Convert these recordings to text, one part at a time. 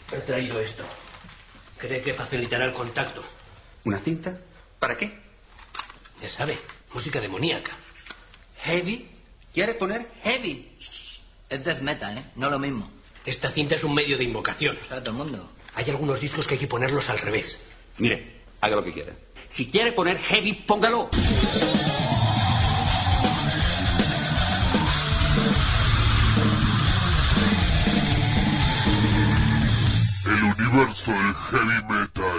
He traído esto. Cree que facilitará el contacto. ¿Una cinta? ¿Para qué? Ya sabe, música demoníaca. ¿Heavy? ¿Quiere poner heavy? Es death metal, ¿eh? No lo mismo. Esta cinta es un medio de invocación. O sea, todo el mundo. Hay algunos discos que hay que ponerlos al revés. Mire, haga lo que quiera. Si quiere poner heavy, póngalo. El universo del heavy metal.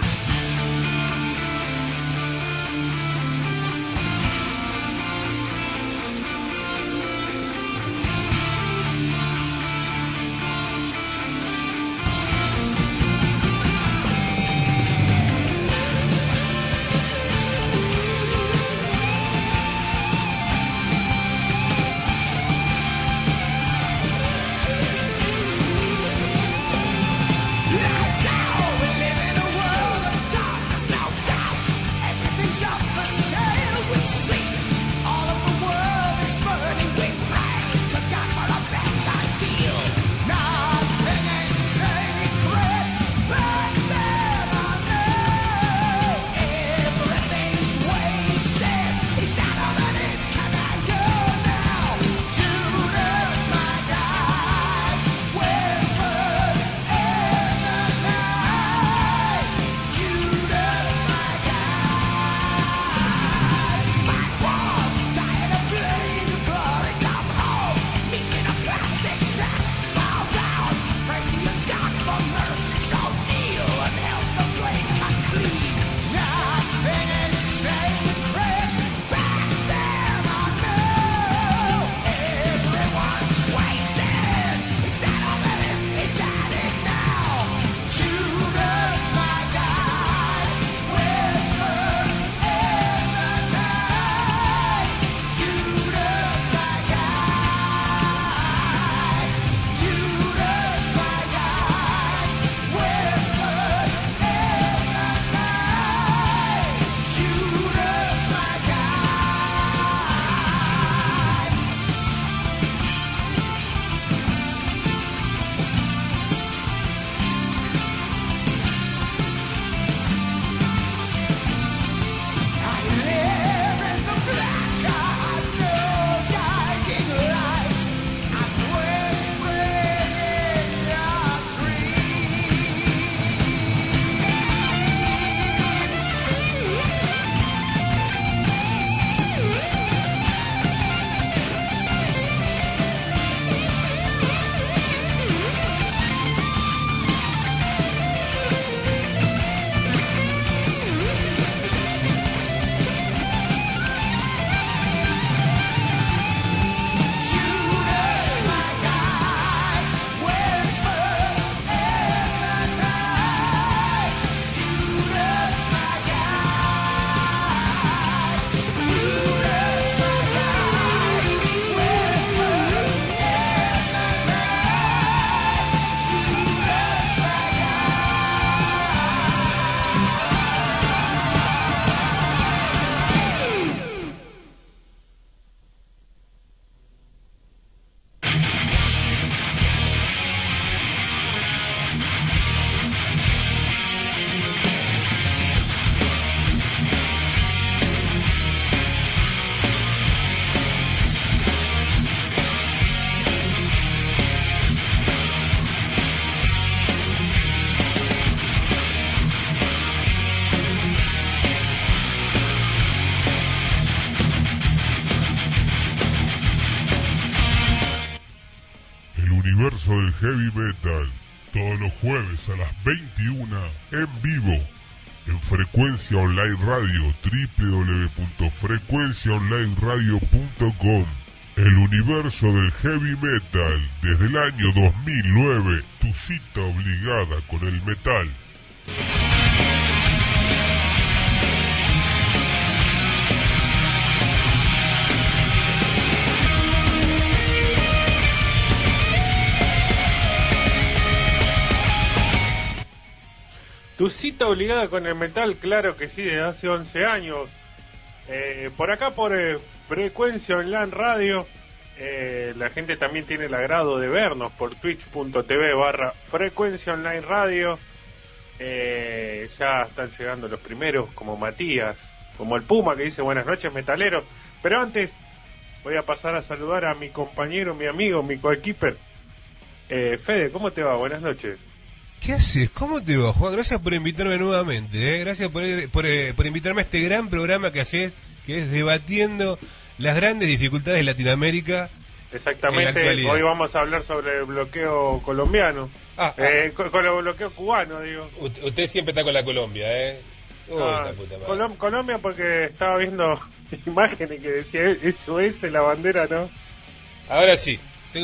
Universo del Heavy Metal, todos los jueves a las 21 en vivo en Frecuencia Online Radio, www.frecuenciaonlineradio.com. El universo del Heavy Metal desde el año 2009, tu cita obligada con el metal. Tu cita obligada con el metal, claro que sí, desde hace 11 años. Por acá por Frecuencia Online Radio, La gente también tiene el agrado de vernos por twitch.tv/Frecuencia Online Radio. Ya están llegando los primeros, como Matías, como el Puma, que dice buenas noches, metaleros. Pero antes voy a pasar a saludar a mi compañero, mi amigo, mi coequiper. Fede, ¿cómo te va? Buenas noches. ¿Qué haces? ¿Cómo te va, Juan? Gracias por invitarme nuevamente, ¿eh? Gracias por invitarme a este gran programa que haces, que es debatiendo las grandes dificultades de Latinoamérica. Exactamente, hoy vamos a hablar sobre el bloqueo colombiano. Con el bloqueo cubano, digo. Usted siempre está con la Colombia, ¿eh? La puta madre. Colombia, porque estaba viendo imágenes que decía SOS la bandera, ¿no? Ahora sí. Tengo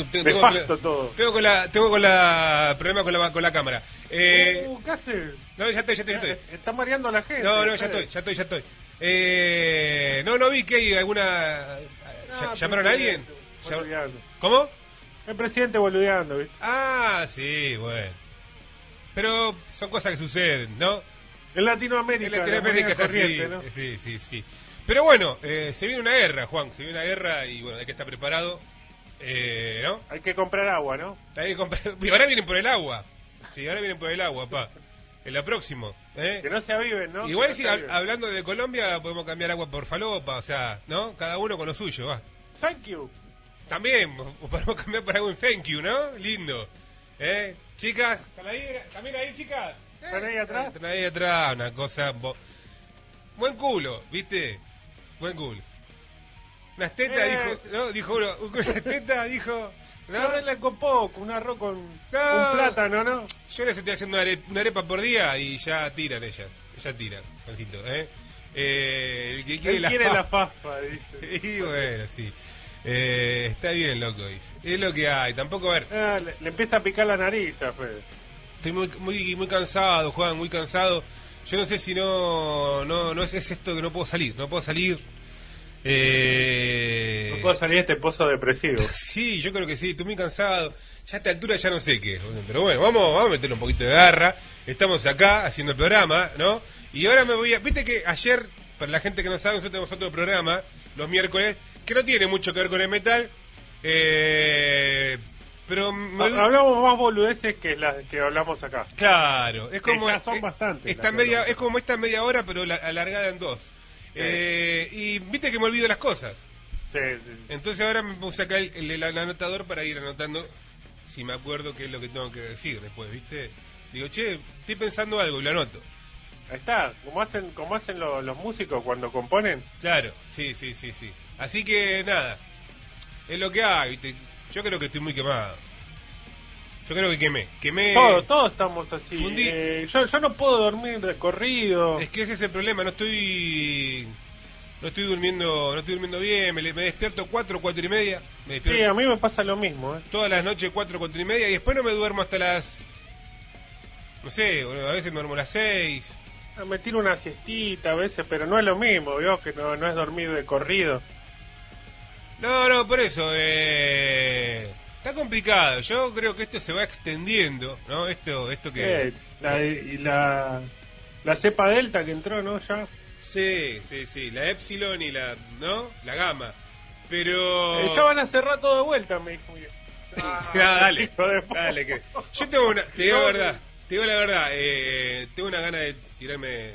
problema con la cámara. ¿Qué haces? No, ya estoy. Está mareando a la gente. No, ya estoy. No vi que hay alguna... ¿Llamaron a alguien? ¿Cómo? El presidente boludeando, ¿viste? Ah, sí, bueno. Pero son cosas que suceden, ¿no? En Latinoamérica es así, ¿no? Sí. Pero bueno, se viene una guerra, Juan, y bueno, hay que estar preparado, ¿no? Hay que comprar agua, ¿no? Hay que comprar... Y ahora vienen por el agua. Sí, ahora vienen por el agua, pa. En la próxima, ¿eh? Que no se aviven, ¿no? Igual si hablando de Colombia, podemos cambiar agua por falopa, o sea, ¿no? Cada uno con lo suyo, va. Thank you. También, podemos cambiar por algún thank you, ¿no? Lindo. Chicas, ¿también ahí, chicas? ¿Están ahí atrás? Están ahí atrás, una cosa... Buen culo, ¿viste? Buen culo. Unas tetas, dijo uno, unas tetas, dijo... ¿No? Se arregla con poco, un arroz con un plátano, ¿no? Yo les estoy haciendo una arepa por día y ya tiran ellas. Ya tiran, Juancito, el que quiere la faspa, dice. Y bueno, sí. Está bien, loco, dice. Es lo que hay, tampoco, a ver... le empieza a picar la nariz a Fede. Estoy muy cansado, Juan, muy cansado. Yo no sé si no es esto que no puedo salir. No puedo salir de este pozo depresivo. Sí, yo creo que sí, estoy muy cansado. Ya a esta altura ya no sé qué. Pero bueno, vamos a meterle un poquito de garra. Estamos acá haciendo el programa, ¿no? Y ahora me voy a... Viste que ayer, para la gente que no sabe, nosotros tenemos otro programa, los miércoles, que no tiene mucho que ver con el metal. Pero hablamos más boludeces que las que hablamos acá. Claro, es como... Ya son bastantes. Es como esta media hora, pero alargada en 2. Y viste que me olvido las cosas. Sí. Entonces ahora me puse acá el anotador para ir anotando si me acuerdo qué es lo que tengo que decir después, ¿viste? Digo, che, estoy pensando algo y lo anoto. Ahí está, como hacen los músicos cuando componen. Claro, sí. Así que nada, es lo que hay, ¿viste? Yo creo que estoy muy quemado. Yo creo que quemé. Todos estamos así. Yo no puedo dormir de corrido. Es que ese es el problema, no estoy durmiendo bien, me despierto 4 y media. Sí, a mí me pasa lo mismo. Todas las noches 4 y media y después no me duermo hasta las... No sé, a veces me duermo a las 6. Me tiro una siestita a veces, pero no es lo mismo, ¿vio? Que no es dormir de corrido. No, por eso, está complicado. Yo creo que esto se va extendiendo, ¿no? Esto que... la cepa delta que entró, ¿no? Ya. Sí, la epsilon y la gamma. Pero... ya van a cerrar todo de vuelta, me dijo. Dale, que... Yo tengo te digo la verdad, tengo una gana de tirarme...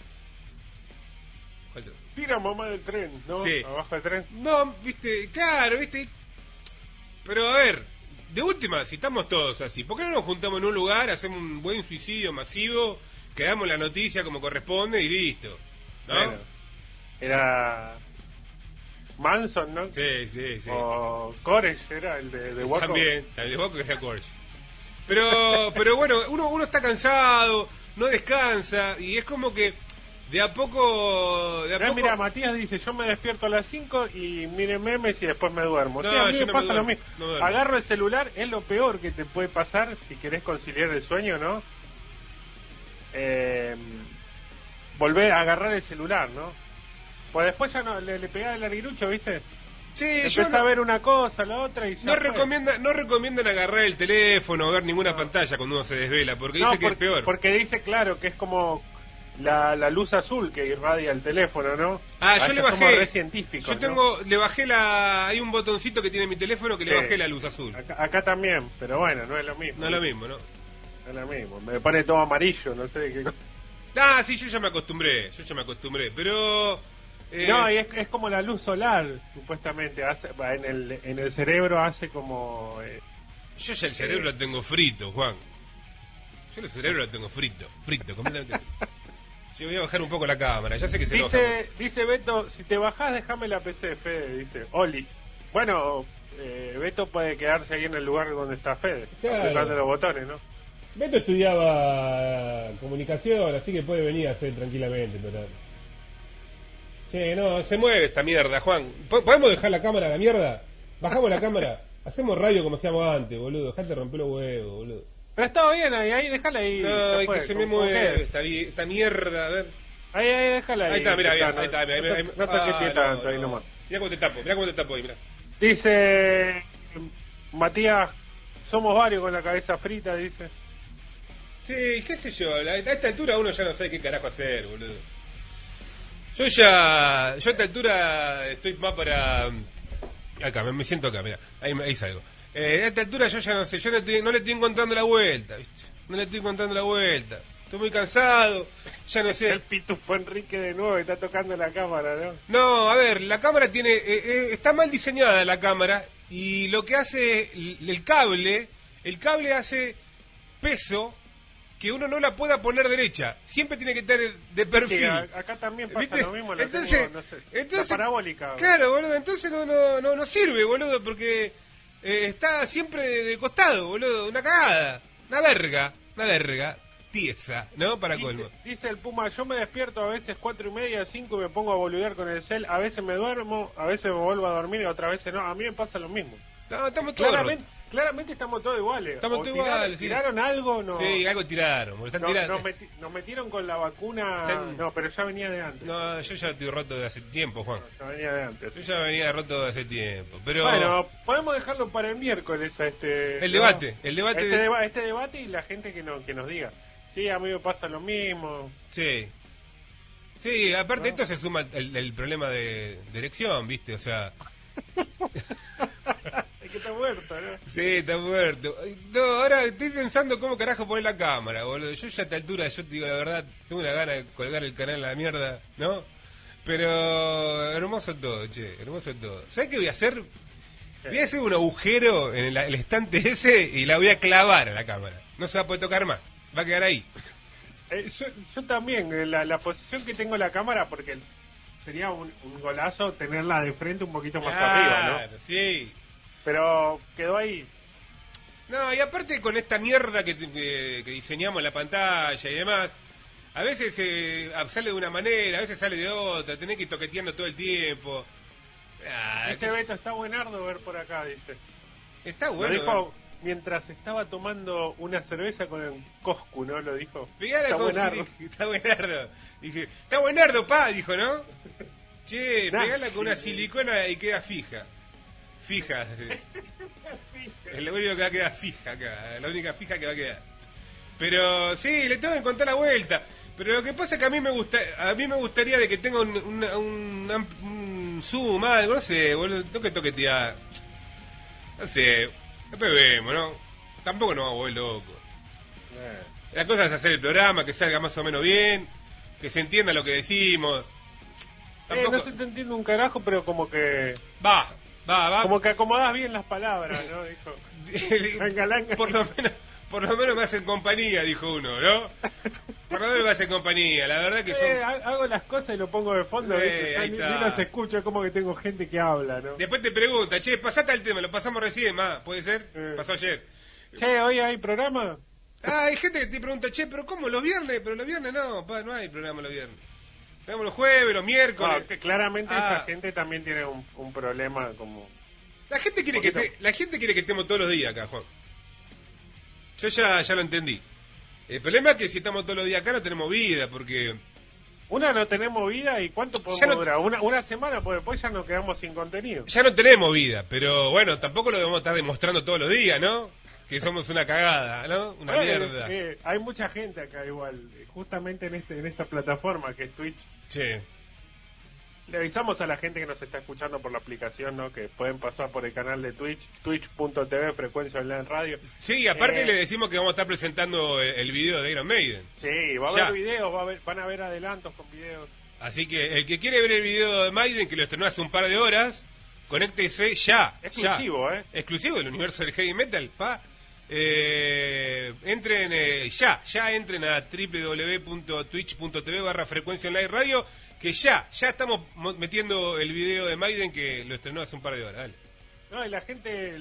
Tira mamá del tren, ¿no? Sí. Abajo del tren. No, viste. Pero a ver, de última, si estamos todos así, ¿por qué no nos juntamos en un lugar, hacemos un buen suicidio masivo, quedamos la noticia como corresponde y listo? ¿No? Bueno, era Manson, ¿no? Sí. O Koresh era el de Waco. También, el de Waco era Koresh. Pero bueno, uno está cansado, no descansa, y es como que de a poco... Mira, Matías dice, yo me despierto a las 5 y miren memes y después me duermo. No, a mí yo me no pasa me lo mismo. No agarro el celular, es lo peor que te puede pasar si querés conciliar el sueño, ¿no? Volver a agarrar el celular, ¿no? Pues después ya no le pegás el aguilucho, ¿viste? Sí, empezás a ver una cosa, la otra y ya no recomiendan agarrar el teléfono o ver ninguna pantalla cuando uno se desvela, porque dice que es peor. Porque dice, claro, que es como la luz azul que irradia el teléfono, ¿no? Yo le somos bajé. re científicos, Le bajé hay un botoncito que tiene mi teléfono que le bajé la luz azul. Acá también, pero bueno, no es lo mismo. No es lo mismo, ¿no? No es lo mismo. Me pone todo amarillo, no sé qué. Sí, yo ya me acostumbré, pero... No, y es como la luz solar, supuestamente, en el cerebro hace como... Yo ya el cerebro lo tengo frito, Juan. Yo el cerebro lo tengo frito, completamente. Sí, voy a bajar un poco la cámara, ya sé que se dice Beto, si te bajás, déjame la PC, Fede, dice Olis. Bueno, Beto puede quedarse ahí en el lugar donde está Fede, apretando los botones, ¿no? Beto estudiaba comunicación, así que puede venir a hacer tranquilamente, pero... Che, no, se mueve esta mierda, Juan. ¿Podemos dejar la cámara a la mierda? Bajamos la cámara, hacemos radio como hacíamos antes, boludo. Dejate romper los huevos, boludo. Pero estaba bien ahí, déjala ahí. No, que se me mueve esta mierda, a ver. Ahí, déjala ahí. Ahí está, mira, ahí está. No toquete tanto, ahí nomás. Mirá cómo te tapo ahí, mirá. Dice Matías, somos varios con la cabeza frita, dice. Sí, qué sé yo, a esta altura uno ya no sabe qué carajo hacer, boludo. Yo a esta altura estoy más para... Acá, me siento acá, mira, ahí salgo. A esta altura yo ya no sé, yo no le estoy encontrando la vuelta, ¿viste? No le estoy encontrando la vuelta. Estoy muy cansado, ya no sé. El pitufo Enrique de nuevo está tocando la cámara, ¿no? No, a ver, la cámara tiene... está mal diseñada la cámara y lo que hace el cable hace peso que uno no la pueda poner derecha. Siempre tiene que estar de perfil. Sí, acá también pasa, ¿viste? Lo mismo. Entonces, no sé, la parabólica. Claro, boludo, entonces no sirve, boludo, porque está siempre de costado, boludo. Una cagada, una verga, tiesa, ¿no? Para colmo. Dice el Puma, yo me despierto a veces 4:30, 5 y me pongo a boludear con el cel. A veces me duermo, a veces me vuelvo a dormir y otras veces no. A mí me pasa lo mismo. No, estamos todos Claramente estamos todos iguales. Estamos todos iguales. ¿Tiraron algo? No. Sí, algo tiraron. Nos metieron con la vacuna. No, pero ya venía de antes. No, yo ya estoy roto de hace tiempo, Juan. No, ya venía de antes. Yo ya venía roto de hace tiempo. Pero... Bueno, podemos dejarlo para el miércoles el debate. Este debate y la gente que nos diga. Sí, a mí me pasa lo mismo. Sí, aparte esto se suma el problema de erección, ¿viste? O sea... Es que está muerto, ¿no? Sí, está muerto. No, ahora estoy pensando cómo carajo poner la cámara, boludo. Yo ya a esta altura, yo te digo la verdad, tengo una gana de colgar el canal a la mierda, ¿no? Pero hermoso todo, hermoso todo. ¿Sabes qué voy a hacer? Voy a hacer un agujero en el estante ese y la voy a clavar a la cámara. No se va a poder tocar más, va a quedar ahí. Yo también, la posición que tengo la cámara, porque sería un golazo tenerla de frente un poquito más arriba, ¿no? Sí. Pero quedó ahí. No, y aparte con esta mierda que diseñamos en la pantalla y demás, a veces sale de una manera, a veces sale de otra, tenés que ir toqueteando todo el tiempo. Ese Beto está buenardo ver por acá, dice. Está bueno. Lo dijo mientras estaba tomando una cerveza con el Coscu, ¿no? Lo dijo. Está buenardo. Está buenardo. Dije, está buenardo, pa, dijo, ¿no? Che, pegala con una silicona y queda fija. Fija. Es lo único que va a quedar fija acá. La única fija que va a quedar. Pero sí, le tengo que encontrar la vuelta. Pero lo que pasa es que a mí me gustaría de que tenga un zoom, algo, no sé, boludo, tengo que toquetear. No sé, después vemos, ¿no? Tampoco nos vamos a volver locos. La cosa es hacer el programa, que salga más o menos bien, que se entienda lo que decimos. Tampoco... No se te entiende un carajo, pero como que... Va. Como que acomodás bien las palabras, ¿no? Dijo. Langa. Por lo menos me hacen compañía, dijo uno, ¿no? Por lo menos me hacen compañía, la verdad que son... Hago las cosas y lo pongo de fondo, ahí ni está. los escucho, es como que tengo gente que habla, ¿no? Después te pregunta, che, pasate al tema, lo pasamos recién, ¿puede ser? Pasó ayer. Che, ¿hoy hay programa? Hay gente que te pregunta, che, pero ¿cómo? ¿Los viernes? Pero los viernes no hay programa los viernes. Tenemos los jueves, los miércoles. No, que claramente esa gente también tiene un problema como... La gente quiere que estemos todos los días acá, Juan. Yo ya lo entendí. El problema es que si estamos todos los días acá no tenemos vida, porque... No tenemos vida, ¿y cuánto podemos durar? Una semana, pues después ya nos quedamos sin contenido. Ya no tenemos vida, pero bueno, tampoco lo debemos estar demostrando todos los días, ¿no? que somos una cagada, ¿no? Una mierda. Hay mucha gente acá igual, justamente en esta plataforma que es Twitch. Sí. Le avisamos a la gente que nos está escuchando por la aplicación, ¿no? Que pueden pasar por el canal de Twitch, twitch.tv, Frecuencia Online Radio. Sí, aparte le decimos que vamos a estar presentando el video de Iron Maiden. Sí, va a haber videos, van a haber adelantos con videos. Así que el que quiere ver el video de Maiden, que lo estrenó hace un par de horas, conéctese ya. Exclusivo, ya. Exclusivo del universo del heavy metal, pa. Entren entren a www.twitch.tv/Frecuencia Online Radio, que ya estamos metiendo el video de Maiden que lo estrenó hace un par de horas. Dale. No, y la gente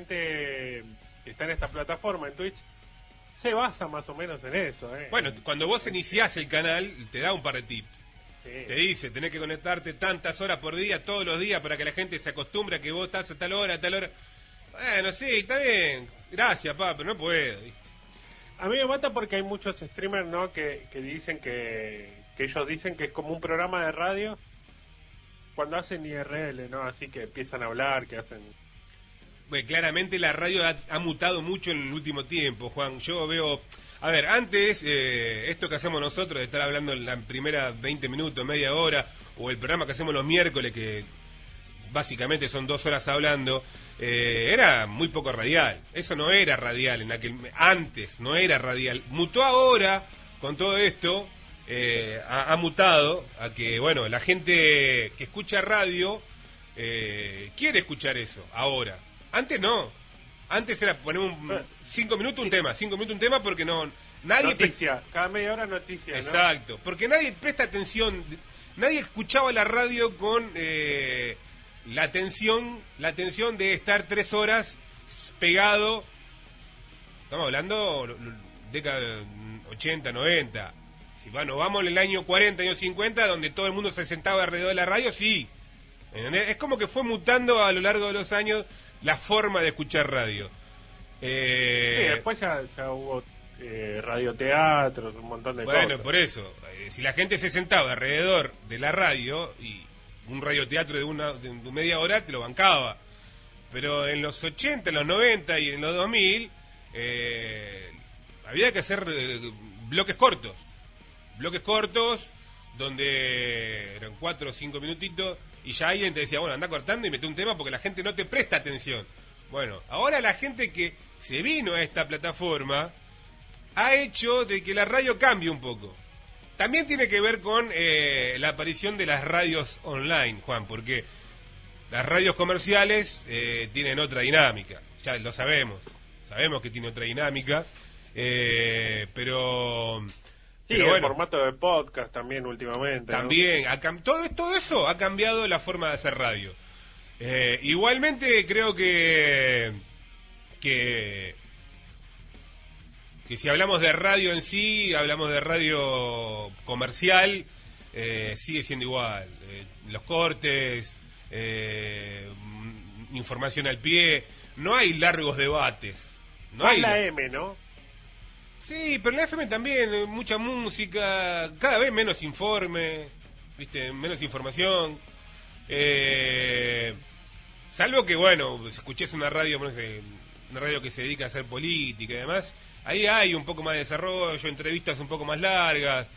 que está en esta plataforma, en Twitch, se basa más o menos en eso. Bueno, cuando vos iniciás el canal, te da un par de tips. Sí. Te dice, tenés que conectarte tantas horas por día, todos los días, para que la gente se acostumbre a que vos estás a tal hora, Bueno, sí, está bien. Gracias, pero no puedo, ¿viste? A mí me mata porque hay muchos streamers, ¿no? Que dicen que ellos dicen que es como un programa de radio cuando hacen IRL, ¿no? Así que empiezan a hablar, que hacen... Bueno, claramente la radio ha mutado mucho en el último tiempo, Juan. Yo veo... A ver, antes, esto que hacemos nosotros, de estar hablando en la primera 20 minutos, media hora, o el programa que hacemos los miércoles, que básicamente son 2 horas hablando, era muy poco radial. Eso no era radial antes, no era radial. Mutó ahora, con todo esto, ha mutado a que, bueno, la gente que escucha radio quiere escuchar eso, ahora. Antes no. Antes era poner 5 minutos un tema, 5 minutos un tema, porque nadie... Noticia, cada media hora noticia, Exacto, ¿no? Porque nadie presta atención, nadie escuchaba la radio con la atención de estar 3 horas pegado. Estamos hablando década 80, 90. Si nos vamos en el año 40, año 50, donde todo el mundo se sentaba alrededor de la radio, sí. Es como que fue mutando a lo largo de los años la forma de escuchar radio. Sí, después ya hubo radioteatros, un montón de cosas. Bueno, por eso, si la gente se sentaba alrededor de la radio, y un radioteatro de media hora te lo bancaba. Pero en los 80, en los 90 y en los 2000, había que hacer bloques cortos, donde eran 4 o 5 minutitos, y ya alguien te decía, bueno, anda cortando y mete un tema porque la gente no te presta atención. Bueno, ahora la gente que se vino a esta plataforma ha hecho de que la radio cambie un poco. También tiene que ver con la aparición de las radios online, Juan, porque las radios comerciales tienen otra dinámica, ya lo sabemos que tiene otra dinámica, pero... Sí, pero bueno, el formato de podcast también últimamente. También, ¿no? Todo eso ha cambiado la forma de hacer radio. Igualmente creo que si hablamos de radio en sí, hablamos de radio comercial, sigue siendo igual. Los cortes, información al pie, no hay largos debates. No hay la M, ¿no? Sí, pero en la FM también, mucha música, cada vez menos informe, ¿viste? Menos información. Salvo que, bueno, escuches una radio que se dedica a hacer política y demás, ahí hay un poco más de desarrollo, entrevistas un poco más largas,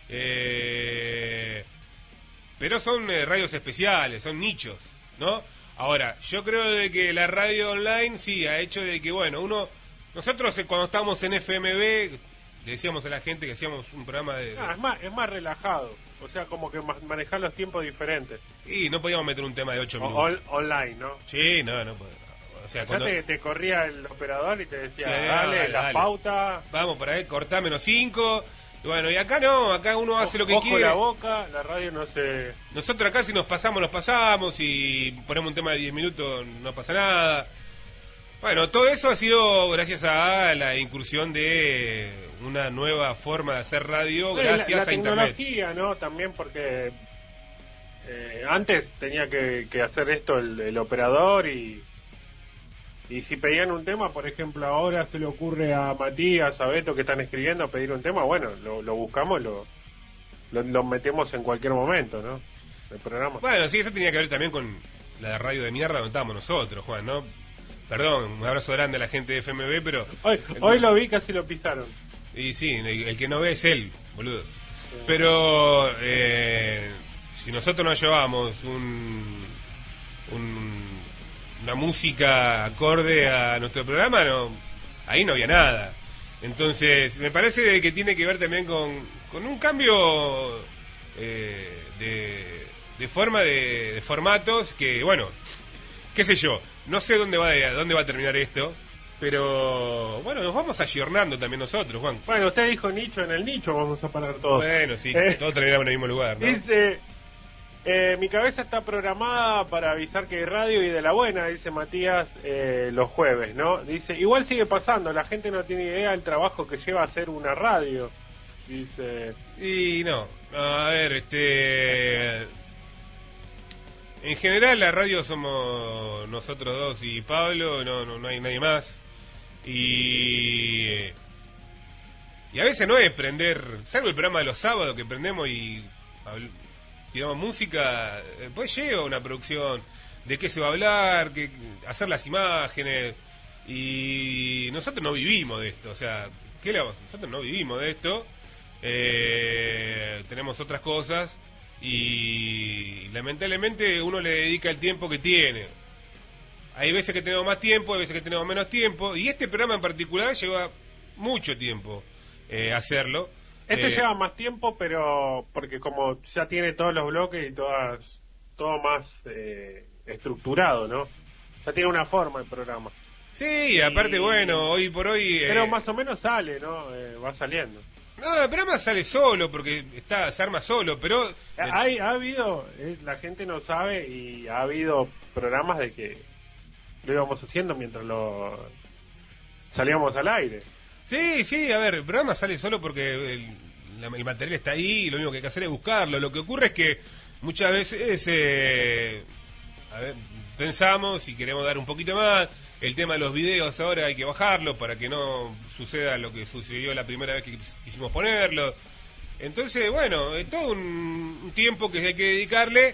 pero son radios especiales, son nichos, ¿no? Ahora, yo creo de que la radio online sí ha hecho de que, bueno, nosotros cuando estábamos en FMB le decíamos a la gente que hacíamos un programa de... es más relajado, o sea, como que manejar los tiempos diferentes. Y no podíamos meter un tema de 8 minutos. Online, ¿no? Sí, no. O sea, cuando... te corría el operador y te decía, sí, dale. Pauta. Vamos por ahí, cortá -5. Y bueno, y acá no, acá uno hace lo que quiere. La boca, la radio no se... Nosotros acá si nos pasamos y ponemos un tema de 10 minutos, no pasa nada. Bueno, todo eso ha sido gracias a la incursión de una nueva forma de hacer radio, gracias a Internet. La tecnología, ¿no? También porque antes tenía que hacer esto el operador y si pedían un tema, por ejemplo, ahora se le ocurre a Matías, a Beto que están escribiendo pedir un tema, bueno, lo buscamos, lo metemos en cualquier momento, ¿no? El programa. Bueno, sí, eso tenía que ver también con la radio de mierda donde estábamos nosotros, Juan, ¿no? Perdón, un abrazo grande a la gente de FMB, pero... Hoy lo vi, casi lo pisaron. Y sí, el que no ve es él, boludo. Pero si nosotros nos llevamos una música acorde a nuestro programa, ahí no había nada. Entonces, me parece que tiene que ver también con un cambio de forma de formatos que, bueno, qué sé yo, no sé dónde va a terminar esto, pero bueno, nos vamos ayornando también nosotros, Juan. Bueno, usted dijo nicho, en el nicho vamos a parar todos. Bueno, sí, todos terminamos en el mismo lugar, ¿no? Dice, mi cabeza está programada para avisar que hay radio y de la buena, dice Matías, los jueves, ¿no? Dice, igual sigue pasando, la gente no tiene idea del trabajo que lleva a hacer una radio, dice. Y no, a ver, en general la radio somos nosotros dos y Pablo, no hay nadie más. Y a veces no es prender, salvo el programa de los sábados que prendemos y tiramos música, después llega una producción de qué se va a hablar, hacer las imágenes, y nosotros no vivimos de esto, o sea, ¿qué le vamos? Nosotros no vivimos de esto, tenemos otras cosas y lamentablemente uno le dedica el tiempo que tiene. Hay veces que tenemos más tiempo, hay veces que tenemos menos tiempo, y este programa en particular lleva mucho tiempo hacerlo. Lleva más tiempo, pero porque como ya tiene todos los bloques y todo más estructurado, ¿no? Ya tiene una forma el programa. Sí, aparte, bueno, hoy por hoy... Pero más o menos sale, ¿no? Va saliendo. No, el programa sale solo, porque se arma solo, pero... Ha habido, la gente no sabe, y ha habido programas de que lo íbamos haciendo mientras salíamos al aire. Sí, a ver, el programa sale solo porque el material está ahí y lo único que hay que hacer es buscarlo. Lo que ocurre es que muchas veces pensamos y queremos dar un poquito más. El tema de los videos ahora hay que bajarlo para que no suceda lo que sucedió la primera vez que quisimos ponerlo. Entonces, bueno, es todo un tiempo que hay que dedicarle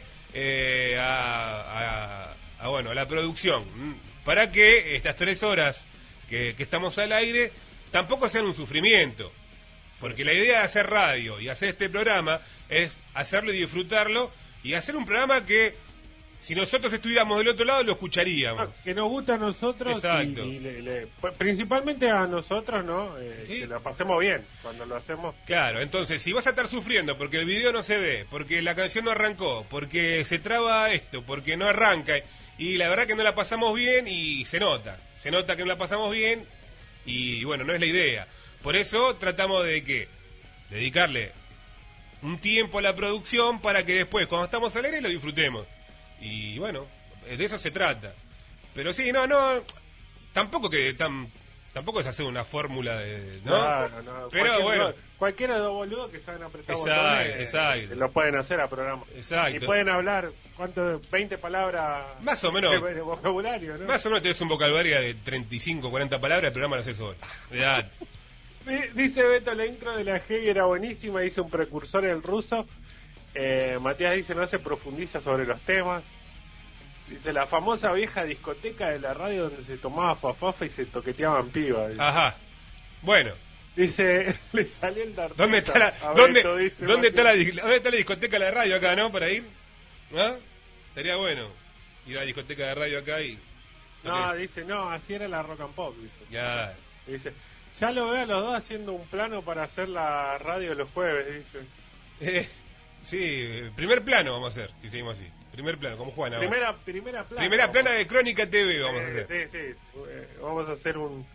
a la producción, para que estas 3 horas que estamos al aire tampoco sean un sufrimiento, porque la idea de hacer radio y hacer este programa es hacerlo y disfrutarlo, y hacer un programa que si nosotros estuviéramos del otro lado lo escucharíamos. Que nos gusta a nosotros. Exacto. Principalmente a nosotros, ¿no? ¿Sí? Que lo pasemos bien cuando lo hacemos. Claro, entonces si vas a estar sufriendo porque el video no se ve, porque la canción no arrancó, porque se traba esto, porque no arranca, y la verdad que no la pasamos bien, y se nota que no la pasamos bien, y bueno, no es la idea. Por eso tratamos de dedicarle un tiempo a la producción para que después, cuando estamos al aire, lo disfrutemos. Y bueno, de eso se trata. Pero sí, tampoco es hacer una fórmula de... ¿no? No. Pero bueno, cualquiera de los boludos que saben apretar exacto. botones, lo pueden hacer a programa. Exacto. Y pueden hablar, 20 palabras más o menos de vocabulario, ¿no? Más o menos tenés un vocabulario de 35, 40 palabras, el programa lo haces solo. Dice Beto, la intro de la Heavy era buenísima, dice un precursor en el ruso. Matías dice, no se profundiza sobre los temas. Dice, la famosa vieja discoteca de la radio donde se tomaba fafafa y se toqueteaban pibas. Dice. Ajá. Bueno. Dice, le salió el darteza. ¿Dónde está la discoteca de la radio acá, no? Para ir. ¿Ah? Estaría bueno ir a la discoteca de radio acá y... No, dice, no, así era la rock and pop, dice. Ya. Dice, ya lo veo a los dos haciendo un plano para hacer la radio los jueves, dice. Sí, primer plano vamos a hacer, si seguimos así. Primer plano, como Juan ahora. Primera plana de Crónica TV vamos a hacer. Sí. Vamos a hacer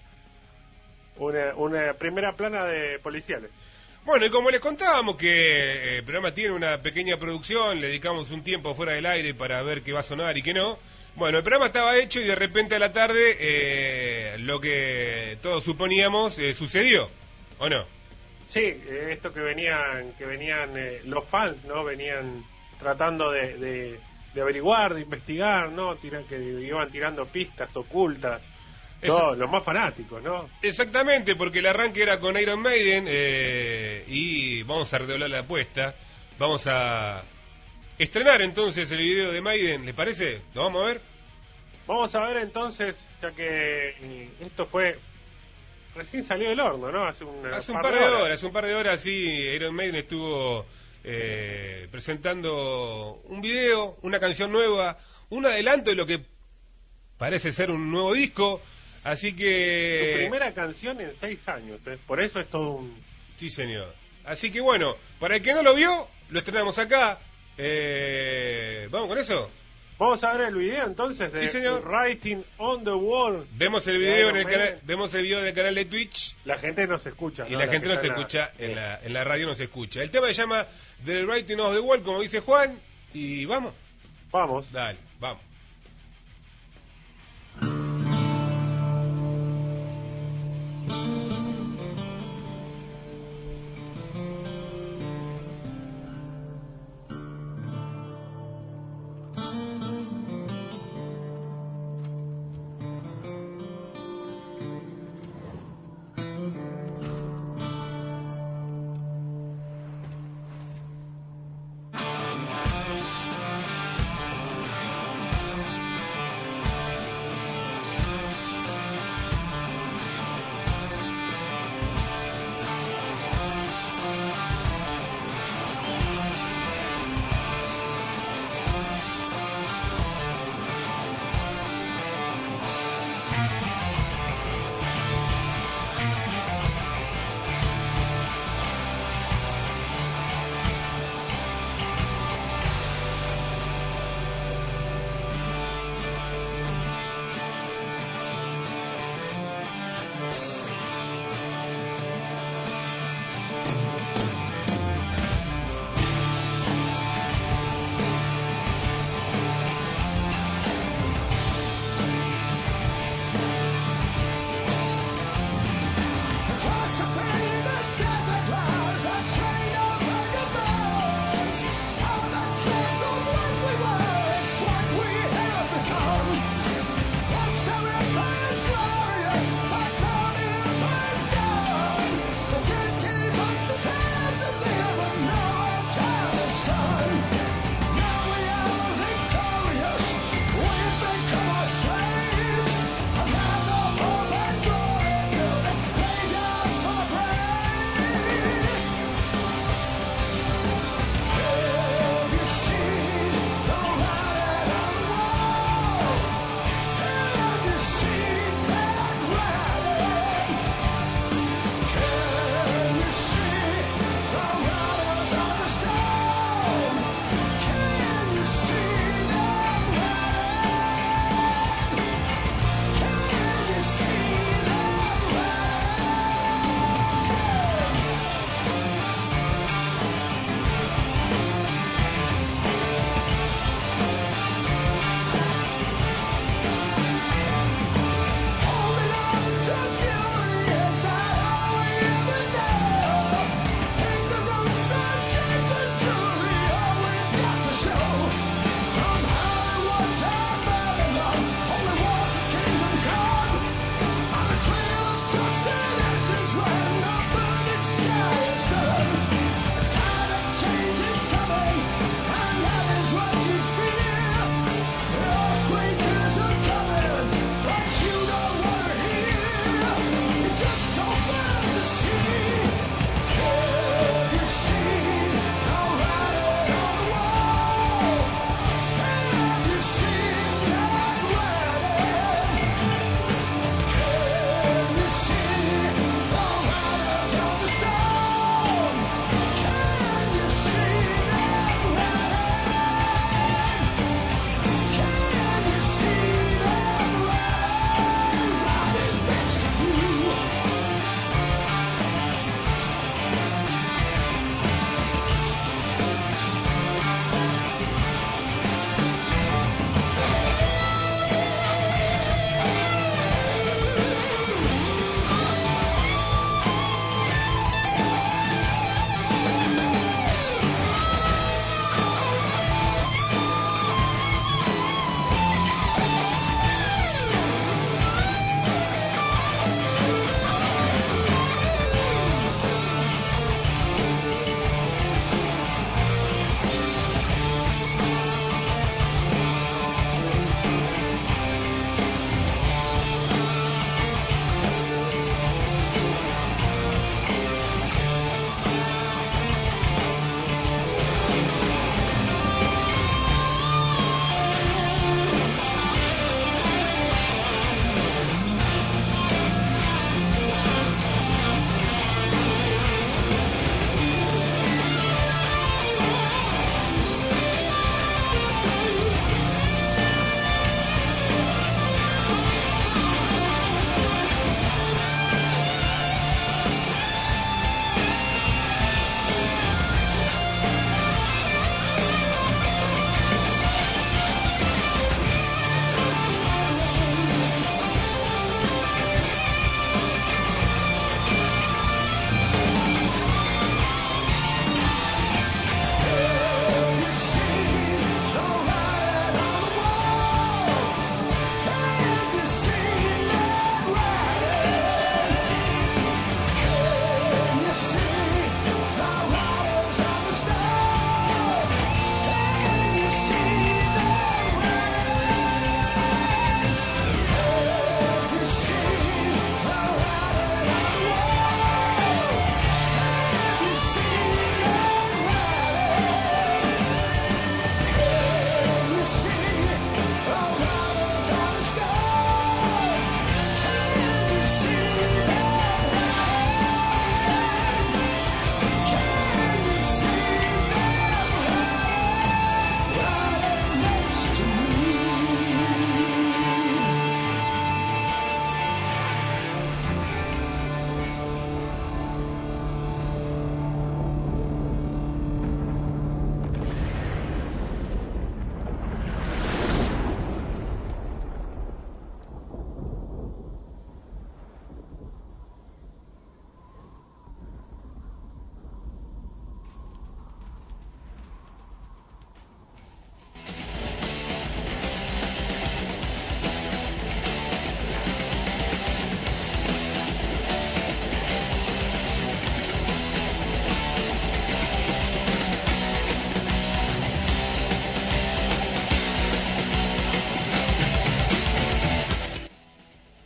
una primera plana de policiales. Bueno, y como les contábamos que el programa tiene una pequeña producción, le dedicamos un tiempo fuera del aire para ver qué va a sonar y qué no. Bueno, el programa estaba hecho y de repente a la tarde lo que todos suponíamos sucedió, ¿o no? Sí, esto que venían los fans, ¿no? Venían tratando de averiguar, de investigar, ¿no? Que iban tirando pistas ocultas. Los más fanáticos, ¿no? Exactamente, porque el arranque era con Iron Maiden y vamos a redoblar la apuesta. Vamos a estrenar entonces el video de Maiden, ¿les parece? ¿Lo vamos a ver? Vamos a ver entonces, ya que esto fue recién salió del horno, ¿no? Hace un par de horas, sí, Iron Maiden estuvo presentando un video, una canción nueva, un adelanto de lo que parece ser un nuevo disco, así que... Su primera canción en 6 años, por eso es todo un... Sí, señor. Así que bueno, para el que no lo vio, lo estrenamos acá. ¿Vamos con eso? Vamos a ver el video entonces de Sí, señor. Writing on the Wall. Vemos el video en el canal, vemos el video del canal de Twitch. La gente nos escucha. Y la gente nos escucha, en la radio nos escucha. El tema se llama The Writing on the Wall, como dice Juan. Y vamos. Vamos. Dale, vamos.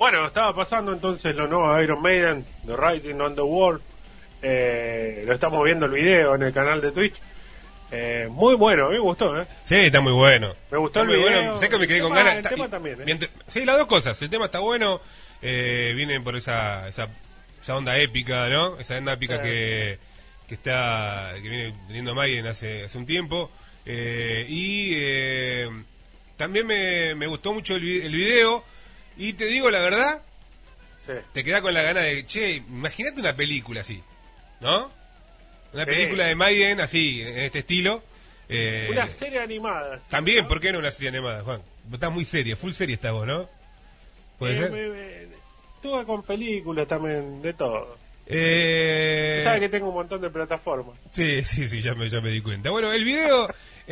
Bueno, estaba pasando entonces lo nuevo de Iron Maiden, The Writing on the Wall. Lo estamos viendo el video en el canal de Twitch. Muy bueno, a mí me gustó, ¿eh? Sí, está muy bueno. Me gustó está el muy video. bueno. Sé que me quedé con tema, ganas. El tema también, ¿eh? Sí, las dos cosas. El tema está bueno. Vienen por esa onda épica, ¿no? Esa onda épica que viene teniendo Maiden hace un tiempo. También me gustó mucho el video. Y te digo la verdad, Sí. te queda con la gana de, che, imagínate una película así, ¿no? Una película de Maiden así, en este estilo. Una serie animada. ¿Sí? También, ¿no? ¿por qué no una serie animada, Juan? Estás muy seria, full serie estás vos, ¿no? ¿Puede ser? Estuve con películas también, de todo. Eh... Sabes que tengo un montón de plataformas. Sí, ya me di cuenta. Bueno, el video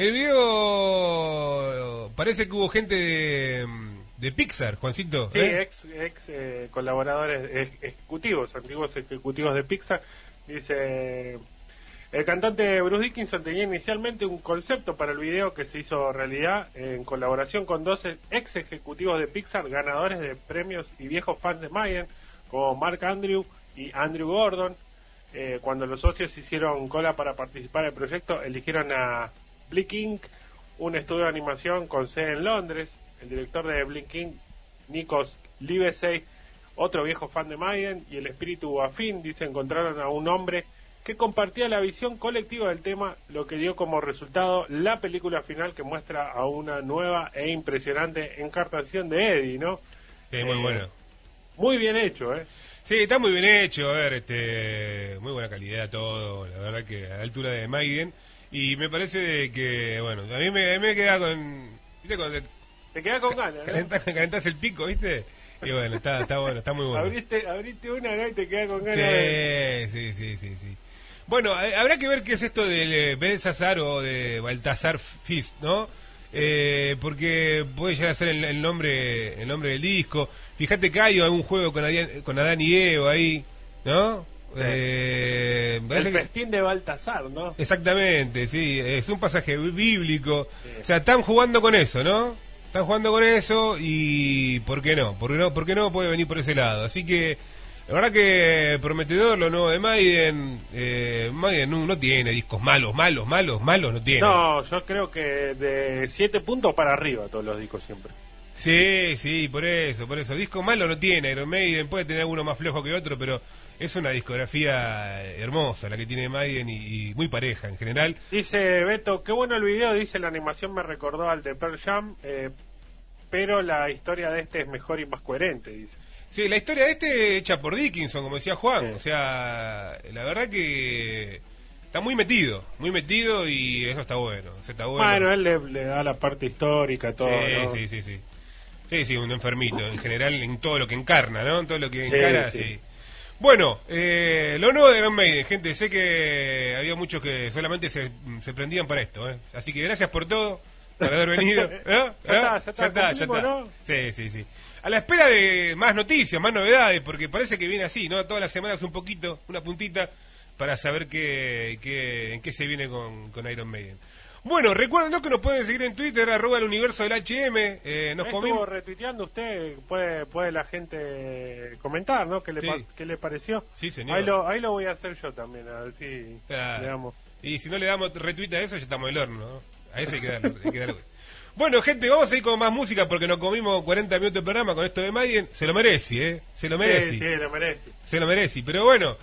parece que hubo gente de Pixar, Juancito. Sí, ex colaboradores ejecutivos, antiguos ejecutivos de Pixar. Dice, el cantante Bruce Dickinson tenía inicialmente un concepto para el video que se hizo realidad en colaboración con 12 ex ejecutivos de Pixar, ganadores de premios y viejos fans de Maiden, como Mark Andrew y Andrew Gordon. Cuando los socios hicieron cola para participar en el proyecto, eligieron a Blink Inc., un estudio de animación con sede en Londres. El director de Blink Inc., Nikos Livesey, otro viejo fan de Maiden, y el espíritu afín, dice, encontraron a un hombre que compartía la visión colectiva del tema, lo que dio como resultado la película final que muestra a una nueva e impresionante encarnación de Eddie, ¿no? Muy bueno. Muy bien hecho, ¿eh? Sí, está muy bien hecho, a ver, muy buena calidad todo, la verdad que a la altura de Maiden, y me parece que, bueno, a mí me queda con... ¿Viste? Te queda con ganas, ¿no? Calentás el pico, ¿viste? Y bueno, está bueno, está muy bueno. Abriste una, ¿no? Y te queda con ganas. Sí. Bueno, habrá que ver qué es esto de Belsasar o de Baltasar Fist, ¿no? Sí. Porque puede llegar a ser el nombre del disco. Fíjate que hay algún juego con Adán y Eva ahí, ¿no? Sí. El festín de Baltasar, ¿no? Exactamente, sí, es un pasaje bíblico. Sí. O sea, están jugando con eso, ¿no? Están jugando con eso y ¿por qué no? ¿Por qué no puede venir por ese lado? Así que la verdad que prometedor lo nuevo de Maiden. Maiden no tiene discos malos, no tiene. No, yo creo que de 7 puntos para arriba todos los discos siempre. Sí, por eso. Discos malos no tiene. Iron Maiden puede tener uno más flojo que otro, pero es una discografía hermosa la que tiene Maiden y muy pareja en general. Dice Beto, qué bueno el video, dice, la animación me recordó al de Pearl Jam, pero la historia de este es mejor y más coherente, dice. Sí, la historia de este hecha por Dickinson, como decía Juan. Sí. O sea, la verdad que está muy metido y eso está bueno. Bueno, él le da la parte histórica, todo, ¿no? Sí, un enfermito, en general, en todo lo que encarna, ¿no? En todo lo que encara, sí. Bueno, lo nuevo de Iron Maiden, gente, sé que había muchos que solamente se prendían para esto, ¿eh? Así que gracias por todo, por haber venido. Ya está, ¿no? Sí. A la espera de más noticias, más novedades, porque parece que viene así, ¿no? Todas las semanas un poquito, una puntita, para saber en qué se viene con Iron Maiden. Bueno, recuerden que nos pueden seguir en Twitter, @el universo del HM. Estuvo retuiteando usted, puede la gente comentar, ¿no? ¿Qué le pareció? Sí, señor. Ahí lo voy a hacer yo también, a ver si le damos. Y si no le damos retweet a eso, ya estamos en el horno, ¿no? A eso hay que darle. Bueno, gente, vamos a ir con más música porque nos comimos 40 minutos de programa con esto de Maiden. Se lo merece, ¿eh? Se lo merece. Sí, lo merece. Se lo merece, pero bueno,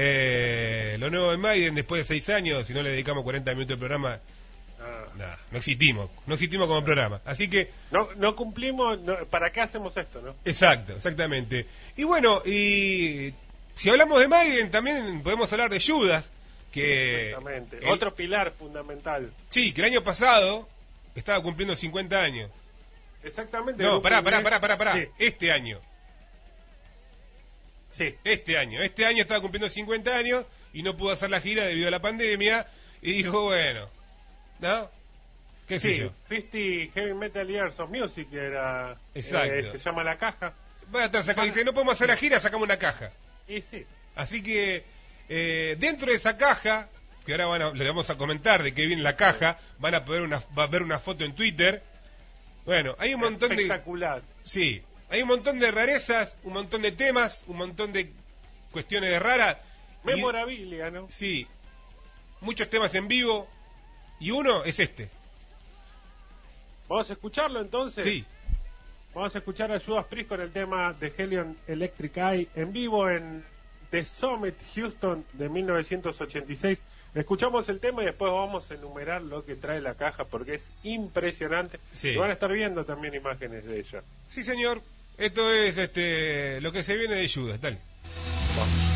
lo nuevo de Maiden después de 6 años, si no le dedicamos 40 minutos de programa... No existimos como programa, así que no cumplimos. ¿Para qué hacemos esto, no? Exactamente. Y bueno, y si hablamos de Maiden también podemos hablar de Judas, que exactamente, otro pilar fundamental. Sí, que el año pasado estaba cumpliendo 50 años. Exactamente. No, pará. Sí. Este año. Sí. Este año estaba cumpliendo 50 años y no pudo hacer la gira debido a la pandemia y dijo, bueno, ¿no? ¿Qué sé yo? 50 Heavy Metal Years of Music era. Exacto. Se llama la caja. Dice, no podemos hacer la gira, sacamos una caja. Y sí. Así que dentro de esa caja, que ahora le vamos a comentar de qué viene la caja, va a ver una foto en Twitter. Bueno, hay un montón espectacular. Sí, Hay un montón de rarezas, un montón de temas, un montón de cuestiones de raras. Memorabilia, ¿no? Sí, muchos temas en vivo, y uno es este. ¿Vamos a escucharlo entonces? Sí. Vamos a escuchar a Judas Priest con el tema de Helion Electric Eye en vivo en The Summit Houston de 1986. Escuchamos el tema y después vamos a enumerar lo que trae la caja porque es impresionante. Sí. Y van a estar viendo también imágenes de ella. Sí, señor. Esto es lo que se viene de Judas. Dale. Vamos.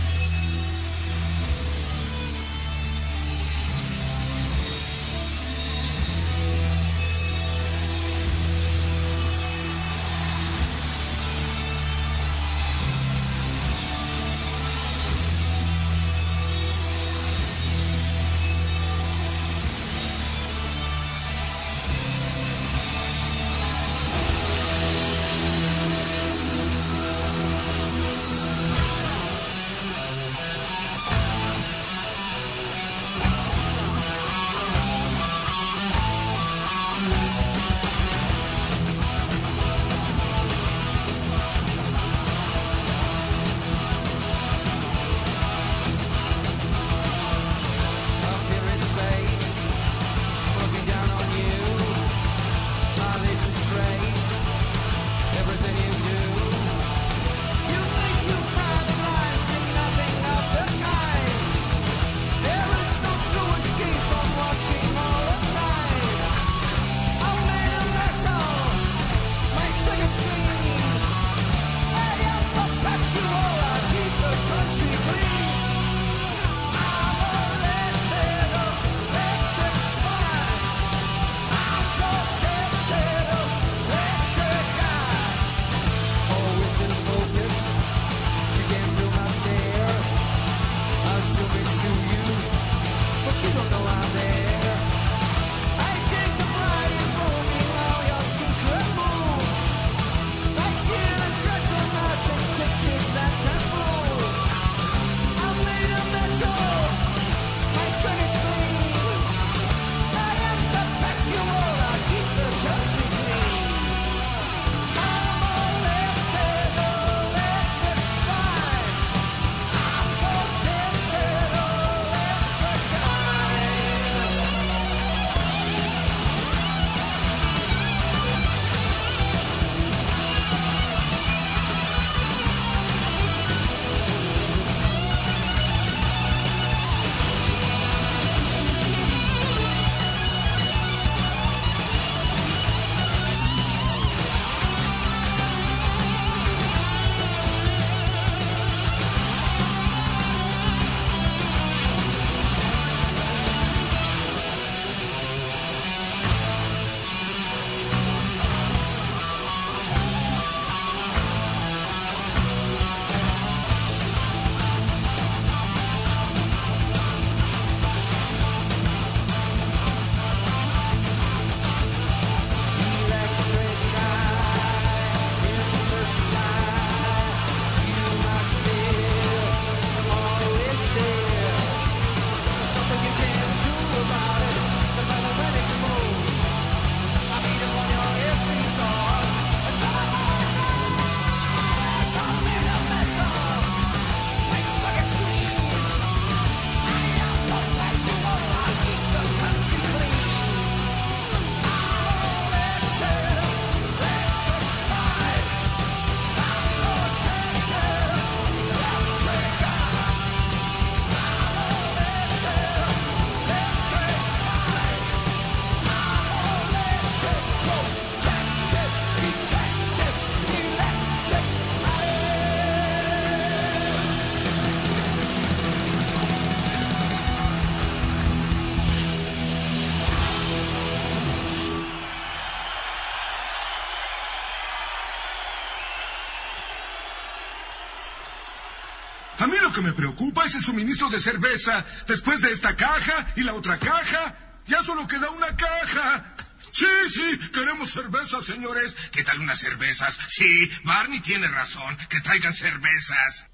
A mí lo que me preocupa es el suministro de cerveza después de esta caja y la otra caja. Ya solo queda una caja. Sí, queremos cervezas, señores. ¿Qué tal unas cervezas? Sí, Barney tiene razón. Que traigan cervezas.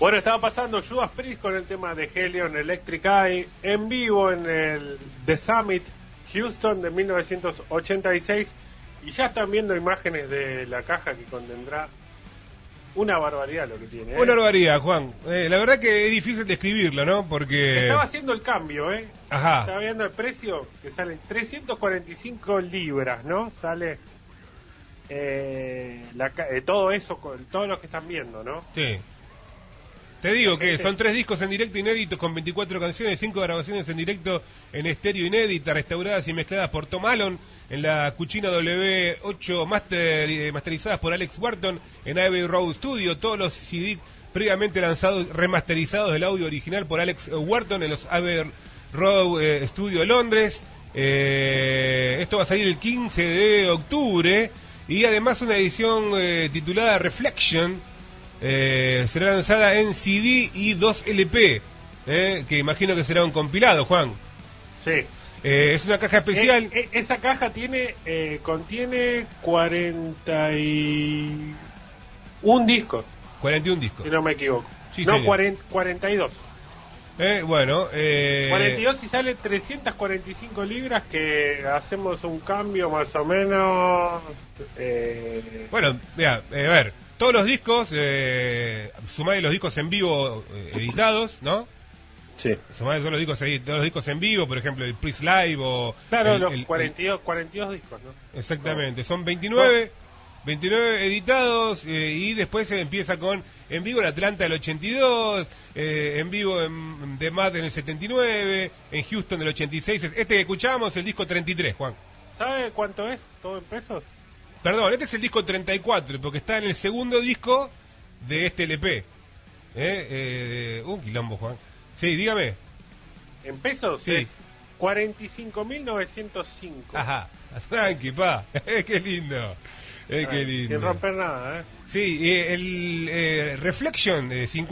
Bueno, estaba pasando Judas Priest con el tema de Helion Electric Eye en vivo en el The Summit Houston de 1986 y ya están viendo imágenes de la caja que contendrá una barbaridad lo que tiene. Una barbaridad, Juan. La verdad que es difícil describirlo, ¿no? Porque... Estaba haciendo el cambio, Ajá. Estaba viendo el precio que sale 345 libras, ¿no? Sale todo eso, con todo lo que están viendo, ¿no? Sí. Te digo que son 3 discos en directo inéditos con 24 canciones, 5 grabaciones en directo en estéreo inédita, restauradas y mezcladas por Tom Allen en la Cuchina W8 masterizadas por Alex Wharton en Abbey Road Studio. Todos los CD previamente lanzados, remasterizados del audio original por Alex Wharton en los Abbey Road Studio de Londres. Esto va a salir el 15 de octubre y además una edición titulada Reflection. Será lanzada en CD y 2 LP, que imagino que será un compilado, Juan. Sí. Es una caja especial. Esa caja contiene 41 discos. 41 discos. Si no me equivoco. Sí, no, señor. 42. Bueno. 42 y sale 345 libras, que hacemos un cambio más o menos. Bueno, mira, a ver. Todos los discos, sumáis los discos en vivo editados, ¿no? Sí. Sumáis todos los discos en vivo, por ejemplo, el Priest Live o... Claro, los 42 discos, ¿no? Exactamente, son 29 editados y después se empieza con en vivo en Atlanta del 82, en vivo en The Mad en el 79, en Houston del 86. Este que escuchábamos es el disco 33, Juan. ¿Sabe cuánto es todo en pesos? Perdón, este es el disco 34, porque está en el segundo disco de este LP. Quilombo, Juan. Sí, dígame. ¿En pesos? Sí. Es 45.905. Ajá, tranqui, pa. Qué lindo. Qué lindo. Sin romper nada, Sí, el Reflection,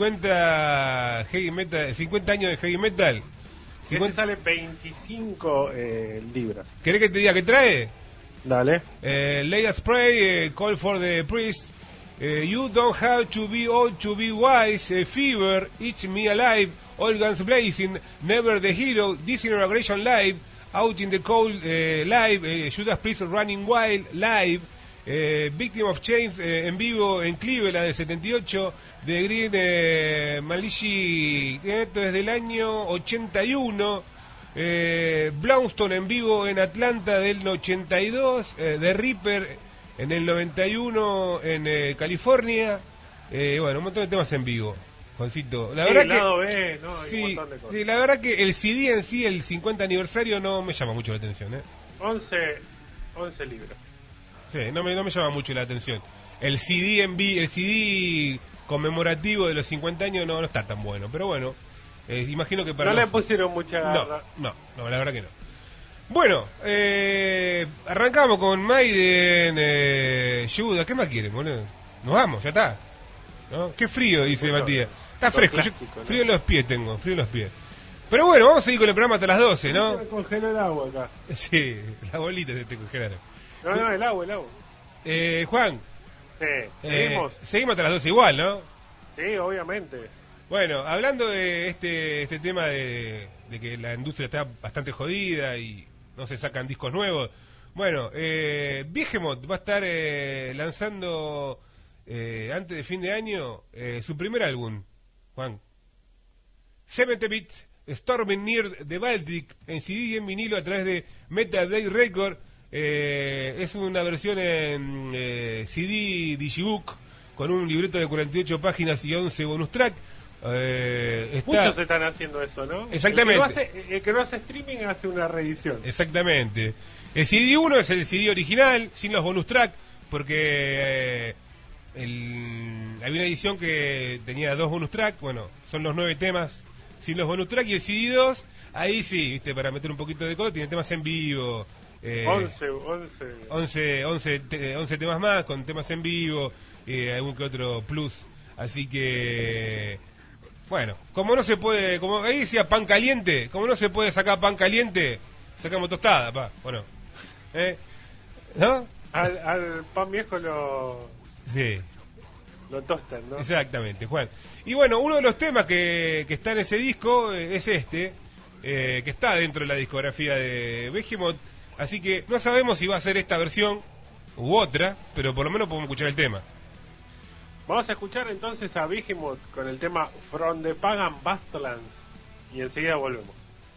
50 años de heavy metal. Ese sale 25 libras. ¿Querés que te diga qué trae? Dale. Lay a Spray, Call for the Priest, You Don't Have to Be Old to Be Wise, Fever, Eat Me Alive, All Guns Blazing, Never the Hero, Disintegration Live, Out in the Cold Live, Judas Priest Running Wild Live, Victim of Chains en vivo en Cleveland del 78, The Green Malishi, esto es del año 81, Blaunston en vivo en Atlanta del 82, The Reaper en el 91 en California, bueno, un montón de temas en vivo, Juancito. La verdad lado que B, ¿no? Hay un montón de cosas. Sí, la verdad que el CD en sí, el 50 aniversario, no me llama mucho la atención, 11 libras. Sí, no me llama mucho la atención. El CD el CD conmemorativo de los 50 años no está tan bueno, pero bueno. Imagino que para no le pusieron mucha garra. No, la verdad que no. Bueno, arrancamos con Maiden, Judas. ¿Qué más quieren, boludo? Nos vamos, ya está, ¿no? Qué frío, dice Matías. Está fresco, clásico, frío en los pies tengo, frío en los pies. Pero bueno, vamos a seguir con el programa hasta las 12, ¿no? Se me congeló el agua acá. Sí, las bolitas se te congelaron. No, el agua. Juan. Sí, seguimos. Seguimos hasta las 12 igual, ¿no? Sí, obviamente. Bueno, hablando de este tema de que la industria está bastante jodida y no se sacan discos nuevos. Bueno, Behemoth va a estar lanzando antes de fin de año su primer álbum, Juan. 70-bit Storming Near the Baltic en CD y en vinilo a través de Metal Blade Record. Es una versión en CD Digibook con un libreto de 48 páginas y 11 bonus track. Muchos están haciendo eso, ¿no? Exactamente. El que no hace streaming hace una reedición. Exactamente. El CD1 es el CD original, sin los bonus track, porque había una edición que tenía 2 bonus track, bueno, son los 9 temas sin los bonus track, y el CD2, ahí sí, viste, para meter un poquito de codo, tiene temas en vivo. 11 temas más, con temas en vivo, algún que otro plus. Así que, bueno, como no se puede, como ahí decía pan caliente, como no se puede sacar pan caliente, sacamos tostada, pa, ¿o no? ¿No? Al pan viejo lo... Sí. Lo tostan, ¿no? Exactamente, Juan. Y bueno, uno de los temas que está en ese disco es este, que está dentro de la discografía de Behemoth. Así que no sabemos si va a ser esta versión u otra, pero por lo menos podemos escuchar el tema. Vamos a escuchar entonces a Behemoth con el tema From the Pagan Wastelands y enseguida volvemos.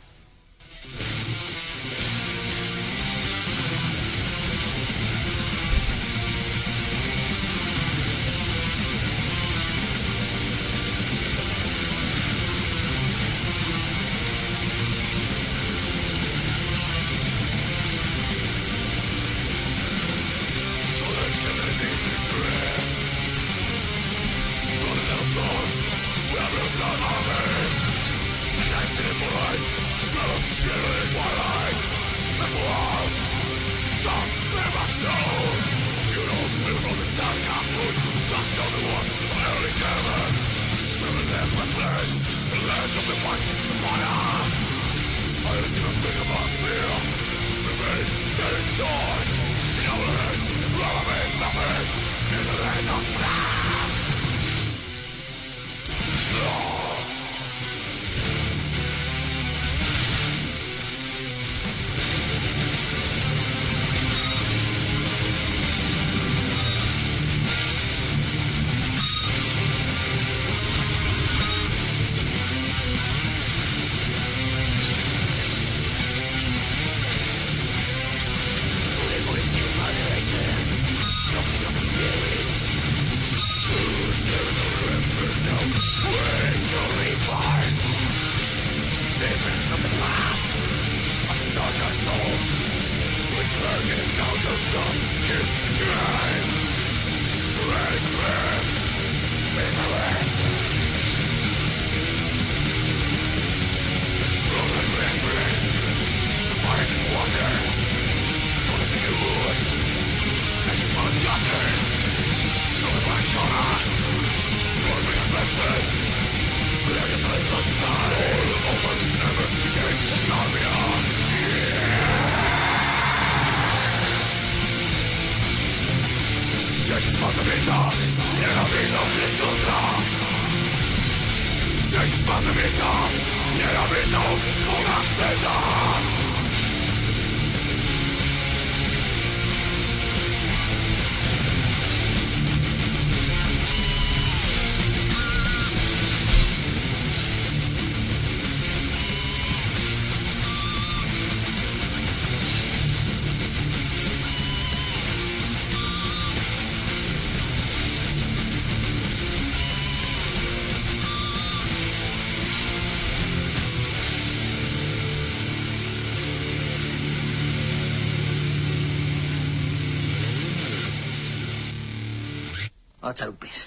Vamos a echar un pis.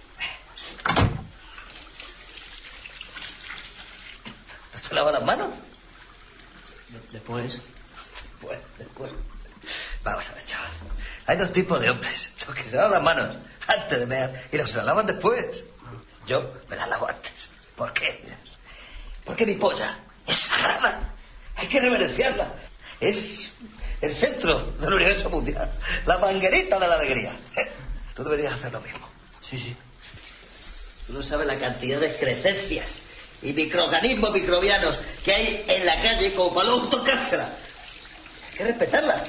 ¿No te lavas las manos? Después. Después. Vamos a ver, chaval. Hay dos tipos de hombres. Los que se lavan las manos antes de mear y los que se las lavan después. Yo me las lavo antes. ¿Por qué? Porque mi polla es sagrada. Hay que reverenciarla. Es el centro del universo mundial. La manguerita de la alegría. Tú deberías hacer lo mismo. Sí. Tú no sabes la cantidad de excrecencias y microorganismos microbianos que hay en la calle como para luego tocársela. Hay que respetarla.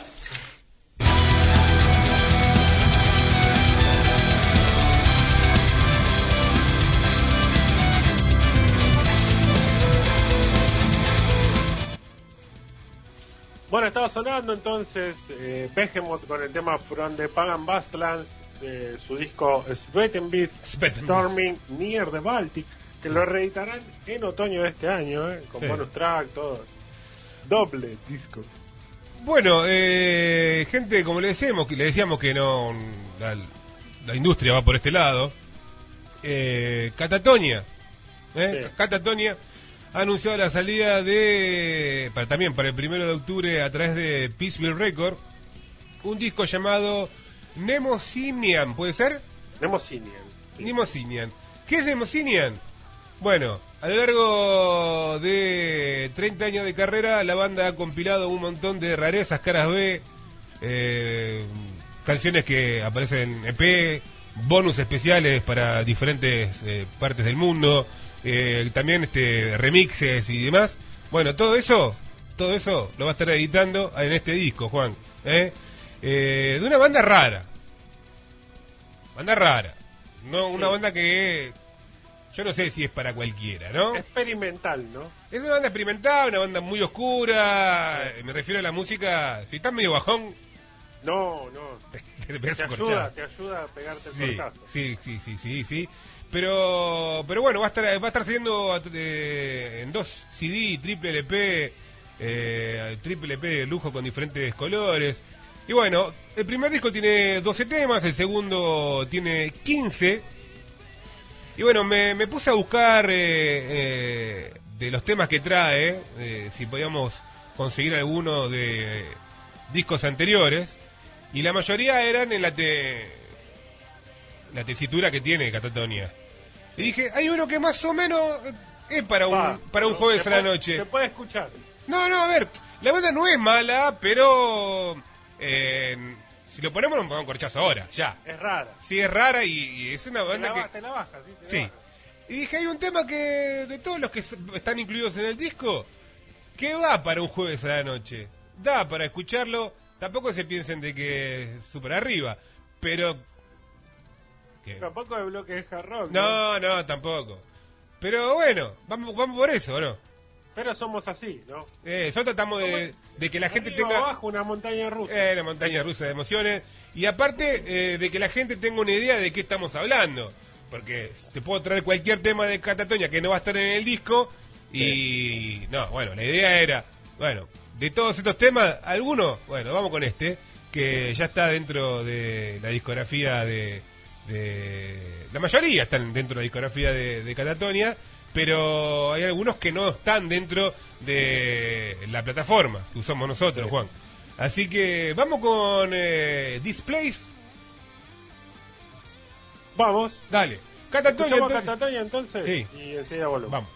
Bueno, estaba sonando entonces Behemoth con el tema From the Pagan Wastelands de su disco Svetenbeat Storming Near the Baltic, que lo reeditarán en otoño de este año, con bonus track, todo. Doble disco. Bueno, gente, como le decíamos que no la industria va por este lado. Catatonia, Catatonia ha anunciado la salida también para el 1 de octubre a través de Peaceville Records, un disco llamado Nemosinian, ¿puede ser? Nemosinian. Sí. Nemosinian. ¿Qué es Nemosinian? Bueno, a lo largo de 30 años de carrera, la banda ha compilado un montón de rarezas, caras B, canciones que aparecen en EP, bonus especiales para diferentes partes del mundo, también remixes y demás. Bueno, todo eso lo va a estar editando en este disco, Juan, de una banda rara, no una banda que yo no sé si es para cualquiera, ¿no? Experimental, ¿no? Es una banda experimental, una banda muy oscura. Me refiero a la música. Si estás medio bajón, No. te pegas Te un corchazo. ayuda a pegarte el cortazo. Sí. Pero bueno, va a estar saliendo en 2 CD, triple LP de lujo con diferentes colores. Y bueno, el primer disco tiene 12 temas, el segundo tiene 15. Y bueno, me puse a buscar de los temas que trae, si podíamos conseguir alguno de discos anteriores. Y la mayoría eran en la tesitura que tiene Catatonia. Y dije, hay uno que más o menos es para un jueves a la noche. Se puede escuchar. No, a ver, la banda no es mala, pero si lo ponemos nos ponemos un corchazo ahora, ya. Es rara. Sí, es rara y es una banda que... Te la bajas, ¿sí? Sí. Y dije, hay un tema que, de todos los que están incluidos en el disco, que va para un jueves a la noche. Da para escucharlo. Tampoco se piensen de que es súper arriba, pero... Tampoco de bloque de hard rock. No, tampoco. Pero bueno, vamos por eso, ¿o no? Pero somos así, ¿no? Nosotros tratamos de que la gente Arriba, tenga... abajo, una montaña rusa. Una montaña rusa de emociones. Y aparte de que la gente tenga una idea de qué estamos hablando. Porque te puedo traer cualquier tema de Catatonia que no va a estar en el disco. Y no, bueno, la idea era, bueno, de todos estos temas, algunos, bueno, vamos con que ya está dentro de la discografía de la mayoría están dentro de la discografía de Catatonia, pero hay algunos que no están dentro de la plataforma que usamos nosotros, Juan. Así que vamos con Displays. Vamos. Dale. Catatonia entonces. Catatonia entonces. Sí. Y enseguida volvemos. Vamos.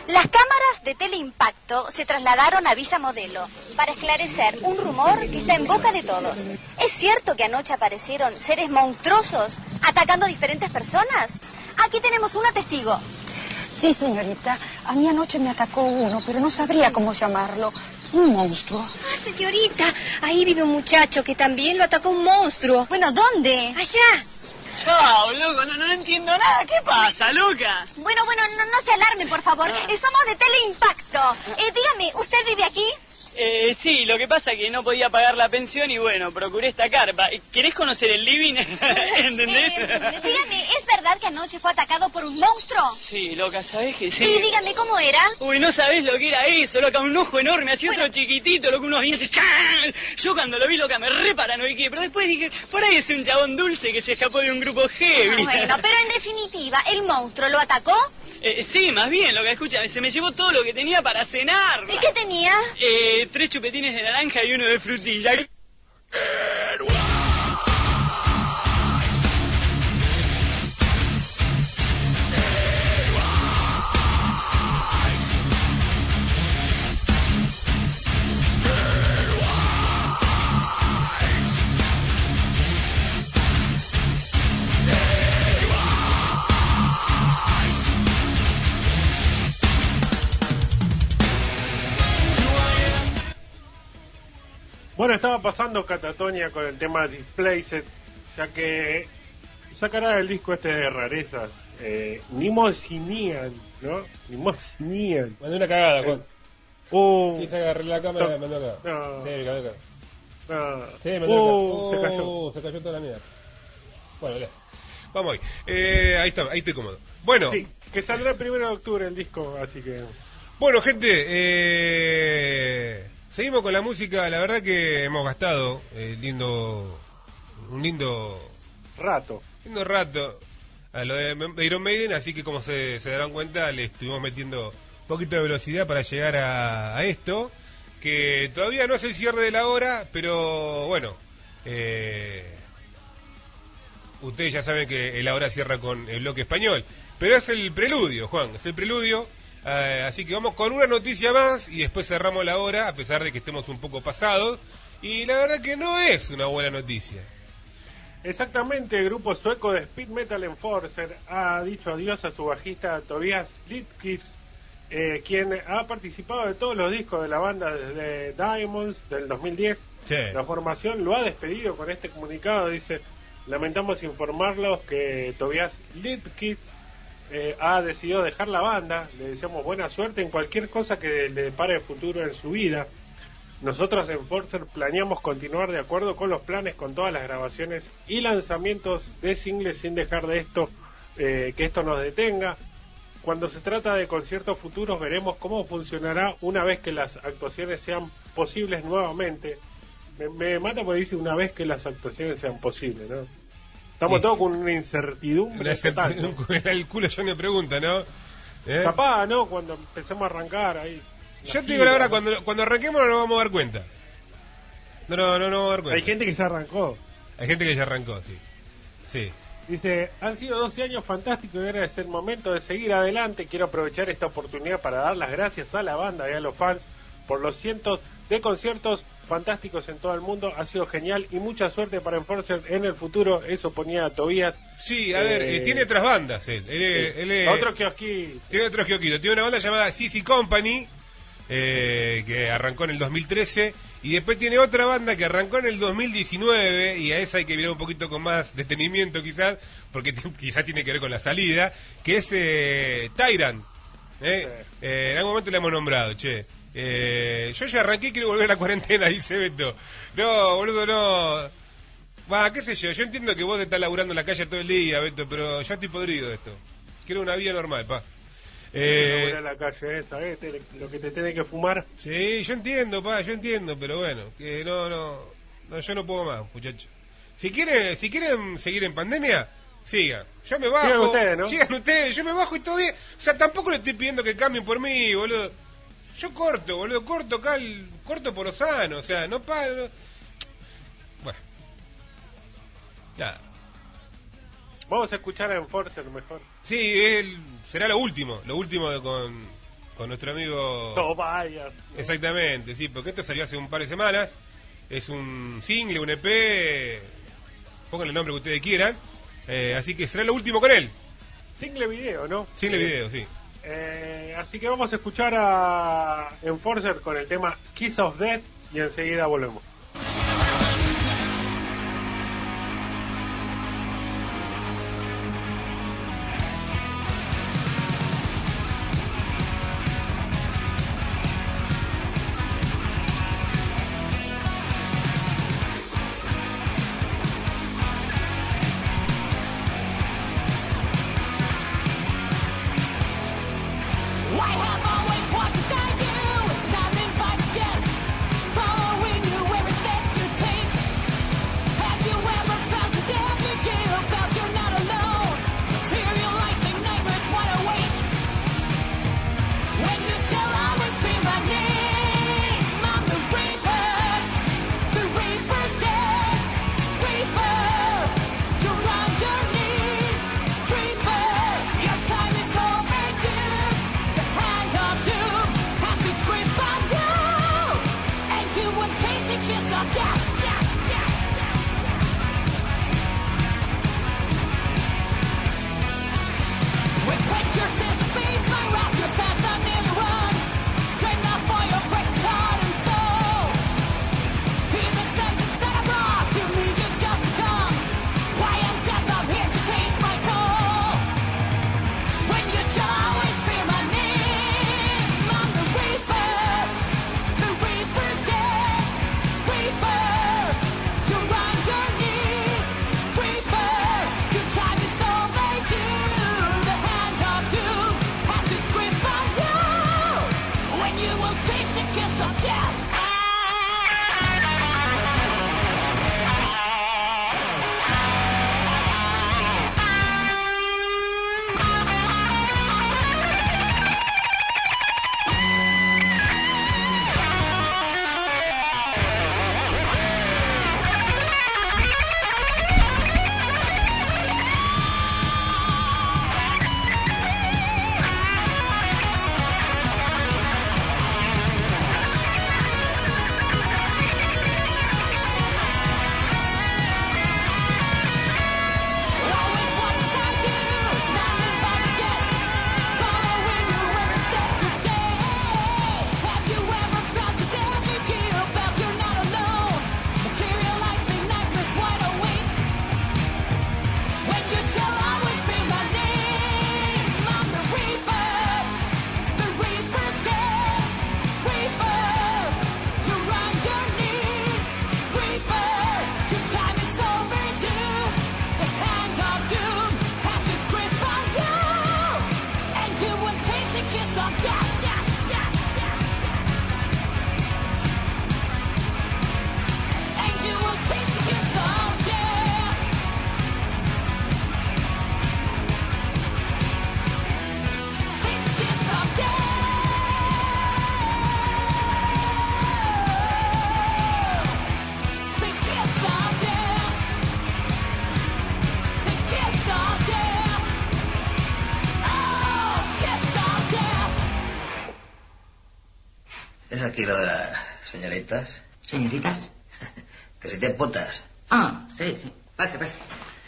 Las cámaras de Teleimpacto se trasladaron a Villa Modelo para esclarecer un rumor que está en boca de todos. ¿Es cierto que anoche aparecieron seres monstruosos atacando a diferentes personas? Aquí tenemos una testigo. Sí, señorita. A mí anoche me atacó uno, pero no sabría cómo llamarlo. Un monstruo. Ah, señorita, ahí vive un muchacho que también lo atacó un monstruo. Bueno, ¿dónde? Allá. Chao, loco, no entiendo nada. ¿Qué pasa, loca? Bueno, no se alarme, por favor. Somos de Teleimpacto. Dígame, ¿usted vive aquí? Sí, lo que pasa es que no podía pagar la pensión y bueno, procuré esta carpa. ¿Querés conocer el living? ¿Entendés? Dígame, ¿es verdad que anoche fue atacado por un monstruo? Sí, loca, ¿sabés que sí? Y dígame, ¿cómo era? Uy, no sabés lo que era eso, loca, un ojo enorme, así otro chiquitito, loca, unos dientes. ¡Can! Yo cuando lo vi, loca, me re paranoiqué, pero después dije, por ahí es un chabón dulce que se escapó de un grupo heavy. Bueno, pero en definitiva, ¿el monstruo lo atacó? Sí, más bien, loca, escúchame, se me llevó todo lo que tenía para cenar. ¿Y qué tenía? 3 chupetines de naranja y uno de frutilla. Bueno, estaba pasando Catatonia con el tema Displaced, ya que sacará el disco este de rarezas, Nimosinian, ¿no? Nimosinian. Mandé una cagada, Juan. Quise agarrar la cámara y me mandó acá. No. Sí, me cagó acá. No. Sí, me mandó acá. Se cayó toda la mierda. Bueno, ya. Vamos hoy. Ahí está, ahí estoy cómodo. Bueno. Sí, que saldrá el 1 de octubre el disco, así que... Bueno, gente, seguimos con la música. La verdad que hemos gastado un lindo rato a lo de Iron Maiden, así que como se darán cuenta, le estuvimos metiendo un poquito de velocidad para llegar a esto, que todavía no es el cierre de la hora, pero bueno, ustedes ya saben que la hora cierra con el bloque español, pero es el preludio, Juan, es el preludio. Así que vamos con una noticia más y después cerramos la hora, a pesar de que estemos un poco pasados, y la verdad que no es una buena noticia. Exactamente, el grupo sueco de Speed Metal Enforcer ha dicho adiós a su bajista Tobias Litkis, quien ha participado de todos los discos de la banda desde Diamonds del 2010. Sí. La formación lo ha despedido con este comunicado, dice: lamentamos informarlos que Tobias Litkis ha decidido dejar la banda. Le deseamos buena suerte en cualquier cosa que le depare el futuro en su vida. Nosotros en Enforcer planeamos continuar de acuerdo con los planes, con todas las grabaciones y lanzamientos de singles, sin dejar de que esto nos detenga. Cuando se trata de conciertos futuros, veremos cómo funcionará una vez que las actuaciones sean posibles nuevamente. Me mata porque dice una vez que las actuaciones sean posibles, ¿no? Estamos todos con una incertidumbre total, ¿no? El culo yo me pregunta, ¿no? Capaz, ¿no? Cuando empecemos a arrancar ahí. Yo te digo la verdad, cuando arranquemos no nos vamos a dar cuenta. No vamos a dar cuenta. Hay gente que ya arrancó. Hay gente que ya arrancó, sí. Sí. Dice: han sido 12 años fantásticos y ahora es el momento de seguir adelante. Quiero aprovechar esta oportunidad para dar las gracias a la banda y a los fans por los cientos de conciertos fantásticos en todo el mundo. Ha sido genial y mucha suerte para Enforcer en el futuro. Eso ponía Tobías. Sí, a ver, tiene otras bandas él. Otro kiosquito. Tiene otro kiosquito. Tiene una banda llamada CC Company, que arrancó en el 2013, y después tiene otra banda que arrancó en el 2019, y a esa hay que mirar un poquito con más detenimiento quizás, porque quizás tiene que ver con la salida, que es Tyrant. En algún momento le hemos nombrado, che. Yo ya arranqué y quiero volver a la cuarentena, dice Beto. No, boludo, no. Va, qué sé yo entiendo que vos estás laburando en la calle todo el día, Beto, pero ya estoy podrido de esto. Quiero una vida normal, pa. A la calle esta, lo que te tiene que fumar. Sí, yo entiendo, pero bueno, que no, yo no puedo más, muchachos. Si quieren seguir en pandemia, sigan. Yo me bajo. Sigan ustedes, ¿no? Sigan ustedes, yo me bajo y todo bien. O sea, tampoco le estoy pidiendo que cambien por mí, boludo. Yo corto, boludo, corto por lo sano, o sea, no paro. Bueno. Nada. Vamos a escuchar a Enforcer mejor. Sí, será lo último con nuestro amigo Tobias. Exactamente, sí, porque esto salió hace un par de semanas. Es un single, un EP, pónganle el nombre que ustedes quieran. Así que será lo último con él. Single video, ¿no? Single video, sí. Así que vamos a escuchar a Enforcer con el tema Kiss of Death y enseguida volvemos. ¿Es aquí lo de las señoritas? ¿Señoritas? Que si te putas. Ah, sí, sí. Pase, pase.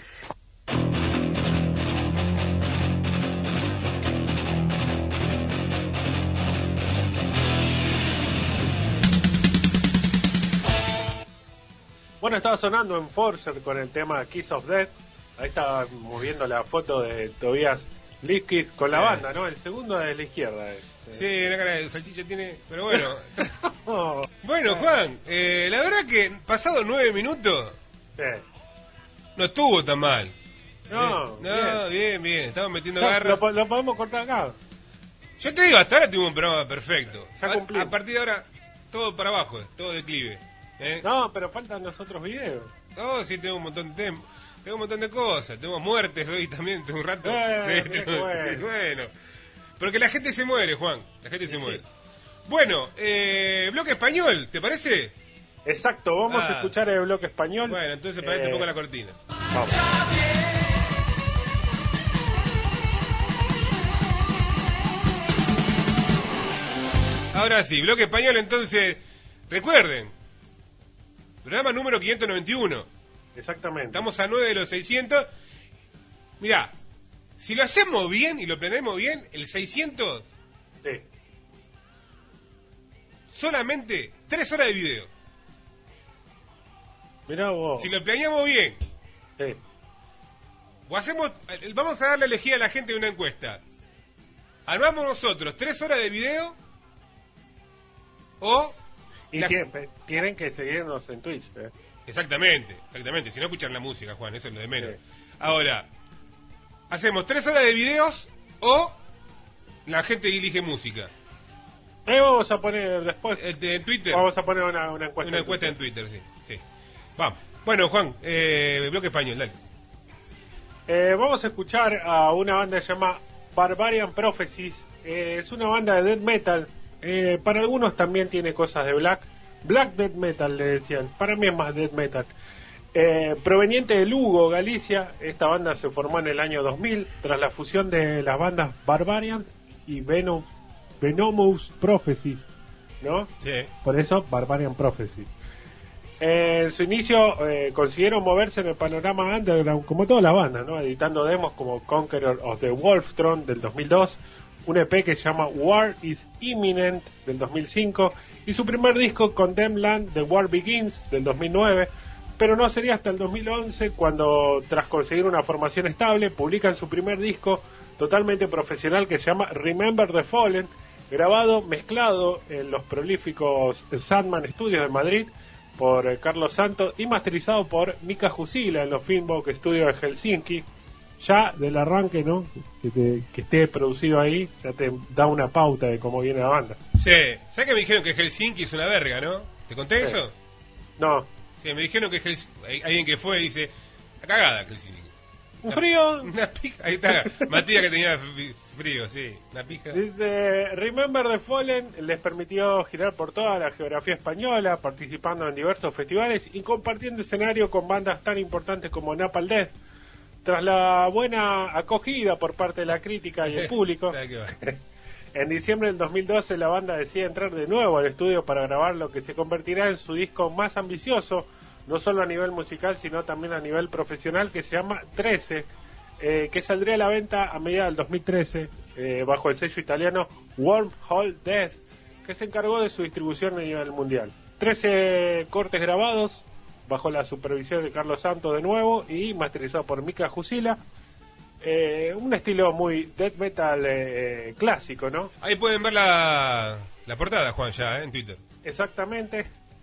Bueno, estaba sonando Enforcer con el tema Kiss of Death. Ahí estábamos viendo la foto de Tobias Liskis con la banda, ¿no? El segundo de la izquierda. Sí, una cara de salchicha tiene, pero bueno. Bueno, Juan, la verdad que pasado 9 minutos, no estuvo tan mal. No, bien. Estamos metiendo garra. Lo podemos cortar acá. Yo te digo, hasta ahora tuvimos un programa perfecto. Ya cumplimos. A partir de ahora, todo para abajo, todo declive. No, pero faltan los otros videos. No, sí, tengo un montón de tengo un montón de cosas. Tenemos muertes hoy también, tengo un rato. Sí, bueno. Pero que la gente se muere, Juan. La gente se muere. Bueno, bloque español, ¿te parece? Exacto, vamos a escuchar el bloque español. Bueno, entonces para te pongo la cortina. Vamos. Ahora sí, bloque español, entonces, recuerden, programa número 591. Exactamente. Estamos a 9 de los 600. Mirá, si lo hacemos bien y lo planeamos bien, el 600... Sí. Solamente 3 horas de video. Mirá vos. Si lo planeamos bien. Sí. O hacemos, vamos a darle a elegir a la gente una encuesta. Armamos nosotros 3 horas de video o... Y tienen que seguirnos en Twitch. Exactamente. Si no escuchan la música, Juan, eso es lo de menos. Sí. Ahora, hacemos 3 horas de videos o la gente elige música. Vamos a poner después en Twitter. Vamos a poner una encuesta. Una encuesta en Twitter, sí. Vamos. Bueno, Juan, bloque español, dale. Vamos a escuchar a una banda que se llama Barbarian Prophecies. Es una banda de death metal. Para algunos también tiene cosas de black death metal, le decían. Para mí es más death metal. Proveniente de Lugo, Galicia, esta banda se formó en el año 2000 tras la fusión de las bandas Barbarian y Venomous Prophecies, ¿no? Sí. Por eso Barbarian Prophecies. En su inicio consiguieron moverse en el panorama underground como todas las bandas, ¿no? Editando demos como Conqueror of the Wolfthrone del 2002, un EP que se llama War is Imminent del 2005 y su primer disco Condemned Land, The War Begins del 2009, pero no sería hasta el 2011 cuando, tras conseguir una formación estable, publican su primer disco totalmente profesional que se llama Remember the Fallen, grabado, mezclado en los prolíficos Sandman Studios de Madrid por Carlos Santos y masterizado por Mika Jusila en los Filmbox Studios de Helsinki. Ya del arranque, ¿no? Que esté producido ahí, ya te da una pauta de cómo viene la banda. Sí, ¿sabes que me dijeron que Helsinki es una verga, no? ¿Te conté eso? No. Sí, me dijeron que alguien que fue dice, la cagada Helsinki. ¿Un frío? Una pija, ahí está, Matías que tenía frío, sí, una pija. Dice, Remember the Fallen les permitió girar por toda la geografía española, participando en diversos festivales y compartiendo escenario con bandas tan importantes como Napalm Death. Tras la buena acogida por parte de la crítica y el público, en diciembre del 2012 la banda decide entrar de nuevo al estudio para grabar lo que se convertirá en su disco más ambicioso, no solo a nivel musical, sino también a nivel profesional, que se llama 13, que saldría a la venta a mediados del 2013, bajo el sello italiano Wormhole Death, que se encargó de su distribución a nivel mundial. 13 cortes grabados, bajo la supervisión de Carlos Santos de nuevo, y masterizado por Mika Jusila. Un estilo muy death metal clásico, ¿no? Ahí pueden ver la portada, Juan, ya, en Twitter. Exactamente.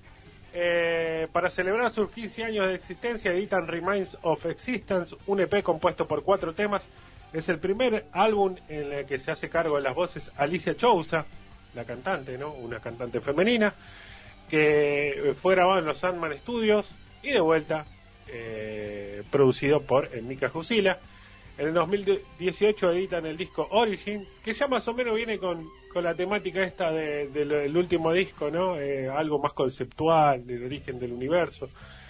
Para celebrar sus 15 años de existencia editan Remains of Existence, un EP compuesto por 4 temas. Es el primer álbum en el que se hace cargo de las voces Alicia Chousa, la cantante, ¿no? Una cantante femenina, que fue grabado en los Sandman Studios y de vuelta producido por Mika Jusila. En el 2018 editan el disco Origin, que ya más o menos viene con la temática esta del último disco, ¿no? Algo más conceptual, del origen del universo.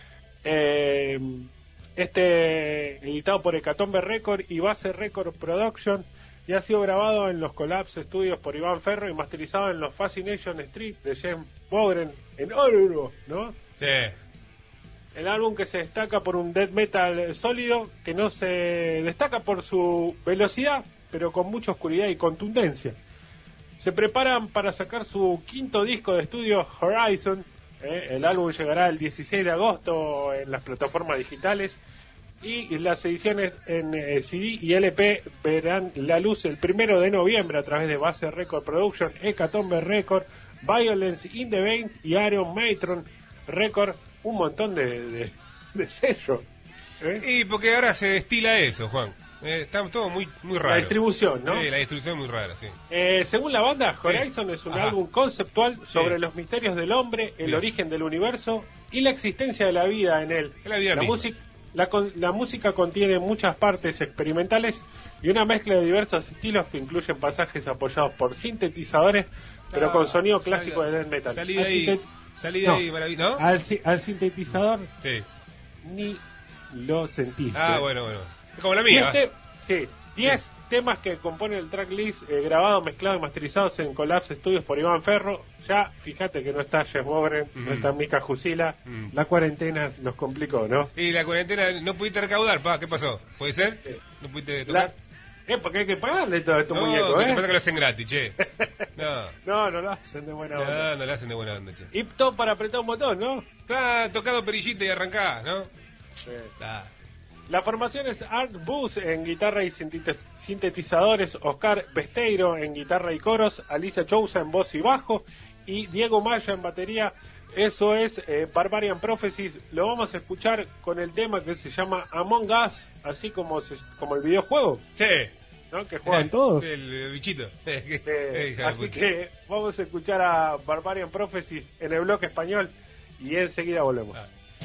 Editado por Hecatombe Record y Base Record Production, y ha sido grabado en los Collapse Studios por Iván Ferro y masterizado en los Fascination Street de James Bogren en Oruro, ¿no? Sí. El álbum que se destaca por un death metal sólido, que no se destaca por su velocidad, pero con mucha oscuridad y contundencia. Se preparan para sacar su quinto disco de estudio, Horizon. El álbum llegará el 16 de agosto en las plataformas digitales, y las ediciones en CD y LP verán la luz el 1 de noviembre a través de Base Record Production, Hecatombe Record, Violence in the Veins y Iron Matron Record. Un montón de sellos. Y porque ahora se destila eso, Juan. Está todo muy raro. La distribución, ¿no? Sí, la distribución es muy rara, sí. Según la banda, Horizon es un álbum conceptual sobre los misterios del hombre, el origen del universo y la existencia de la vida en él. La música contiene muchas partes experimentales y una mezcla de diversos estilos que incluyen pasajes apoyados por sintetizadores, pero con sonido clásico de death metal. Salí de ahí, maravilloso, ¿no? Al sintetizador sí. ni lo sentís. Bueno. Es como la mía. Sí. 10 temas que componen el tracklist grabado, mezclado y masterizados en Collapse Studios por Iván Ferro. Ya, fíjate que no está Jeff Bogren, no está Mika Jusila. La cuarentena nos complicó, ¿no? Y la cuarentena, no pudiste recaudar, ¿qué pasó? ¿Puede ser? Sí. ¿No pudiste tocar? Porque hay que pagarle todo a estos muñecos, lo que pasa es que lo hacen gratis, che. No lo hacen de buena onda. No lo hacen de buena onda, che. Y todo para apretar un botón, ¿no? Tocado perillita y arrancá, ¿no? Sí. La formación es Art Booth en guitarra y sintetizadores, Oscar Besteiro en guitarra y coros, Alicia Chousa en voz y bajo y Diego Maya en batería. Eso es Barbarian Prophecies. Lo vamos a escuchar con el tema que se llama Among Us, así como el videojuego. Sí. ¿No? Que juegan todos. El bichito. Así que vamos a escuchar a Barbarian Prophecies en el bloque español y enseguida volvemos.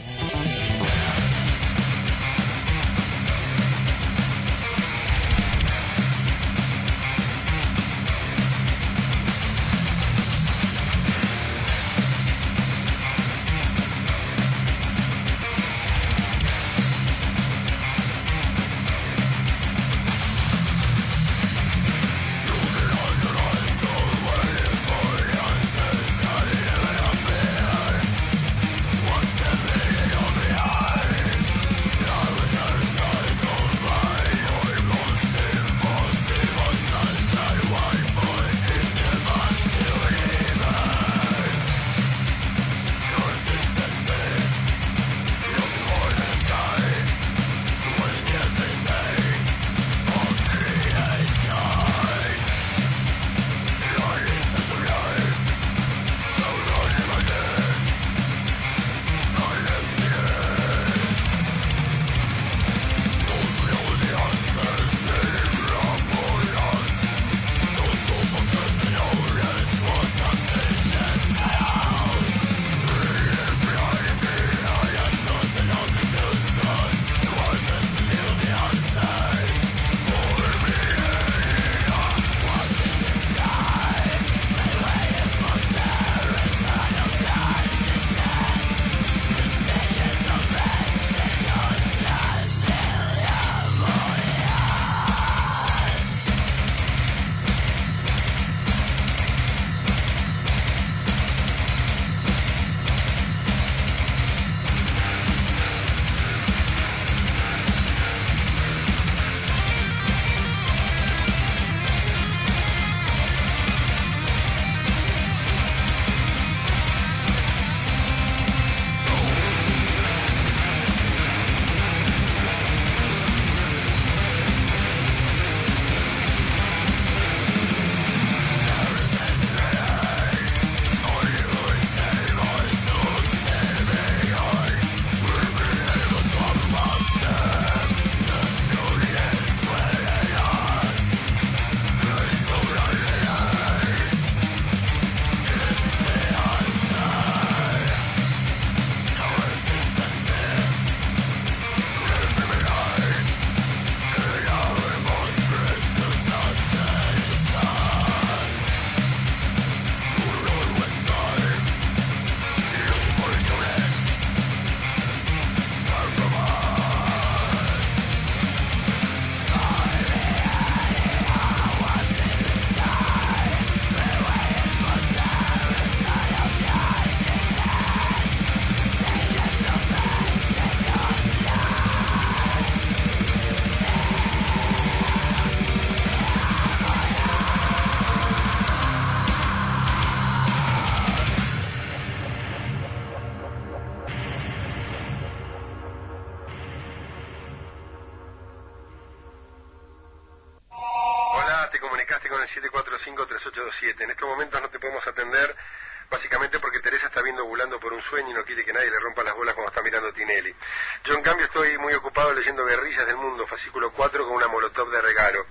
con el 745-3827. En estos momentos no te podemos atender, básicamente porque Teresa está viendo ovulando por un sueño y no quiere que nadie le rompa las bolas cuando está mirando Tinelli. Yo, en cambio, estoy muy ocupado leyendo Guerrillas del Mundo, fascículo 4, con una molotov de regalo.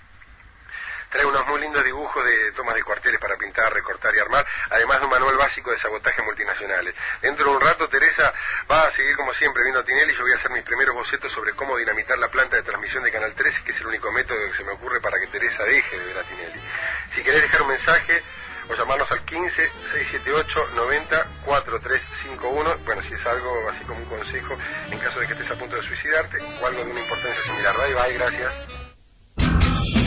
Trae unos muy lindos dibujos de tomas de cuarteles para pintar, recortar y armar, además de un manual básico de sabotaje multinacionales. Dentro de un rato Teresa va a seguir como siempre viendo a Tinelli y yo voy a hacer mis primeros bocetos sobre cómo dinamitar la planta de transmisión de Canal 13, que es el único método que se me ocurre para que Teresa deje de ver a Tinelli. Si querés dejar un mensaje o llamarnos al 15-678-90-4351, bueno, si es algo así como un consejo en caso de que estés a punto de suicidarte o algo de una importancia similar. Bye, bye, gracias.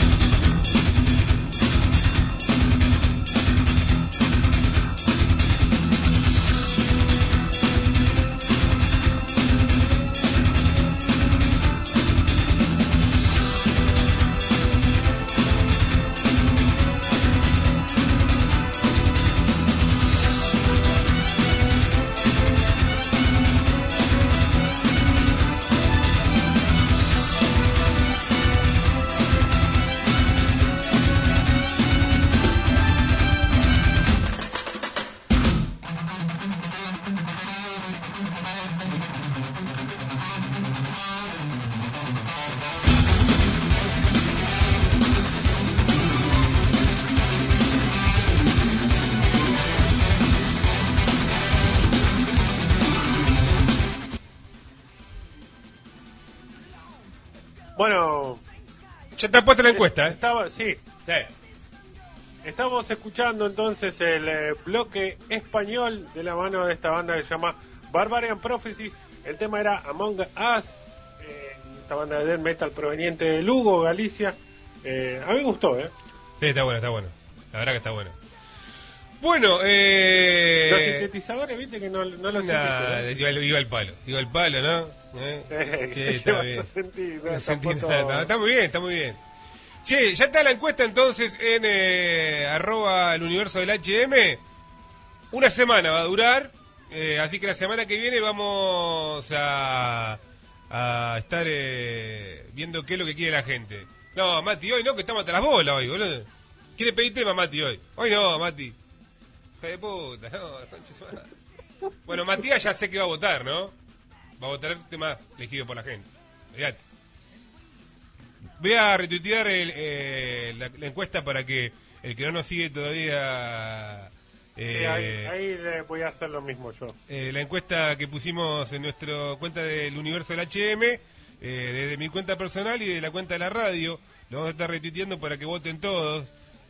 Bueno, ya te has puesto la encuesta, ¿eh? Sí. Estamos escuchando entonces el bloque español de la mano de esta banda que se llama Barbarian Prophecies. El tema era Among Us, esta banda de death metal proveniente de Lugo, Galicia. A mí me gustó, Sí, está bueno. La verdad que está bueno. Bueno, los sintetizadores, viste que no los iba al palo, ¿no? ¿Qué vas a sentir? Está muy bien. Che, ya está la encuesta entonces en @ el universo del HM. Una semana va a durar, así que la semana que viene vamos a estar viendo qué es lo que quiere la gente. No, Mati, hoy no, que estamos hasta las bolas hoy, boludo. ¿Quiere pedir tema, Mati, hoy? Hoy no, Mati. Hijo de puta, no, concha su madre. Bueno, Matías ya sé que va a votar, ¿no? Va a votar el tema elegido por la gente. Mirate. Voy a retuitear la encuesta para que el que no nos sigue todavía... ahí le voy a hacer lo mismo yo. La encuesta que pusimos en nuestra cuenta del universo del HM, desde mi cuenta personal y de la cuenta de la radio, lo vamos a estar retuiteando para que voten todos.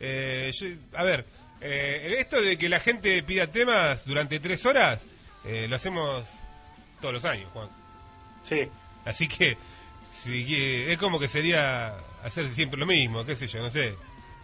Esto de que la gente pida temas durante 3 horas, lo hacemos todos los años, Juan. Sí. Así que es como que sería hacer siempre lo mismo, qué sé yo, no sé.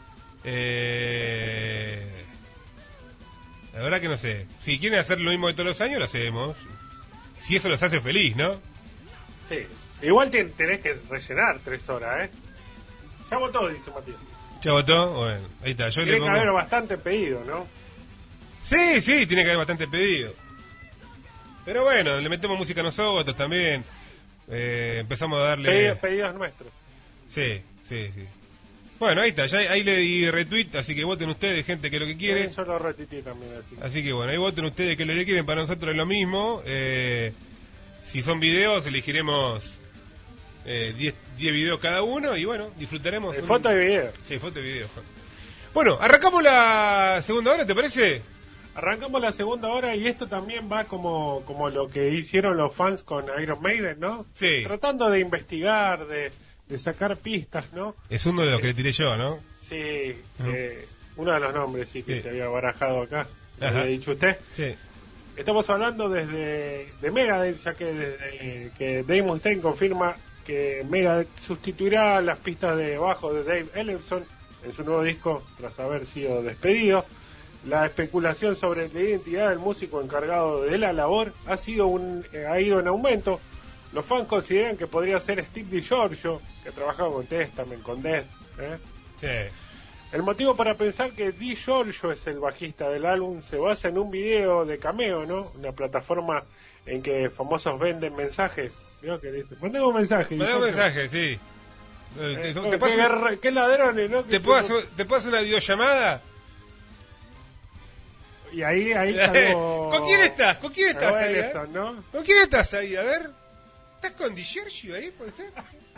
La verdad que no sé. Si quieren hacer lo mismo de todos los años, lo hacemos. Si eso los hace feliz, ¿no? Sí. Igual tenés que rellenar 3 horas, Ya votó, dice Matías. ¿Ya votó? Bueno, ahí está. Tiene que haber bastante pedido, ¿no? Sí, tiene que haber bastante pedido. Pero bueno, le metemos música a nosotros también. Empezamos a darle... Pedidos nuestros. Sí. Bueno, ahí está. Ahí le di retweet, así que voten ustedes, gente, que es lo que quieren. Yo lo retuiteé también, así que bueno, ahí voten ustedes que es lo que quieren. Para nosotros es lo mismo. Si son videos, elegiremos 10 videos cada uno y bueno, disfrutaremos. Foto y video. Sí, foto y video. Bueno, arrancamos la segunda hora, ¿te parece? Arrancamos la segunda hora y esto también va como lo que hicieron los fans con Iron Maiden, ¿no? Sí. Tratando de investigar, de sacar pistas, ¿no? Es uno de los que le tiré yo, ¿no? Sí, uno de los nombres que se había barajado acá, lo Ajá. había dicho usted. Sí. Estamos hablando de Megadeth, ya que Dave Mustaine confirma que Megadeth sustituirá las pistas de bajo de Dave Ellefson en su nuevo disco tras haber sido despedido. La especulación sobre la identidad del músico encargado de la labor ha ido en aumento. Los fans consideran que podría ser Steve DiGiorgio, que ha trabajado con Testament, con Death. Sí. El motivo para pensar que DiGiorgio es el bajista del álbum se basa en un video de Cameo, ¿no? Una plataforma en que famosos venden mensajes. ¿Vio que dice? Mandame un mensaje. Mandame un mensaje, sí. ¿Qué ladrones, no? ¿Te puedo hacer una videollamada? Y ahí está ¿Con quién estás? ¿Con quién estás ahí? ¿No? ¿Con quién estás ahí? A ver. ¿Estás con DiGiorgio ahí? ¿Puede ser?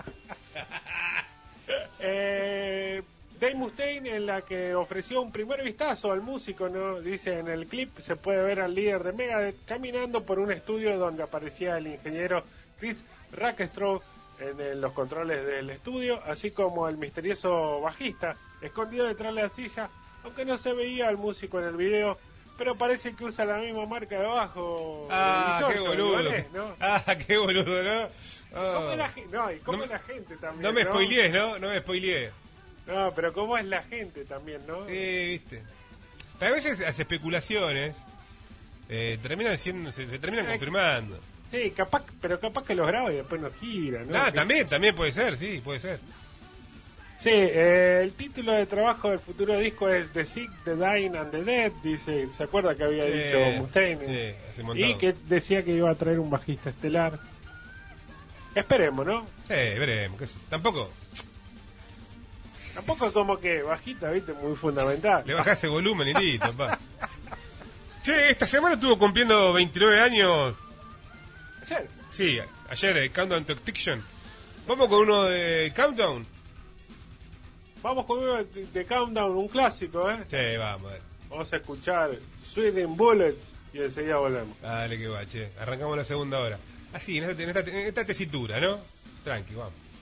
Dave Mustaine, en la que ofreció un primer vistazo al músico, ¿no? Dice, en el clip se puede ver al líder de Megadeth caminando por un estudio donde aparecía el ingeniero Chris Rackstraw en los controles del estudio, así como el misterioso bajista escondido detrás de la silla, aunque no se veía al músico en el video, pero parece que usa la misma marca de bajo. Qué boludo. ¿no? Qué boludo, ¿no? ¿Cómo es la gente? No, y cómo es la gente también. No me spoilees, ¿no? No me spoilees. No, pero cómo es la gente también, ¿no? Viste. Pero a veces las especulaciones terminan siendo, se terminan confirmando. Sí, capaz que los graba y después nos gira, ¿no? También puede ser, sí, puede ser. Sí, el título de trabajo del futuro disco es The Sick, The Dying and The Dead, dice, ¿se acuerda que había dicho Mustaine? Sí, hace un montón. Y que decía que iba a traer un bajista estelar. Esperemos, ¿no? Sí, veremos. Tampoco como que bajita, viste, muy fundamental. Le bajás el volumen y listo, pa. Che, esta semana estuvo cumpliendo 29 años. ¿Ayer? Sí, ayer, Countdown to Extinction. Vamos con uno de Countdown. Vamos con uno de Countdown, un clásico, Sí, vamos. Vamos a escuchar Sweden Bullets y enseguida volvemos. Dale, que va, che. Arrancamos la segunda hora. Así, en esta tesitura, ¿no? Tranqui, vamos.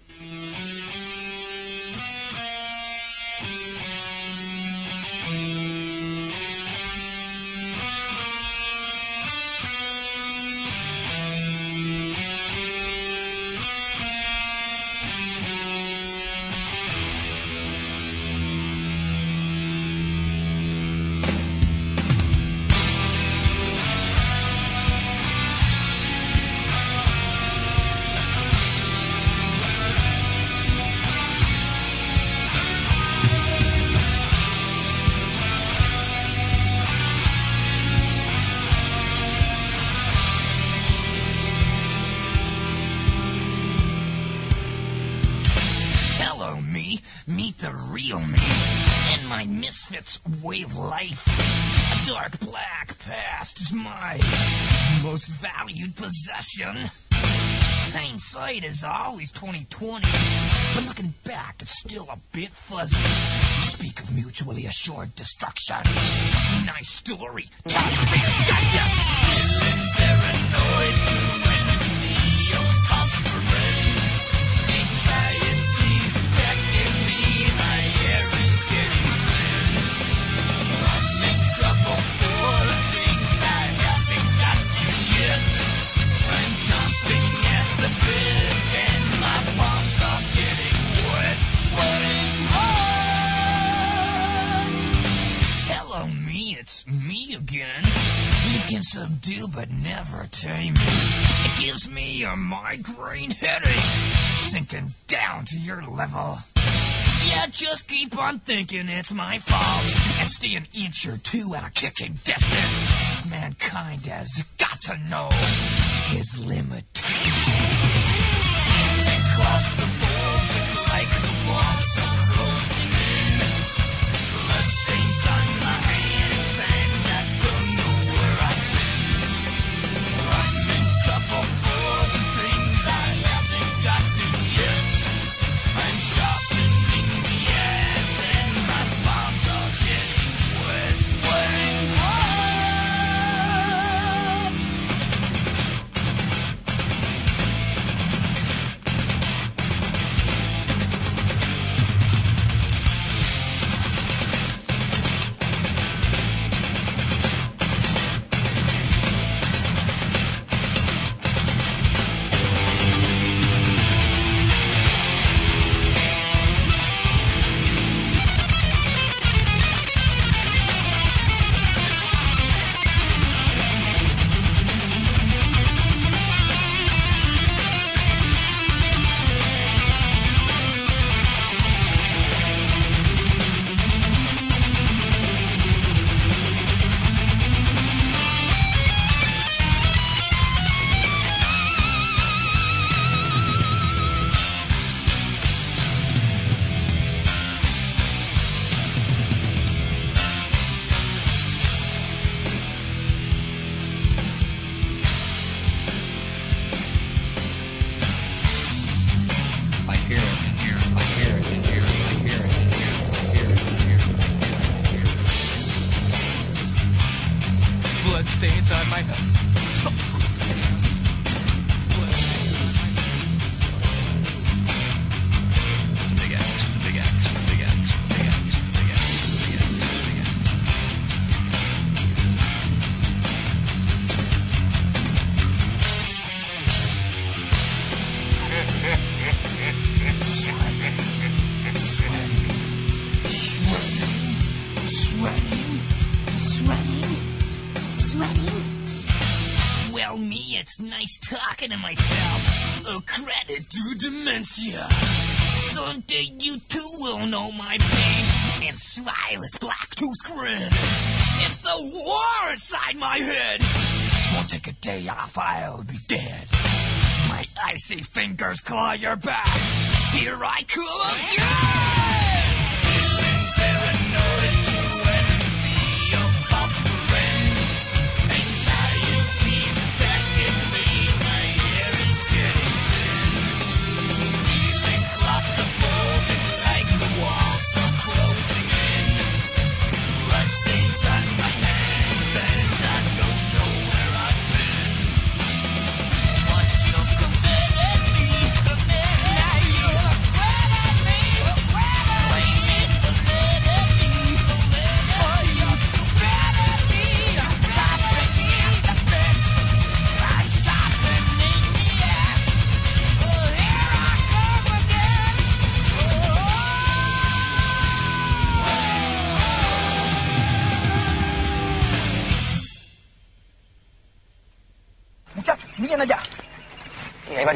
Meet the real me and my misfits way of life. A dark black past is my most valued possession. Hindsight is always 20/20, but looking back, it's still a bit fuzzy. You speak of mutually assured destruction. Nice story. Gotcha. Feeling paranoid to enemy of offspring. Anxiety stacking me, my hair is getting thin. I'm in trouble for things I haven't got to yet. I'm jumping at the bit and my palms are getting wet. Sweating hard. Hello, me, it's me again. You can subdue but never tame me. It gives me a migraine headache, sinking down to your level. Yeah, just keep on thinking it's my fault and stay an inch or two out of kicking distance. Mankind has got to know his limitations. Claustrophobic like the walls are closing in. Bloodstains on my hands and I don't know where I've been. I'm in trouble for the things I haven't gotten yet. I'm sharpening the ass and my palms are getting wet. Sweating hard. Bloodstains on my head. Big X, big X, big X, big X, big X, big X, big X. Sweating. Well, me, it's nice talking to myself. A credit to dementia. Someday you too will know my pain and smile its black-toothed grin. If the war inside my head won't take a day off, I'll be dead. My icy fingers claw your back. Here I come again. Feeling paranoid to enemy of offspring. Anxiety's attacking me. My hair is getting thin. Feeling claustrophobic like the walls are closing in. Bloodstains on my hands and I don't know where I've been. Once you committed me, now you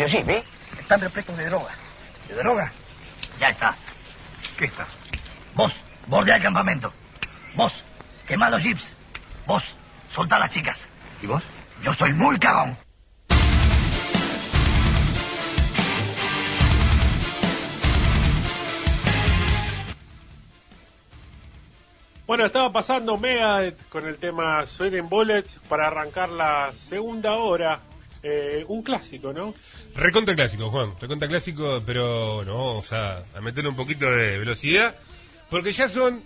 sí, ¿ves? Están repletos de droga. ¿De droga? Ya está. ¿Qué está? Vos, bordea el campamento. Vos, quemá los jeeps. Vos, soltá a las chicas. ¿Y vos? Yo soy muy cagón. Bueno, estaba pasando Megadeth con el tema Sweating Bullets para arrancar la segunda hora. Un clásico, ¿no? Recontra clásico, Juan. Recontra clásico, pero no vamos a meterle un poquito de velocidad. Porque ya son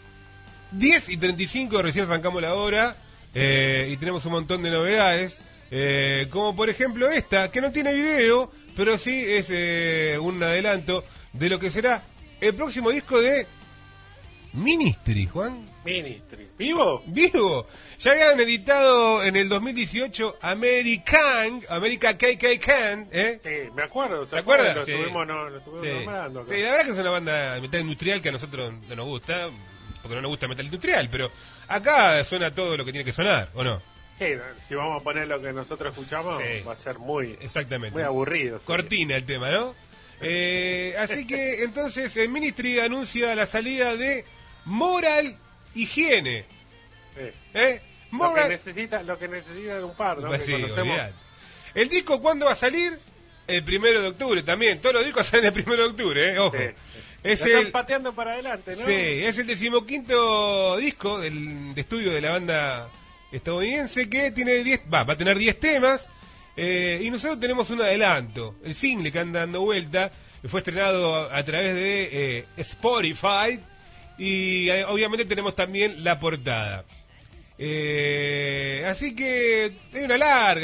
10:35, recién arrancamos la hora. Y tenemos un montón de novedades. Como por ejemplo esta, que no tiene video, pero sí es un adelanto de lo que será el próximo disco de Ministry, Juan. Ministry. ¿Vivo? Vivo. Ya habían editado en el 2018 America KK, ¿eh? Sí, me acuerdo. ¿Se acuerdan? Lo Sí. estuvimos nombrando. Sí, la verdad que es una banda de metal industrial que a nosotros no nos gusta, porque no nos gusta metal industrial, pero acá suena todo lo que tiene que sonar, ¿o no? Sí, si vamos a poner lo que nosotros escuchamos, Sí. va a ser muy, Exactamente. muy aburrido. Sí. Cortina el tema, ¿no? Así que entonces el Ministry anuncia la salida de Moral Higiene. Moral... Lo que necesita de un par, ¿no? Pues Que sí, conocemos. olvidate. ¿El disco cuándo va a salir? El 1 de octubre también. Todos los discos salen el 1 de octubre, ojo. Sí. Es Lo el... están pateando para adelante, ¿no? Sí, es el 15º disco de estudio de la banda estadounidense que tiene va a tener 10 temas. Y nosotros tenemos un adelanto. El single que anda dando vuelta fue estrenado a través de Spotify. Y obviamente tenemos también la portada. Así que hay una larga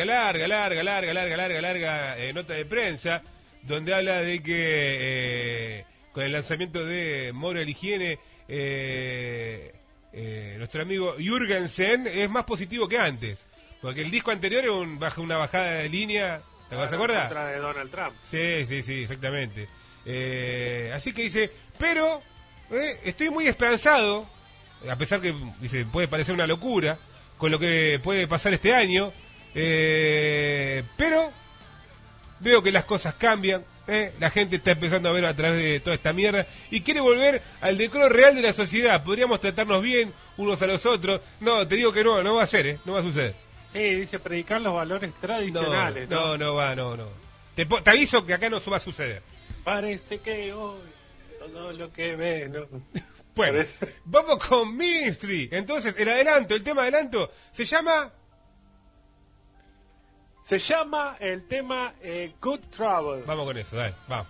nota de prensa donde habla de que con el lanzamiento de Moral Higiene nuestro amigo Jürgensen es más positivo que antes, porque el disco anterior era una bajada de línea. ¿Te acuerdas? Contra de Donald Trump. Sí, exactamente. Así que dice, pero estoy muy esperanzado, a pesar que dice puede parecer una locura con lo que puede pasar este año, pero veo que las cosas cambian, la gente está empezando a ver a través de toda esta mierda y quiere volver al decoro real de la sociedad. Podríamos tratarnos bien unos a los otros. No, te digo que no va a ser, no va a suceder. Sí, dice predicar los valores tradicionales. No. Te aviso que acá no va a suceder. Parece que hoy todo lo que ves, ¿no? Bueno, vamos con Ministry. Entonces, el tema adelanto, se llama el tema Good Trouble. Vamos con eso, dale, vamos.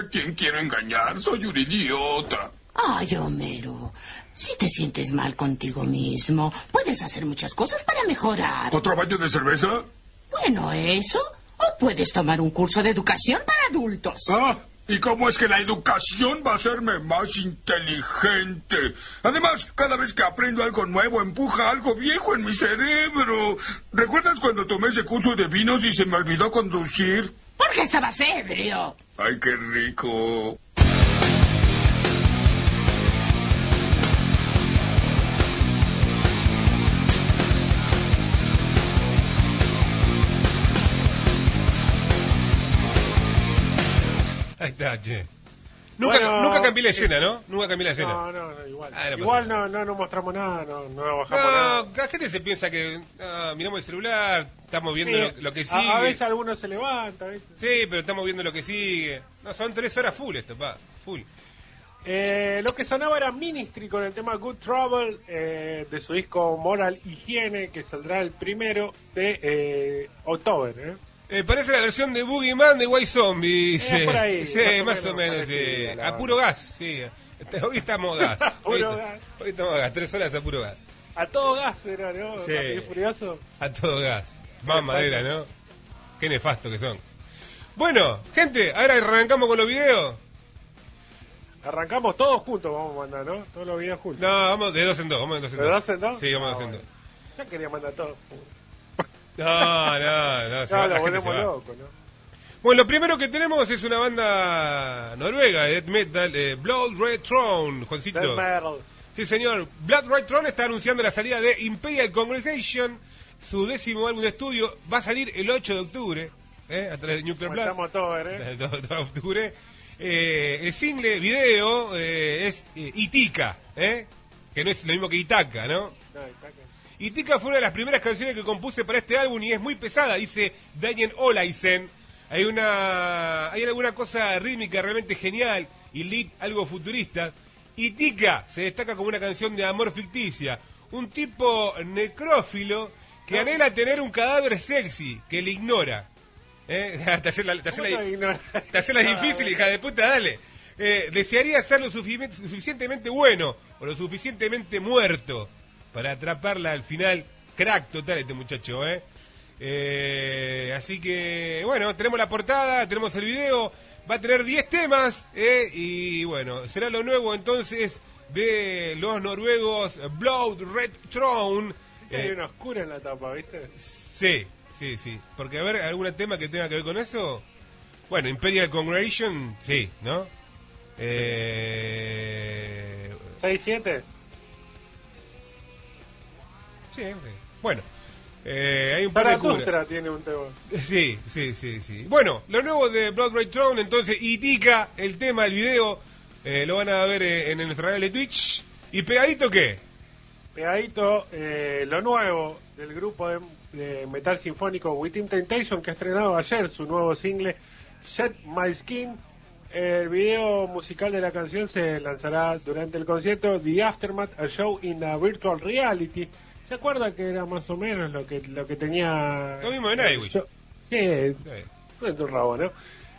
quién quiero engañar. Soy un idiota. Ay, Homero, si te sientes mal contigo mismo, puedes hacer muchas cosas para mejorar. ¿Otro baño de cerveza? Bueno, eso. O puedes tomar un curso de educación para adultos. Ah, ¿y cómo es que la educación va a hacerme más inteligente? Además, cada vez que aprendo algo nuevo, empuja algo viejo en mi cerebro. ¿Recuerdas cuando tomé ese curso de vinos y se me olvidó conducir? Porque estabas ebrio. Ay, qué rico. Ahí está, che. Nunca cambié la escena, ¿no? Nunca cambié la escena. No, igual. Ah, igual no mostramos nada, no bajamos nada. La gente se piensa que miramos el celular, estamos viendo Sí, lo que sigue. A veces alguno se levanta, ¿viste? Sí, pero estamos viendo lo que sigue. No, son 3 horas full esto, full. Lo que sonaba era Ministry con el tema Good Trouble de su disco Moral Higiene, que saldrá el 1 de octubre. Parece la versión de Boogeyman de White Zombie. Por ahí, sí, más o menos. A puro gas, sí. Hoy estamos gas. Hoy estamos gas, 3 horas a puro gas. A todo gas era, ¿no? Sí. Rápido y Furioso. A todo gas. Más madera, ¿no? Qué nefasto que son. Bueno, gente, ahora arrancamos con los videos. Arrancamos todos juntos, vamos a mandar, ¿no? Todos los videos juntos. No, vamos de 2 en 2. ¿De 2 en 2? Sí, vamos de 2 en 2. Ya quería mandar todos. No, lo volvemos loco, ¿no? Bueno, lo primero que tenemos es una banda noruega de death metal, Blood Red Throne, Juancito. Death metal. Sí, señor. Blood Red Throne está anunciando la salida de Imperial Congregation, su 10º álbum de estudio. Va a salir el 8 de octubre, a través de Nuclear Blast. Estamos todos, todo de octubre. El single video es Itika, que no es lo mismo que Itaca, ¿no? No, Itaca. Itika fue una de las primeras canciones que compuse para este álbum y es muy pesada, dice Daniel Olaisen. Hay alguna cosa rítmica realmente genial y lead algo futurista. Itika se destaca como una canción de amor ficticia, un tipo necrófilo que anhela tener un cadáver sexy, que le ignora. Te hace la difícil, hija de puta, dale. Desearía ser lo suficientemente bueno o lo suficientemente muerto para atraparla al final. Crack total este muchacho, así que, bueno, tenemos la portada, tenemos el video, va a tener 10 temas, y bueno, será lo nuevo entonces de los noruegos Blood Red Throne. Hay una oscura en la tapa, ¿viste? Sí, porque a ver, ¿algún tema que tenga que ver con eso? Bueno, Imperial Congregation, sí, ¿no? 6-7. Sí, bueno, hay un par de Zaratustra tiene un tema. Sí. Bueno, lo nuevo de Blood Red Throne, entonces, Itika, el tema, el video, lo van a ver en nuestro canal de Twitch. ¿Y pegadito qué? Pegadito, lo nuevo del grupo de metal sinfónico Within Temptation, que ha estrenado ayer su nuevo single, Shed My Skin. El video musical de la canción se lanzará durante el concierto The Aftermath, a show in a virtual reality. ¿Se acuerda que era más o menos lo que tenía? Lo mismo de Nightwish. Sí, no tu rabo, ¿no?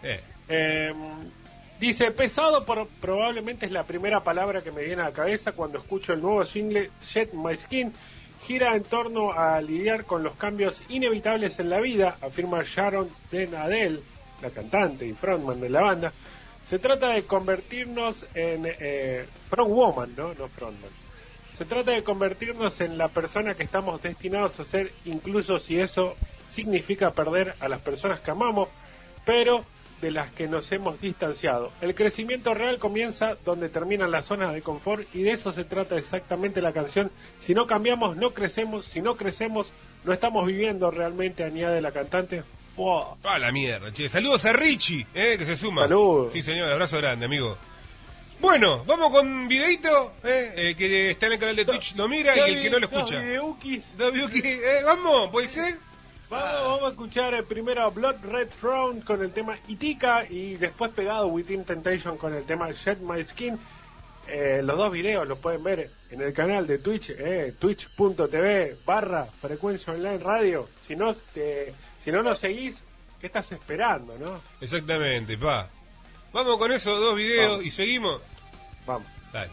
Dice, pesado, probablemente es la primera palabra que me viene a la cabeza cuando escucho el nuevo single Shed My Skin. Gira en torno a lidiar con los cambios inevitables en la vida, afirma Sharon Den Adel, la cantante y frontman de la banda. Se trata de convertirnos en frontwoman, ¿no? No frontman. Se trata de convertirnos en la persona que estamos destinados a ser, incluso si eso significa perder a las personas que amamos, pero de las que nos hemos distanciado. El crecimiento real comienza donde terminan las zonas de confort, y de eso se trata exactamente la canción. Si no cambiamos, no crecemos. Si no crecemos, no estamos viviendo realmente, añade la cantante. ¡Wow! ¡Ah, la mierda, che! Saludos a Richie, que se suma. Saludos. Sí, señor, abrazo grande, amigo. Bueno, vamos con videito, que está en el canal de Twitch, lo mira, y el que no lo escucha. Dos videukis, vamos, ¿puede ser? Vamos a escuchar primero Blood Red Throne con el tema Itika, y después pegado Within Temptation con el tema Shed My Skin. Los dos videos los pueden ver en el canal de Twitch, twitch.tv/Frecuencia Online Radio. Si no nos seguís, ¿qué estás esperando, no? Exactamente, pa. Vamos con esos 2 videos. Vamos. Y seguimos. Vamos. Dale.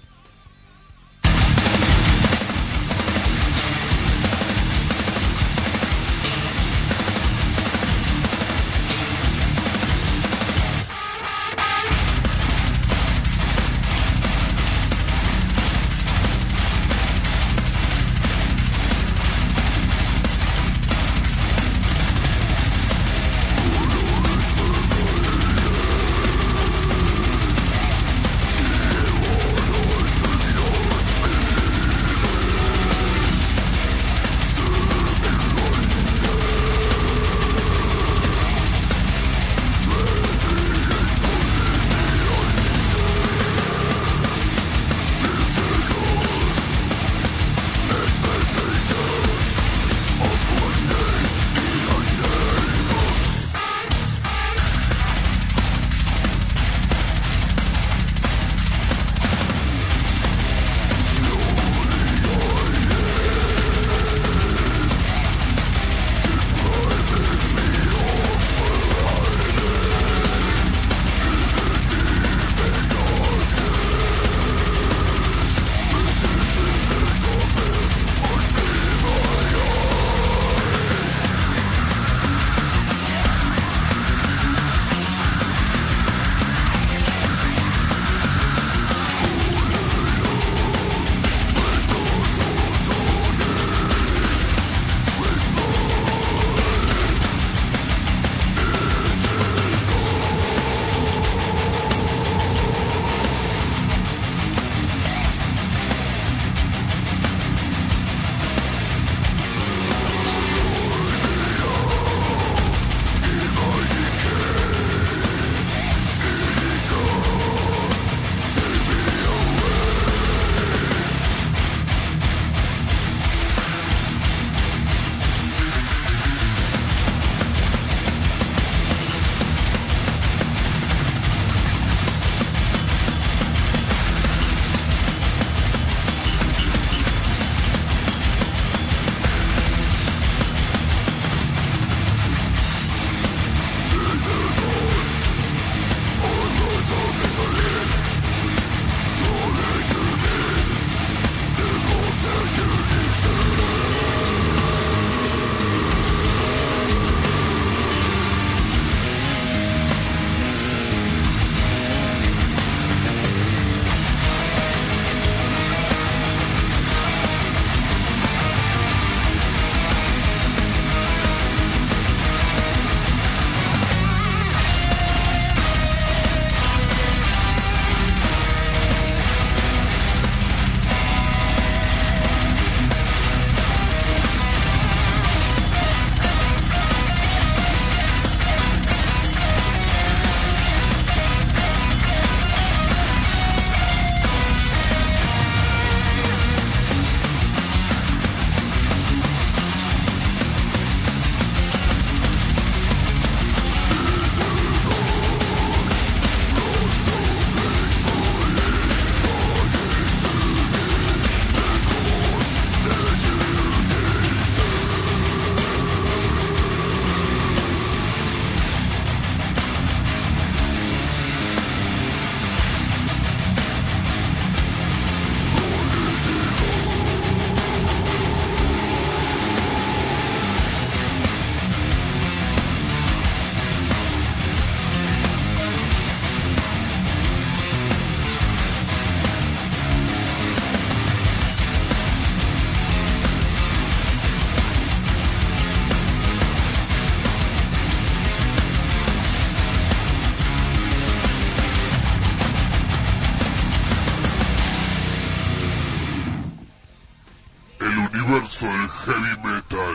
universo del heavy metal.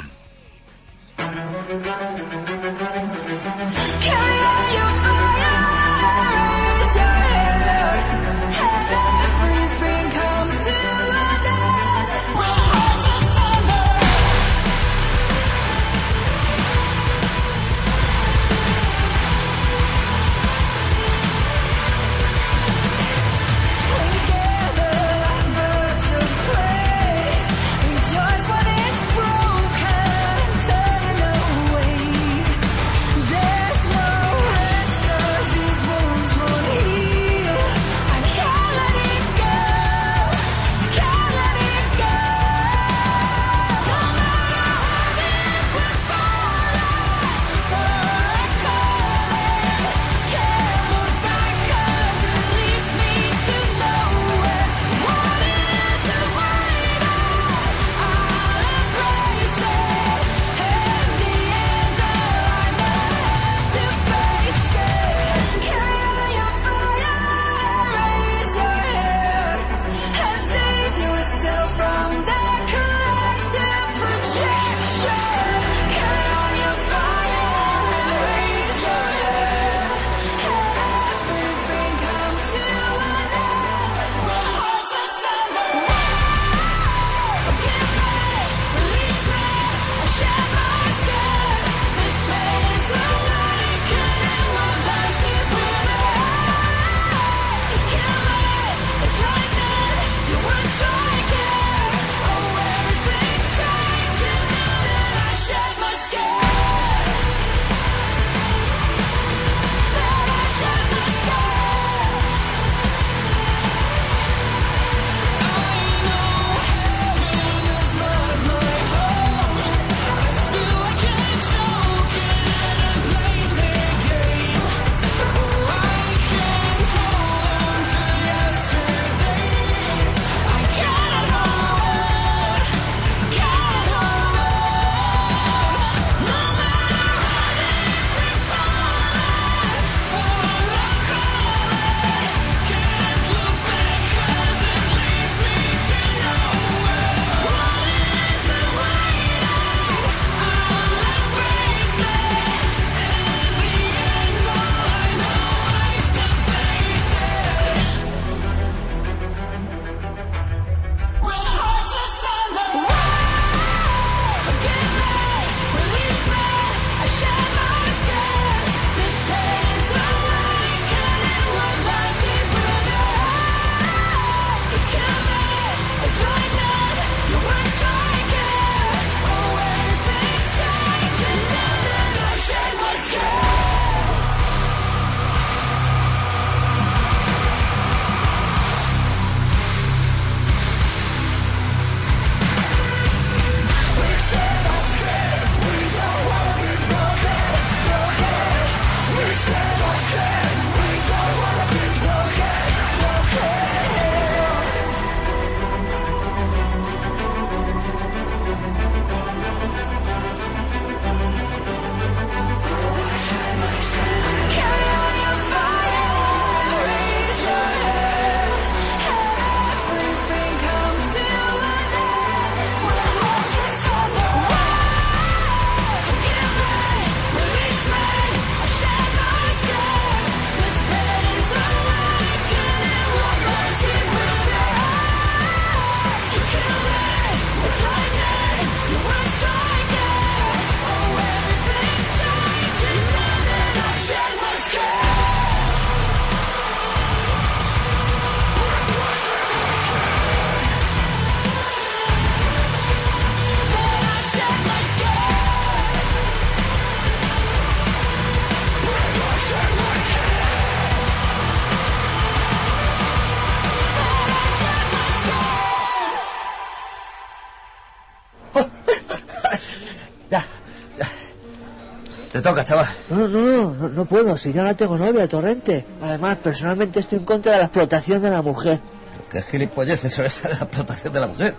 Te toca, chaval. No puedo, si yo no tengo novia, Torrente. Además, personalmente estoy en contra de la explotación de la mujer. ¿Qué gilipolleces son esas de la explotación de la mujer?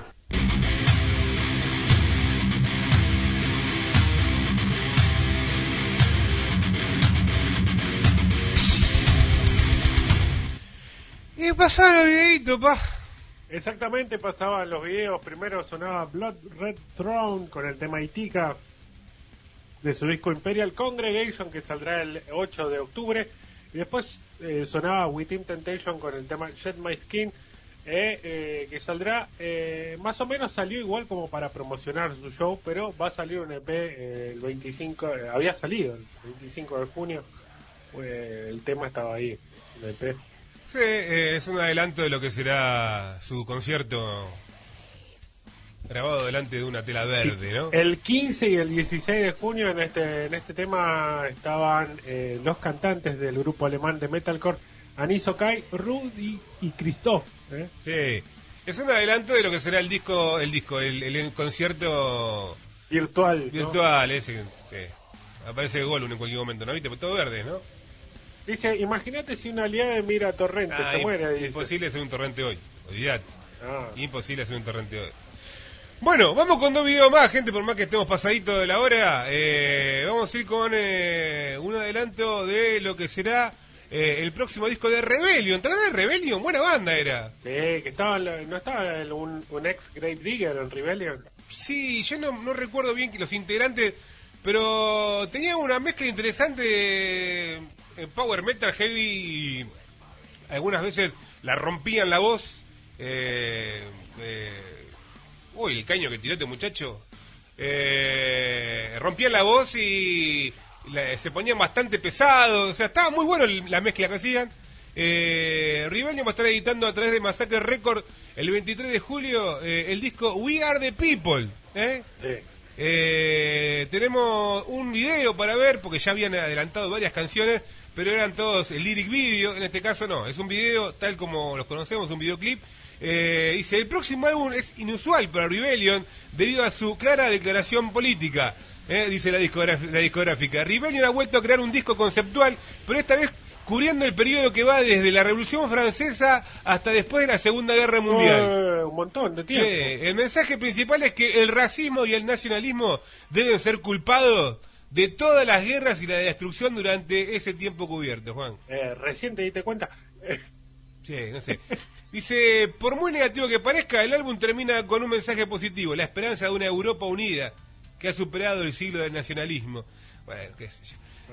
Y pasaban los videitos, pa. Exactamente, pasaban los videos. Primero sonaba Blood Red Throne con el tema Itika de su disco Imperial Congregation, que saldrá el 8 de octubre. Y después sonaba Within Temptation con el tema Shed My Skin, que saldrá, más o menos salió igual como para promocionar su show, pero va a salir un EP el 25, había salido el 25 de junio, el tema estaba ahí, el EP. Sí, es un adelanto de lo que será su concierto grabado delante de una tela verde, ¿no? El 15 y el 16 de junio en este tema estaban los cantantes del grupo alemán de metalcore, Aniso Kai, Rudi y Christoph. Sí, es un adelanto de lo que será el concierto virtual, ¿no? Ese, sí. Aparece Gollum en cualquier momento, ¿no? ¿Viste? Todo verde, ¿no? Dice, imagínate si una aliada mira Torrente, se muere. Dice. Imposible hacer un Torrente hoy, olvidate. Imposible hacer un Torrente hoy. Bueno, vamos con 2 videos más, gente, por más que estemos pasaditos de la hora. Vamos a ir con un adelanto de lo que será el próximo disco de Rebellion. ¿Te acuerdas de Rebellion? Buena banda era. Sí, que estaba, ¿no estaba un ex Grave Digger en Rebellion? Sí, yo no recuerdo bien que los integrantes, pero tenía una mezcla interesante de power metal, heavy, y algunas veces la rompían la voz. Uy, el caño que tiró este muchacho. Rompían la voz y se ponían bastante pesados. O sea, estaba muy bueno la mezcla que hacían. Rebellion va a estar editando a través de Massacre Record el 23 de julio el disco We Are The People. Sí. Tenemos un video para ver, porque ya habían adelantado varias canciones, pero eran todos el lyric video. En este caso no, es un video tal como los conocemos, un videoclip. Dice, el próximo álbum es inusual para Rebellion debido a su clara declaración política, dice la discográfica. Rebellion ha vuelto a crear un disco conceptual, pero esta vez cubriendo el periodo que va desde la Revolución Francesa hasta después de la Segunda Guerra Mundial. Un montón de tiempo. Sí, el mensaje principal es que el racismo y el nacionalismo deben ser culpados de todas las guerras y la destrucción durante ese tiempo cubierto, Juan. Recién te diste cuenta. Sí, no sé. Dice, por muy negativo que parezca, el álbum termina con un mensaje positivo, la esperanza de una Europa unida que ha superado el siglo del nacionalismo. Bueno, qué sé yo.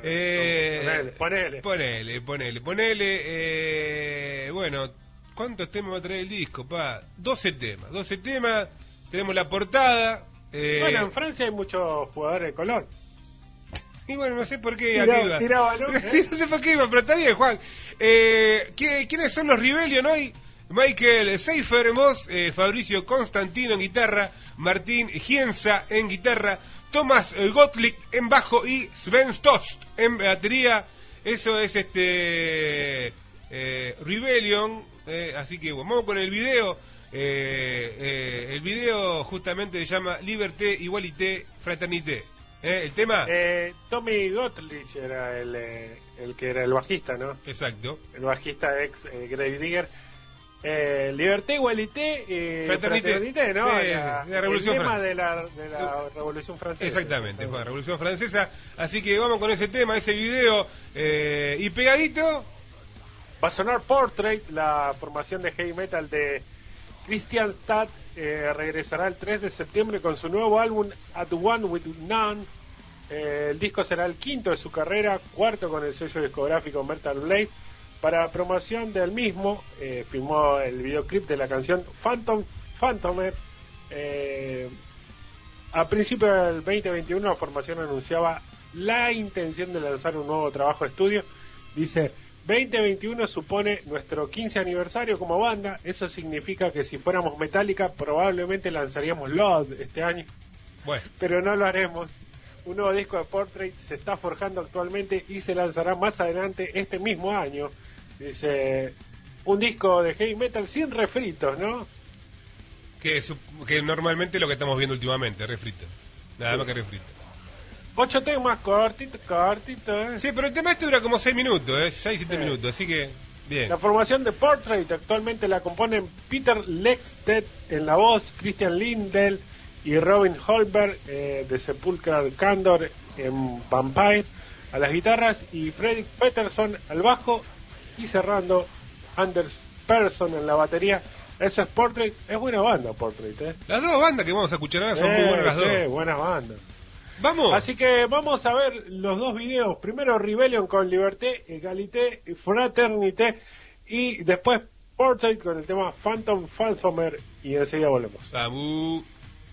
Ponele. Bueno, ¿cuántos temas va a traer el disco, pa? 12 temas. Tenemos la portada. Bueno, en Francia hay muchos jugadores de color. Y bueno, no sé por qué arriba. Tiraba, ¿no? No sé por qué iba, pero está bien, Juan. ¿Quiénes son los Rebellion hoy? Michael Seifer en voz, Fabricio Constantino en guitarra, Martín Gienza en guitarra, Thomas Gottlieb en bajo y Sven Stost en batería. Eso es Rebellion. Así que bueno, vamos con el video. El video justamente se llama Liberté, Igualité, Fraternité. El tema. Tommy Gottlieb era el que era el bajista, ¿no? Exacto. El bajista ex Grave Digger. Liberté, Igualité, Fraternité, ¿no? Sí, la Revolución Francesa. De la Revolución Francesa. Exactamente, fue la Revolución Francesa. Así que vamos con ese tema, ese video. Y pegadito va a sonar Portrait, la formación de heavy metal de Christian Stadt. Regresará el 3 de septiembre con su nuevo álbum At One With None. El disco será el 5º de su carrera, 4º con el sello discográfico Metal Blade. Para promoción del mismo, filmó el videoclip de la canción Phantomer. A principios del 2021 la formación anunciaba la intención de lanzar un nuevo trabajo de estudio. Dice, 2021 supone nuestro 15 aniversario como banda. Eso significa que si fuéramos Metallica probablemente lanzaríamos Load este año. Bueno. Pero no lo haremos. Un nuevo disco de Portrait se está forjando actualmente y se lanzará más adelante este mismo año. Dice, un disco de heavy metal sin refritos, ¿no? Que normalmente lo que estamos viendo últimamente, refrito. Nada más que refrito. 8 temas, cortito. Sí, pero el tema este dura como 6 minutos, 6-7 minutos, así que bien. La formación de Portrait actualmente la componen Peter Lexted en la voz, Christian Lindell y Robin Holberg de Sepulchral Candor en Vampire a las guitarras y Fredrik Peterson al bajo y cerrando Anders Persson en la batería. Eso es Portrait, es buena banda Portrait, Las dos bandas que vamos a escuchar ahora son muy buenas las dos. Buenas bandas. Vamos. Así que vamos a ver los dos videos. Primero Rebellion con Liberté, Egalité, Fraternité y después Portrait con el tema Phantom Falsomer y enseguida volvemos. Vamos.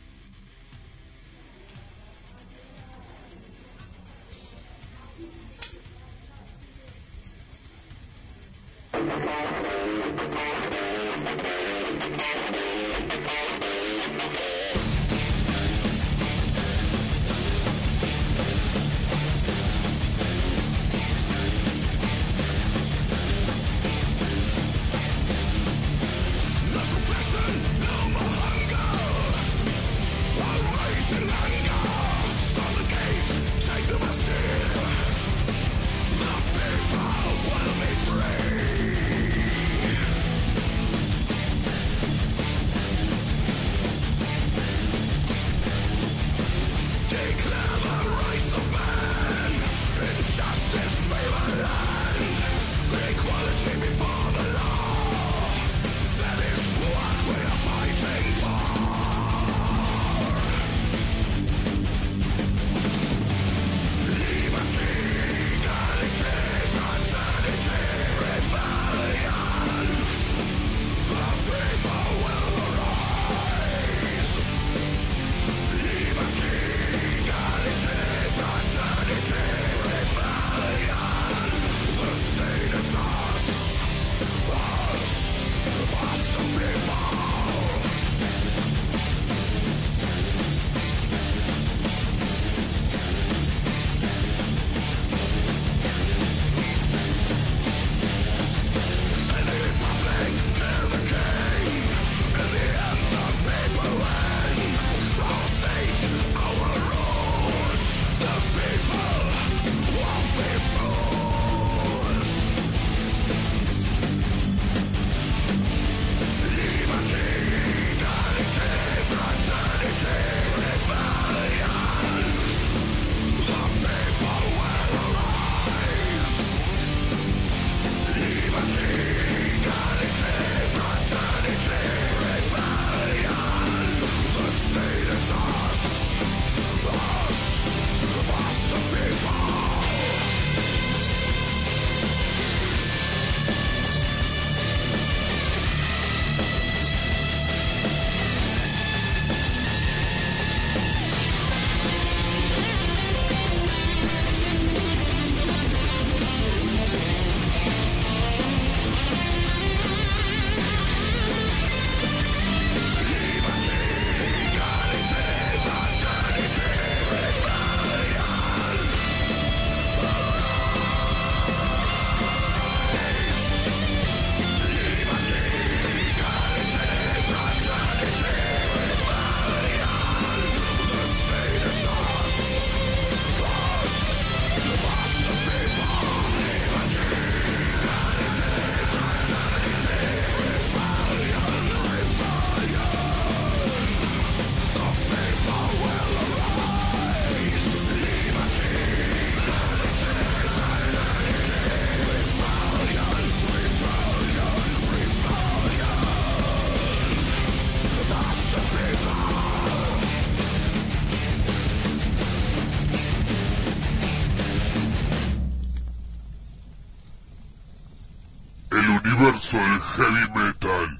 universo del heavy metal.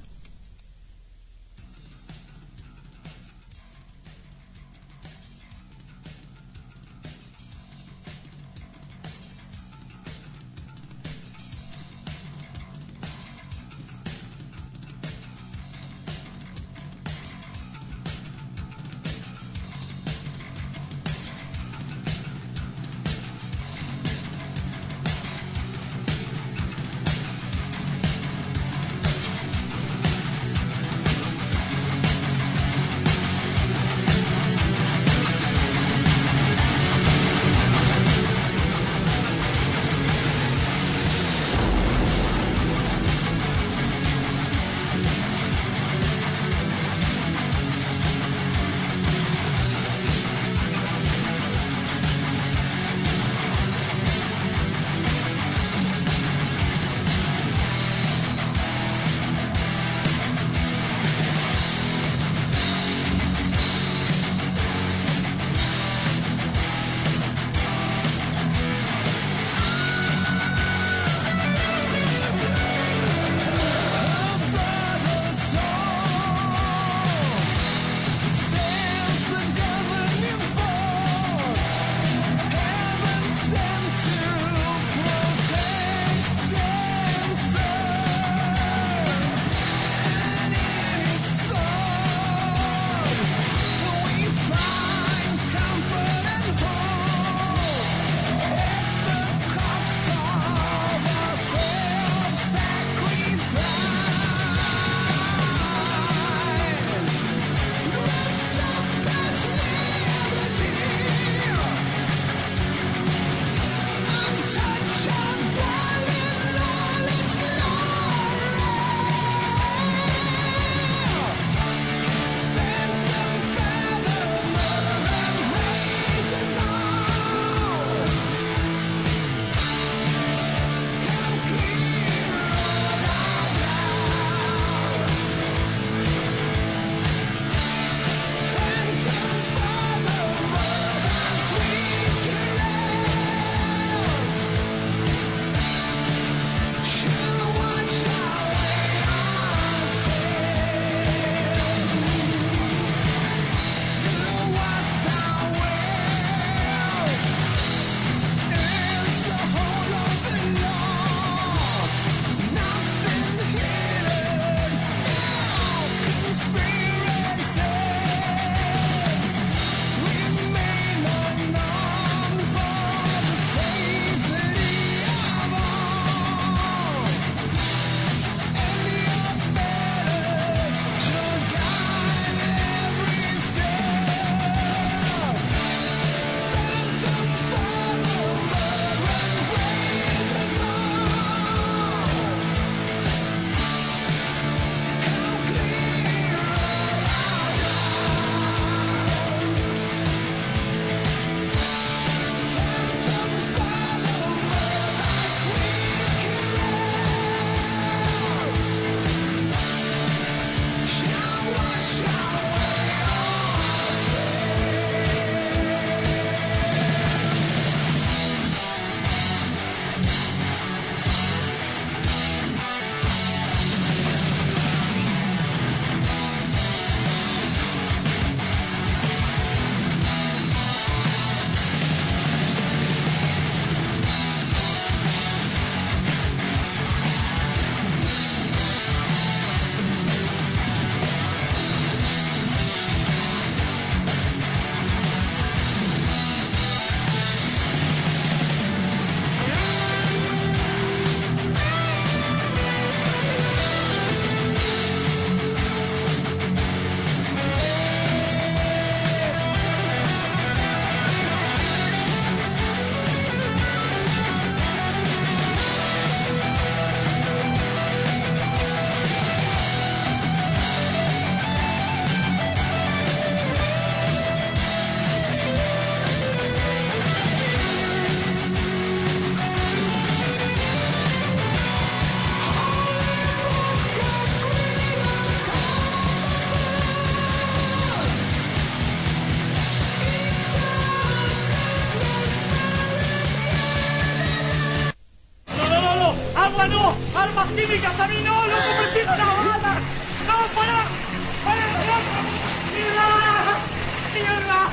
armas químicas a mí, no, loco, me tiran las balas. No, pará, loco. ¡Mierda!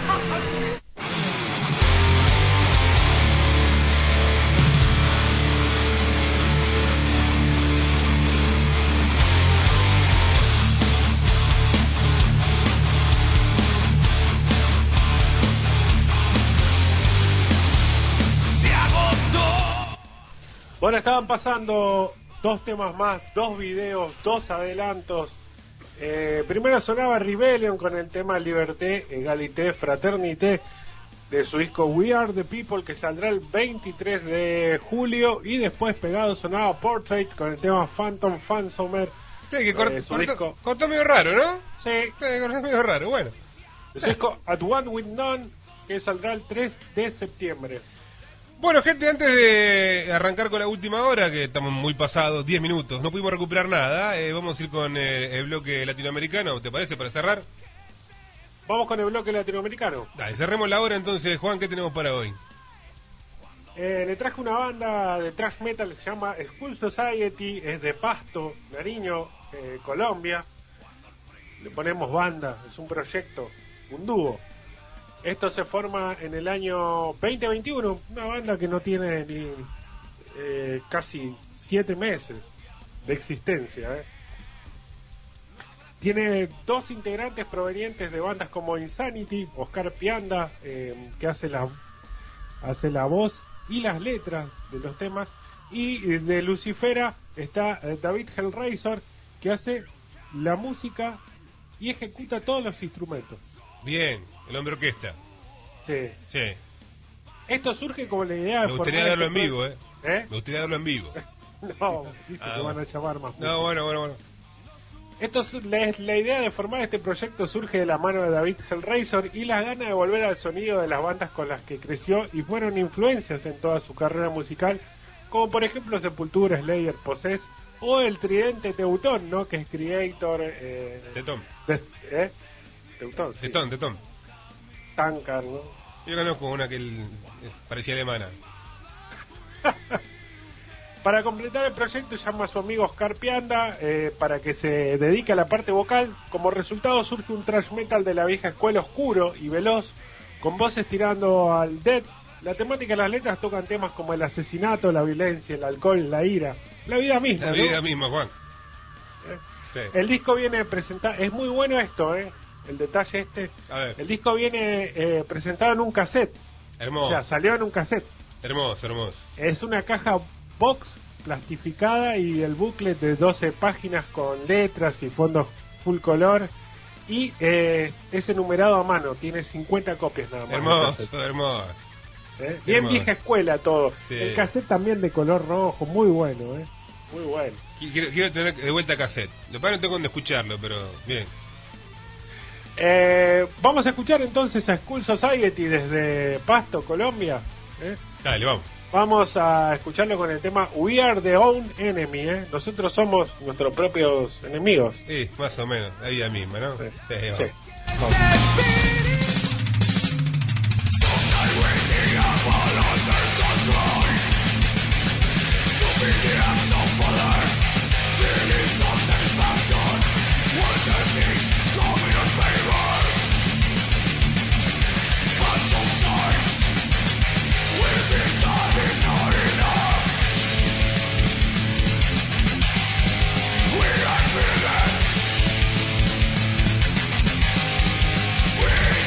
Bueno, estaban pasando 2 temas más, 2 videos, 2 adelantos. Primero sonaba Rebellion con el tema Liberté, Egalité, Fraternité de su disco We Are The People, que saldrá el 23 de julio. Y después pegado sonaba Portrait con el tema Phantom Fansomer. Sí, que cortó medio raro, ¿no? Sí, cortó medio raro, bueno. De su disco At One With None, que saldrá el 3 de septiembre. Bueno, gente, antes de arrancar con la última hora, que estamos muy pasados, 10 minutos, no pudimos recuperar nada, vamos a ir con el bloque latinoamericano, ¿te parece, para cerrar? Vamos con el bloque latinoamericano. Dale, cerremos la hora entonces, Juan, ¿qué tenemos para hoy? Le traje una banda de thrash metal, se llama Skull Society, es de Pasto, Nariño, Colombia. Le ponemos banda, es un proyecto, un dúo. Esto se forma en el año 2021, una banda que no tiene ni casi 7 meses de existencia. Tiene 2 integrantes provenientes de bandas como Insanity, Oscar Pianda, que hace la voz y las letras de los temas, y de Lucifera está David Hellraiser, que hace la música y ejecuta todos los instrumentos. Bien, el hombre orquesta. Sí. Sí. Esto surge como la idea de me gustaría darlo en vivo, ¿eh? Me gustaría darlo en vivo. No, dice que van a llamar más. No, bueno. Esto es la idea de formar este proyecto surge de la mano de David Hellraiser y las ganas de volver al sonido de las bandas con las que creció y fueron influencias en toda su carrera musical, como por ejemplo Sepultura, Slayer, Possess o el tridente Teutón, ¿no? Que es Creator, Tetón. Teutón, sí. Tetón. Tankard, ¿no? Yo conozco una que parecía alemana. Para completar el proyecto llama a su amigo Oscar Pianda para que se dedique a la parte vocal. Como resultado surge un thrash metal de la vieja escuela, oscuro y veloz, con voces tirando al death. La temática de las letras tocan temas como el asesinato, la violencia, el alcohol, la ira, la vida misma. La vida misma, Juan. Sí. El disco viene presentado, es muy bueno esto, el detalle este. A ver. El disco viene presentado en un cassette. Hermoso. O sea, salió en un cassette. Hermoso. Es una caja box plastificada y el booklet de 12 páginas con letras y fondos full color. Y es enumerado a mano, tiene 50 copias nada más. Hermoso. Bien hermoso. Vieja escuela todo. Sí. El cassette también de color rojo, muy bueno, muy bueno. Quiero tener de vuelta cassette. Lo que no tengo donde escucharlo, pero bien. Vamos a escuchar entonces a Skull Society desde Pasto, Colombia. Dale, vamos. Vamos a escucharlo con el tema We Are The Own Enemy. Nosotros somos nuestros propios enemigos. Sí, más o menos, la vida misma, ¿no? Sí. We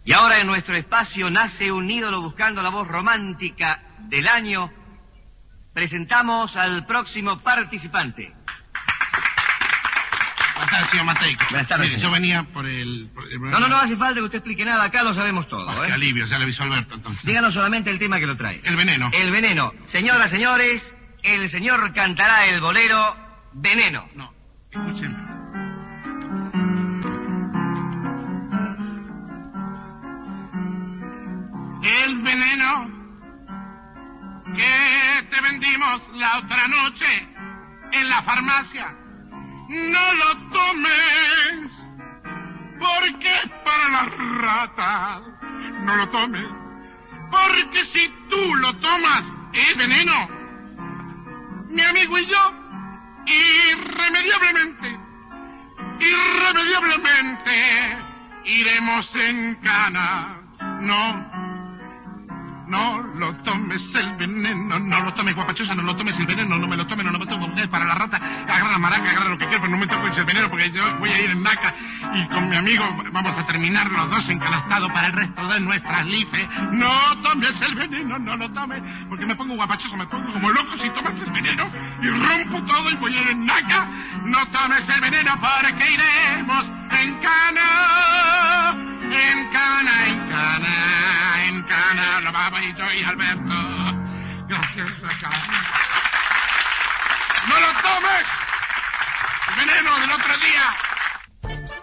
Y ahora en nuestro espacio nace un ídolo buscando la voz romántica del año. Presentamos al próximo participante. Buenas tardes, señor Matei. Buenas tardes, Mire, yo venía por el... No hace falta que usted explique nada, acá lo sabemos todo. Qué alivio, ya le avisó Alberto, entonces. Díganos solamente el tema que lo trae. El veneno. El veneno. Señoras, señores, el señor cantará el bolero Veneno. No, escuchen. El veneno que te vendimos la otra noche en la farmacia, no lo tomes, porque es para las ratas. No lo tomes, porque si tú lo tomas, es veneno. Mi amigo y yo, irremediablemente, iremos en cana. No lo tomes el veneno, no lo tomes, guapachosa, no lo tomes el veneno, no me lo tomes, porque es para la rata. Agarra la maraca, agarra lo que quieras, pero no me toques el veneno, porque yo voy a ir en Naca y con mi amigo vamos a terminar los dos encanastados para el resto de nuestras lices. No tomes el veneno, no lo tomes, porque me pongo guapachoso, me pongo como loco si tomas el veneno y rompo todo y voy a ir en Naca. No tomes el veneno porque iremos en cana, lo vamos y yo y Alberto. Gracias acá. ¡No lo tomes! El veneno del otro día.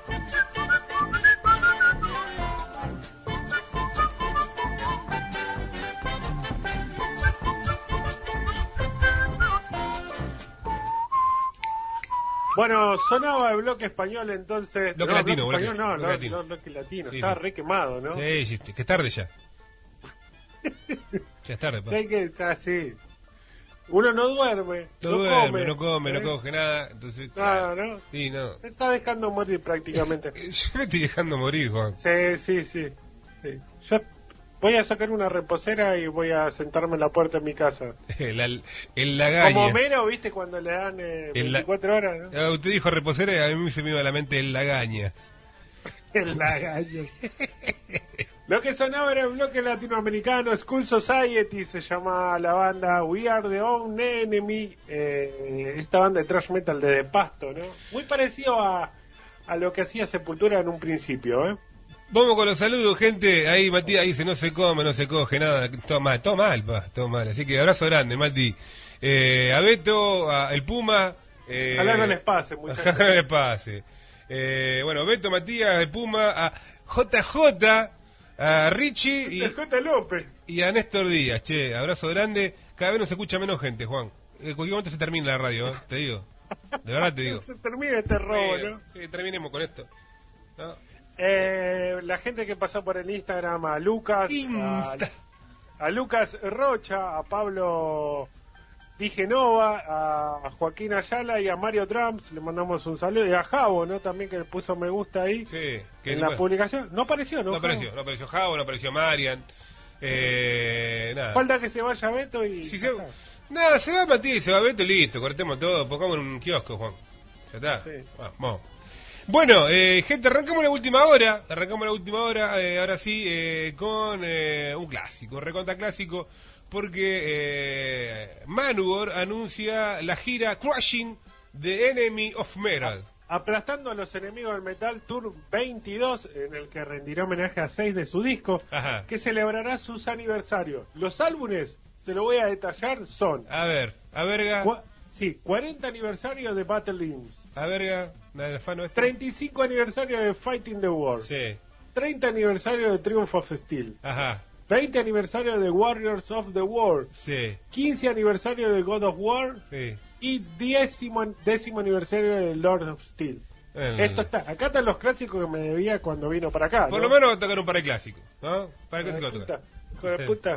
Bueno, sonaba el bloque español entonces. Bloque latino, bloque español, bloque no, latino. bloque latino. Sí, Estaba sí. re quemado, ¿no? Sí, que es tarde ya. Ya es tarde, pa. Sí, que sí. Uno no duerme, No come, no coge nada, entonces... Nada, ¿no? Sí, no. Se está dejando morir prácticamente. Yo me estoy dejando morir, Juan. Sí. Yo voy a sacar una reposera y voy a sentarme en la puerta de mi casa. El lagañas. Como Homero, ¿viste? Cuando le dan 24 horas, ¿no? Usted dijo reposera y a mí se me iba a la mente el lagañas. El lagañas. Lo que sonaba era el bloque latinoamericano, School Society, se llama la banda We Are The Own Enemy, esta banda de thrash metal de Pasto, ¿no? Muy parecido a lo que hacía Sepultura en un principio, ¿eh? Vamos con los saludos, gente. Ahí Matías dice, no se come, no se coge nada. Todo mal, todo mal. Así que abrazo grande, Mati. A Beto, el Puma. Ojalá no les pase, muchachos. Ojalá no les pase. Bueno, Beto, Matías, el Puma, a JJ, a Richie y J. López. Y a Néstor Díaz. Che, abrazo grande. Cada vez nos escucha menos gente, Juan. En cualquier momento se termina la radio, te digo. De verdad te digo. Se termina este robo, ¿no? Sí, terminemos con esto. ¿No? La gente que pasó por el Instagram, a Lucas, a Lucas Rocha, a Pablo Di Genova, a Joaquín Ayala y a Mario Trumps, le mandamos un saludo, y a Javo, ¿no? También que le puso me gusta ahí en la publicación. No apareció, ¿no? No apareció Javo, no apareció Marian. Nada. Falta que se vaya Beto y... Nada, se va Matías, se va Beto y listo, cortemos todo, pongamos en un kiosco, Juan. Ya está. Sí. Vamos. Bueno, gente, arrancamos la última hora, ahora sí, con un clásico, recontra clásico, porque Manowar anuncia la gira Crushing the Enemy of Metal. Aplastando a los enemigos del metal Tour 22, en el que rendirá homenaje a 6 de su disco, que celebrará sus aniversarios. Los álbumes, se lo voy a detallar, son... A verga... 40 aniversario de Battle Hymns. A verga, 35 aniversario de Fighting the War. 30 aniversario de Triumph of Steel. 20 aniversario de Warriors of the War. 15 aniversario de God of War. Y 10º aniversario de Lord of Steel. Esto está, acá están los clásicos que me debía cuando vino para acá. Por lo menos va a tocar un par de clásicos, ¿no? Para el clásico va a tocar. Hijo de puta.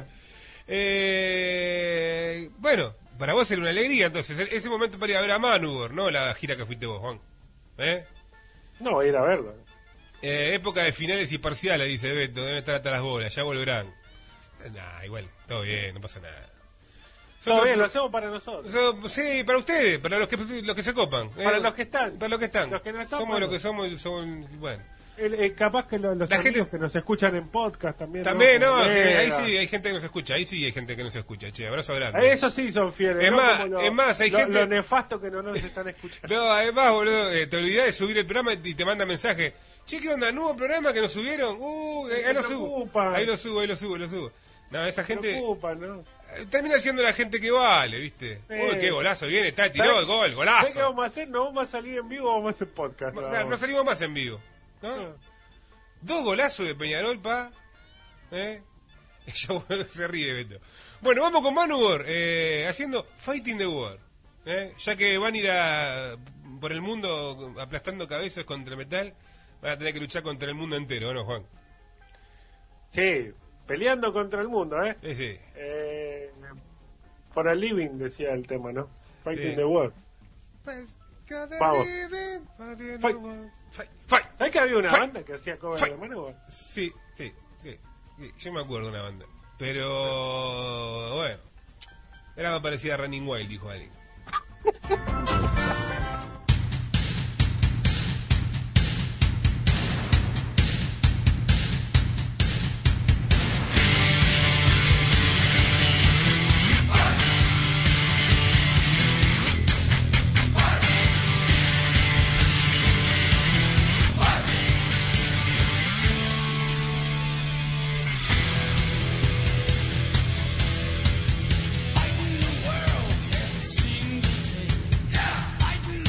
Bueno, para vos era una alegría, entonces, ese momento para ir a ver a Manowar, ¿no? La gira que fuiste vos, Juan. No, voy a ir a verlo. Época de finales y parciales, dice Beto, deben estar hasta las bolas, ya volverán. Igual, todo bien, no pasa nada. Todo bien, lo hacemos para nosotros. Sí, para ustedes, para los que se copan. Para los que están. Para los que están. Los que no están, somos lo que somos, bueno. Capaz que los La amigos gente- que nos escuchan en podcast también. También, Como no, que Vega. ahí sí hay gente que nos escucha, ahí sí hay gente que nos escucha, che, abrazo grande. Esos sí son fieles. Es ¿no? más, Como es más, hay gente- Lo nefasto que no nos están escuchando. No, además, boludo, te olvidás de subir el programa y te manda mensaje. Che, ¿qué onda? ¿Nuevo programa que nos subieron? Ahí lo subo. Ahí lo subo. No, esa gente Preocupa, ¿no? termina siendo la gente que vale, ¿viste? Uy, qué golazo viene, está, tiró el gol, ¿Sabés qué golazo. vamos a hacer? No vamos a salir en vivo, vamos a hacer podcast. Claro, no salimos más en vivo, ¿no? 2 golazos de Peñarol, pa. Ya se ríe, Beto. Bueno, vamos con Manowar, haciendo Fighting the War. Ya que van a ir por el mundo aplastando cabezas contra el metal, van a tener que luchar contra el mundo entero, ¿no, Juan? Sí, peleando contra el mundo, ¿eh? Sí. For a living, decía el tema, ¿no? Fighting Sí. the world. Vamos. ¿Sabes que había una banda que hacía cover de Manowar? Sí, yo me acuerdo de una banda. Pero, bueno, era más parecida a Running Wild, dijo alguien. Fighting the world every single day. Fighting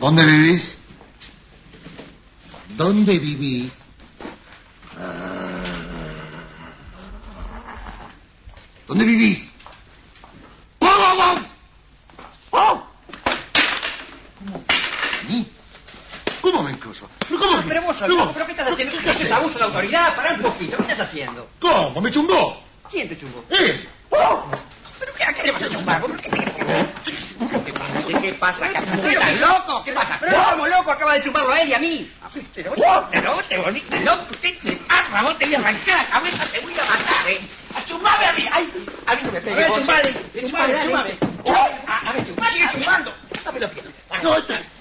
¿Dónde vivís? ¿Dónde vivís? ¿Dónde vivís? ¿Cómo me incluso? Pero vos, Olmedo, ¿pero qué estás haciendo? ¿Qué haces? ¿Abuso de autoridad? Pará un poquito, ¿qué estás haciendo? ¿Cómo? ¿Me chumbó? ¿Quién te chumbó? ¡Él! ¿Pero a qué le vas a chumbar? ¿Por qué te crees que hacer? ¿Qué pasa, che? ¿Qué pasa? ¿Estás loco? ¿Qué pasa? Pero como loco acaba de chumbarlo a él y a mí. Pero te volviste loco. ¿Qué te pasa? Vos te voy a arrancar la cabeza, te voy a matar, ¿eh? ¡A chumbarme a mí! ¡Ay! A mí no me pegues, vos. Chumbame. A ver, sigue chumbando. Dame los pies. No,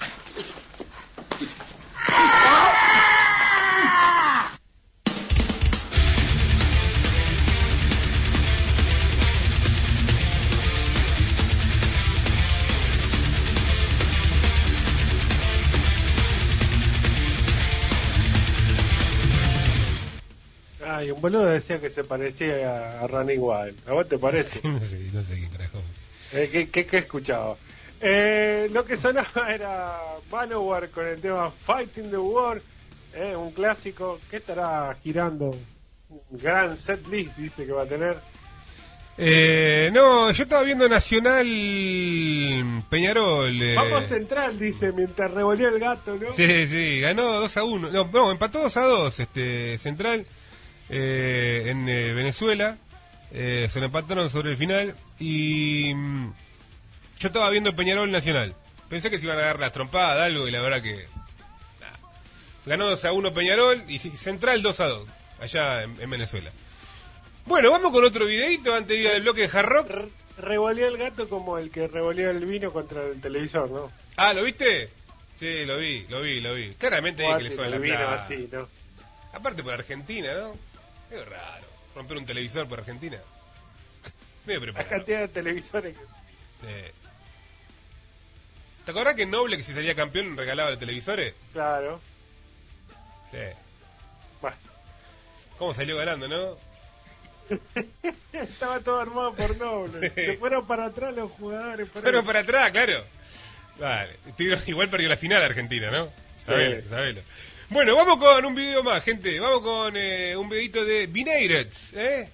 Ay, un boludo decía que se parecía a Running Wild. ¿A vos te parece? no sé qué carajo. ¿Qué escuchaba? Lo que sonaba era Manowar con el tema Fighting the War, un clásico que estará girando. Un gran set list dice que va a tener. No, yo estaba viendo Nacional Peñarol. Vamos Central, dice, mientras revolvió el gato, ¿no? Sí, ganó 2-1. No, empató 2-2 Central en Venezuela. Se lo empataron sobre el final y yo estaba viendo Peñarol Nacional. Pensé que se iban a dar las trompadas, algo, y la verdad que nada. Ganó 2-1 Peñarol y Central 2-2 allá en Venezuela. Bueno, vamos con otro videito antes de ir al bloque de Hard Rock. Revolvió el gato como el que revolvió el vino contra el televisor, ¿no? Ah, ¿lo viste? Sí, lo vi. Claramente ahí que le suena el la vino plata. así, ¿no? Aparte por Argentina, ¿no? Es raro, romper un televisor por Argentina. Medio preparado. La cantidad de televisores que... Sí. ¿Te acordás que Noble, que si salía campeón, regalaba los televisores? Claro. Sí. Bueno. ¿Cómo salió ganando, no? Estaba todo armado por Noble. Sí. Se fueron para atrás los jugadores. Fueron para atrás, claro. Vale. Igual perdió la final Argentina, ¿no? Sí. Sabelo. Bueno, vamos con un video más, gente. Vamos con un videito de Binated, ¿eh?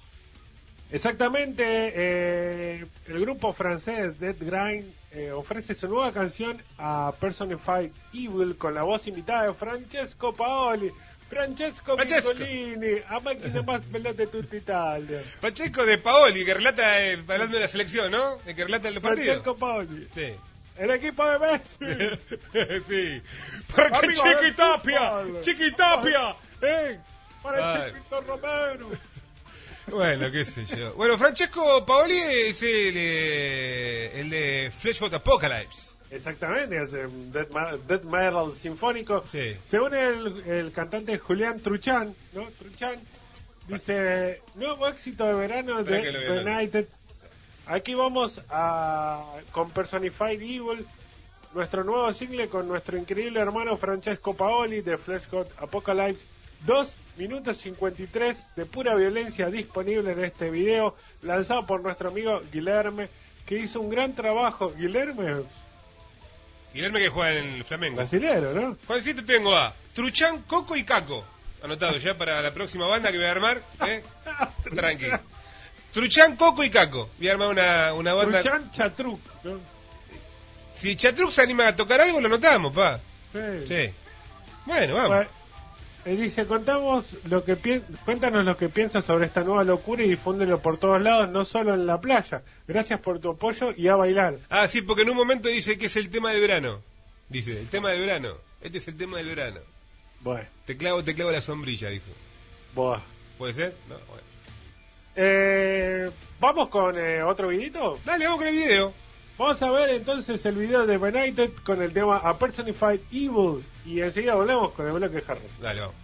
Exactamente. El grupo francés Dead Grind ofrece su nueva canción a Personified Evil con la voz invitada de Francesco Paoli. Francesco Piccolini, a máquina más veloz de tutta Italia. Francesco de Paoli, que relata, hablando de la selección, ¿no? El que relata el partido. Francesco Paoli. Sí. El equipo de Messi. Sí. Porque Chiquitapia, para el Chiquito Romero. Bueno, qué sé yo. Bueno, Francesco Paoli es el de Fleshbot Apocalypse. Exactamente, es Death Metal Sinfónico. Sí. Según el cantante Julián Truchan, ¿no? Truchan dice, nuevo éxito de verano de United. Aquí vamos con Personified Evil, nuestro nuevo single con nuestro increíble hermano Francesco Paoli de Fleshbot Apocalypse. 2 minutos 53 de pura violencia disponible en este video, lanzado por nuestro amigo Guilherme, que hizo un gran trabajo. Guilherme que juega en el Flamengo. Brasilero, ¿no? Juancito, tengo a Truchan, Coco y Caco. Anotado ya para la próxima banda que voy a armar. Tranquilo. Truchan, Coco y Caco. Voy a armar una banda. Truchan, Chatruc, ¿no? Si Chatruc se anima a tocar algo, lo notamos, pa. Sí. Bueno, vamos. Dice, cuéntanos lo que piensas sobre esta nueva locura y difúndelo por todos lados, no solo en la playa. Gracias por tu apoyo y a bailar. Ah, sí, porque en un momento dice que es el tema del verano. Dice, el tema del verano. Este es el tema del verano. Bueno. Te clavo la sombrilla, dijo. Buah. ¿Puede ser? No, bueno. ¿Vamos con otro videito? Dale, vamos con el video. Vamos a ver entonces el video de Benighted con el tema A Personified Evil. Y enseguida volvemos con el bloque de Hard Rock. Dale, vamos.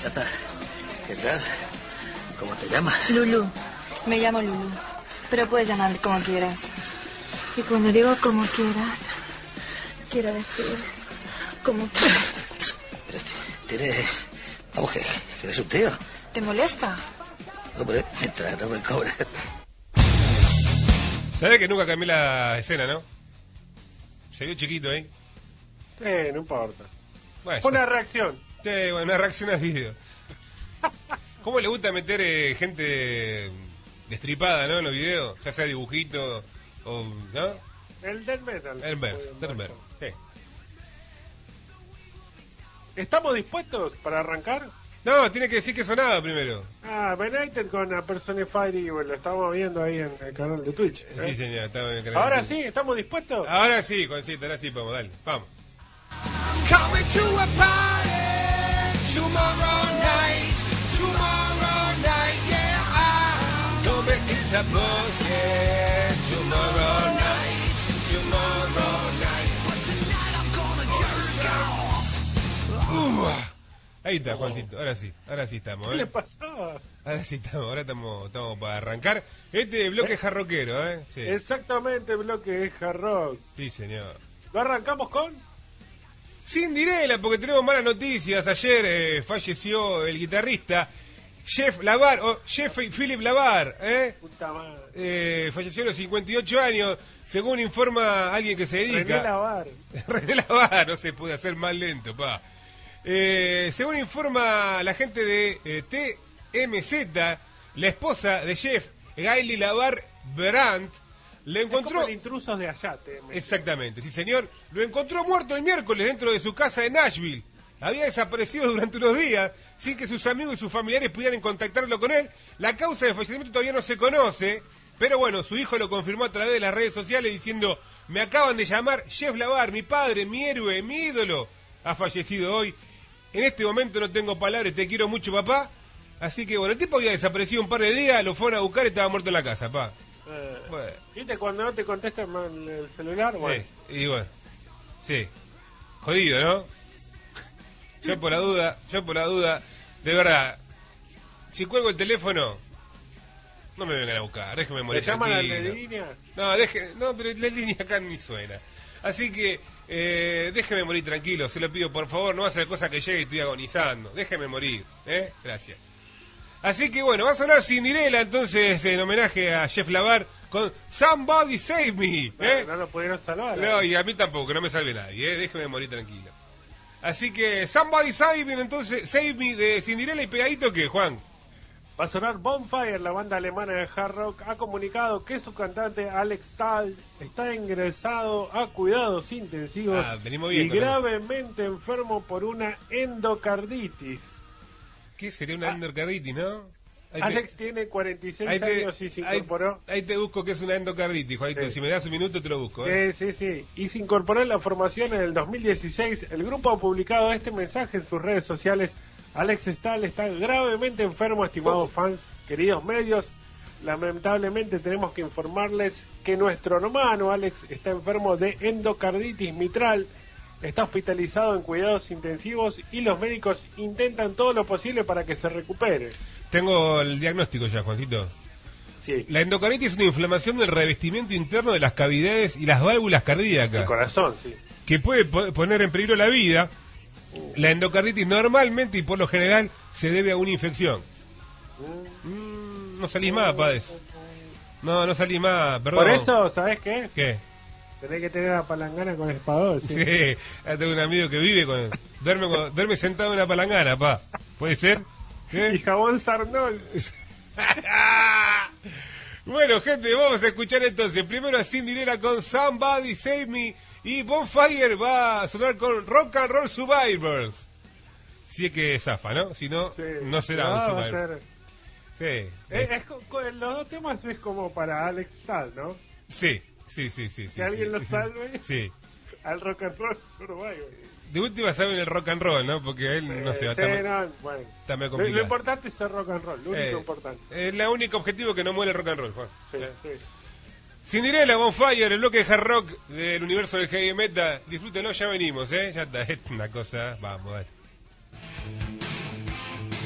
Chata, ¿qué tal? ¿Cómo te llamas? Lulú. Me llamo Lulú. Pero puedes llamarme como quieras. Y cuando digo como quieras, quiero decir como quieras. Tienes... Vamos, que eres un tío. ¿Te molesta? Hombre, mientras no me cobres. ¿Sabés que nunca cambié la escena, no? Se vio chiquito ahí. No importa. Bueno, fue una reacción. Sí, bueno, una reacción al video. ¿Cómo le gusta meter gente destripada, no? En los videos, ya sea dibujito o... ¿no? El Death Metal. El Metal, sí. ¿Estamos dispuestos para arrancar? No, tiene que decir que sonaba primero. Benighted con A Personified Evil, lo estamos viendo ahí en el canal de Twitch. Sí, señor, estamos en el canal. Ahora sí, ¿estamos dispuestos? Ahora sí, Juancito, ahora sí, vamos, dale, vamos. Coming to a party tomorrow night, yeah. Come it's a bullshit tomorrow night, But tonight I'm gonna jerk out. Ahí está, Juancito, ahora sí estamos, ¿Qué le pasaba? Ahora sí estamos, ahora estamos para arrancar este bloque jarroquero, Sí. Exactamente, bloque es hard rock. Sí, señor. ¿Lo arrancamos con? Cinderella, porque tenemos malas noticias. Ayer falleció el guitarrista Jeff Lavar, o Jeff Philip Lavar, Puta madre. falleció a los 58 años, según informa alguien que se dedica. René Lavar. René Lavar, no se puede hacer más lento, pa. Según informa la gente de TMZ, la esposa de Jeff, Gaily Lavar Brandt, le encontró... Es como el Intrusos de allá, TMZ. Exactamente, sí señor. Lo encontró muerto el miércoles dentro de su casa de Nashville. Había desaparecido durante unos días sin que sus amigos y sus familiares pudieran contactarlo con él. La causa del fallecimiento todavía no se conoce, pero bueno, su hijo lo confirmó a través de las redes sociales diciendo: me acaban de llamar Jeff Lavar, mi padre, mi héroe, mi ídolo, ha fallecido hoy. En este momento no tengo palabras, te quiero mucho, papá. Así que bueno, el tipo había desaparecido un par de días, lo fueron a buscar y estaba muerto en la casa, pa. Bueno. ¿Viste cuando no te contestan el celular? Bueno. Y bueno, sí, jodido, ¿no? Yo por la duda, de verdad, si cuelgo el teléfono, no me vengan a buscar, déjenme morir. ¿Te llaman a la tranquilo. línea? No, pero la línea acá ni suena. Así que déjeme morir tranquilo, se lo pido por favor, no va a ser cosa que llegue y estoy agonizando. Déjeme morir, gracias. Así que bueno, va a sonar Cinderella entonces en homenaje a Jeff Lavar con Somebody Save Me. No lo pudieron salvar. No, y a mí tampoco, que no me salve nadie, déjeme morir tranquilo. Así que Somebody Save Me, entonces Save Me de Cinderella y pegadito que Juan. Va a sonar Bonfire, la banda alemana de hard rock ha comunicado que su cantante Alex Stahl está ingresado a cuidados intensivos y gravemente enfermo por una endocarditis. ¿Qué sería una endocarditis, no? Alex tiene 46 años y se incorporó. Ahí te busco que es una endocarditis, Juanito. Sí. Si me das un minuto te lo busco. Sí. Y se incorporó en la formación en el 2016. El grupo ha publicado este mensaje en sus redes sociales. Alex Stahl está gravemente enfermo, estimados fans, queridos medios. Lamentablemente tenemos que informarles que nuestro hermano Alex está enfermo de endocarditis mitral. Está hospitalizado en cuidados intensivos y los médicos intentan todo lo posible para que se recupere. Tengo el diagnóstico ya, Juancito. Sí. La endocarditis es una inflamación del revestimiento interno de las cavidades y las válvulas cardíacas. El corazón, sí. Que puede poner en peligro la vida. La endocarditis normalmente y por lo general se debe a una infección. No salís más, padres. No salís más, perdón. Por eso, ¿sabés qué? ¿Qué? Tenés que tener la palangana con el espadón. Sí, tengo un amigo que vive con... Duerme sentado en una palangana, pa. ¿Puede ser? Y jabón Sarnol. Bueno, gente, vamos a escuchar entonces. Primero a Cinderella con Somebody Save Me. Y Bonfire va a sonar con Rock and Roll Survivors. Si es que zafa, ¿no? Si no, no será un Survivor. Sí. Los dos temas es como para Alex Stahl, ¿no? Sí. Que alguien lo salve. Sí. Al Rock and Roll Survivor. De última saben el rock and roll, ¿no? Porque él no se va a estar... bueno. Está medio complicado. Lo importante es el rock and roll, lo único importante. Es el único objetivo que no muere el rock and roll, Juan. Sí. Cinderella, Bonfire, el bloque de hard rock del universo del heavy metal. Disfrútenlo, ya venimos, ya está. Es una cosa... Vamos, dale.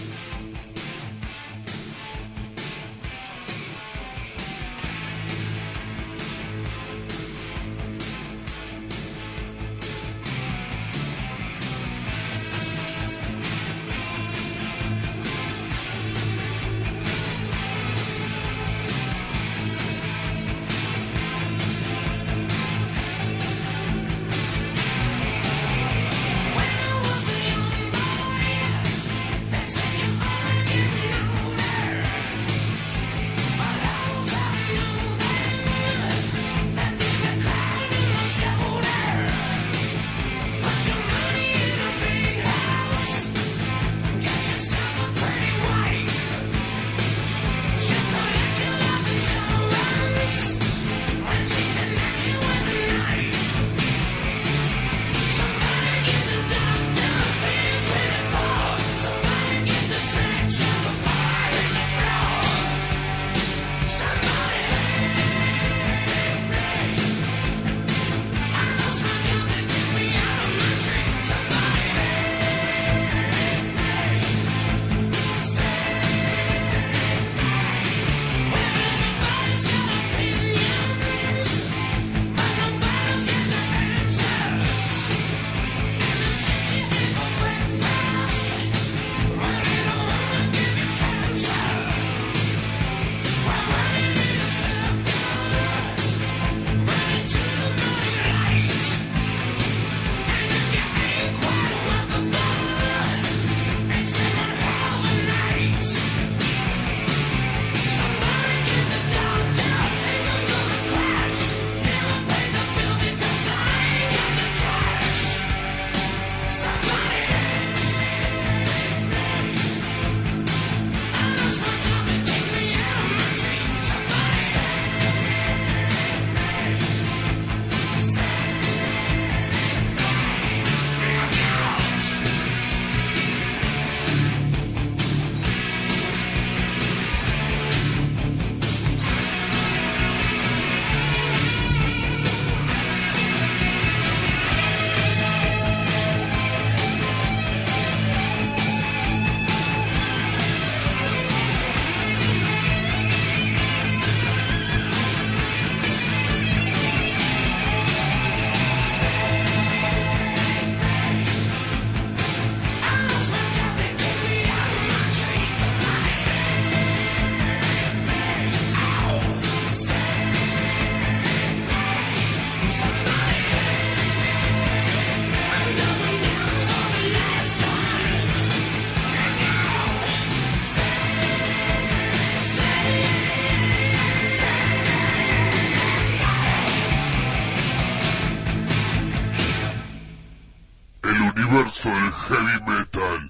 universo del heavy metal.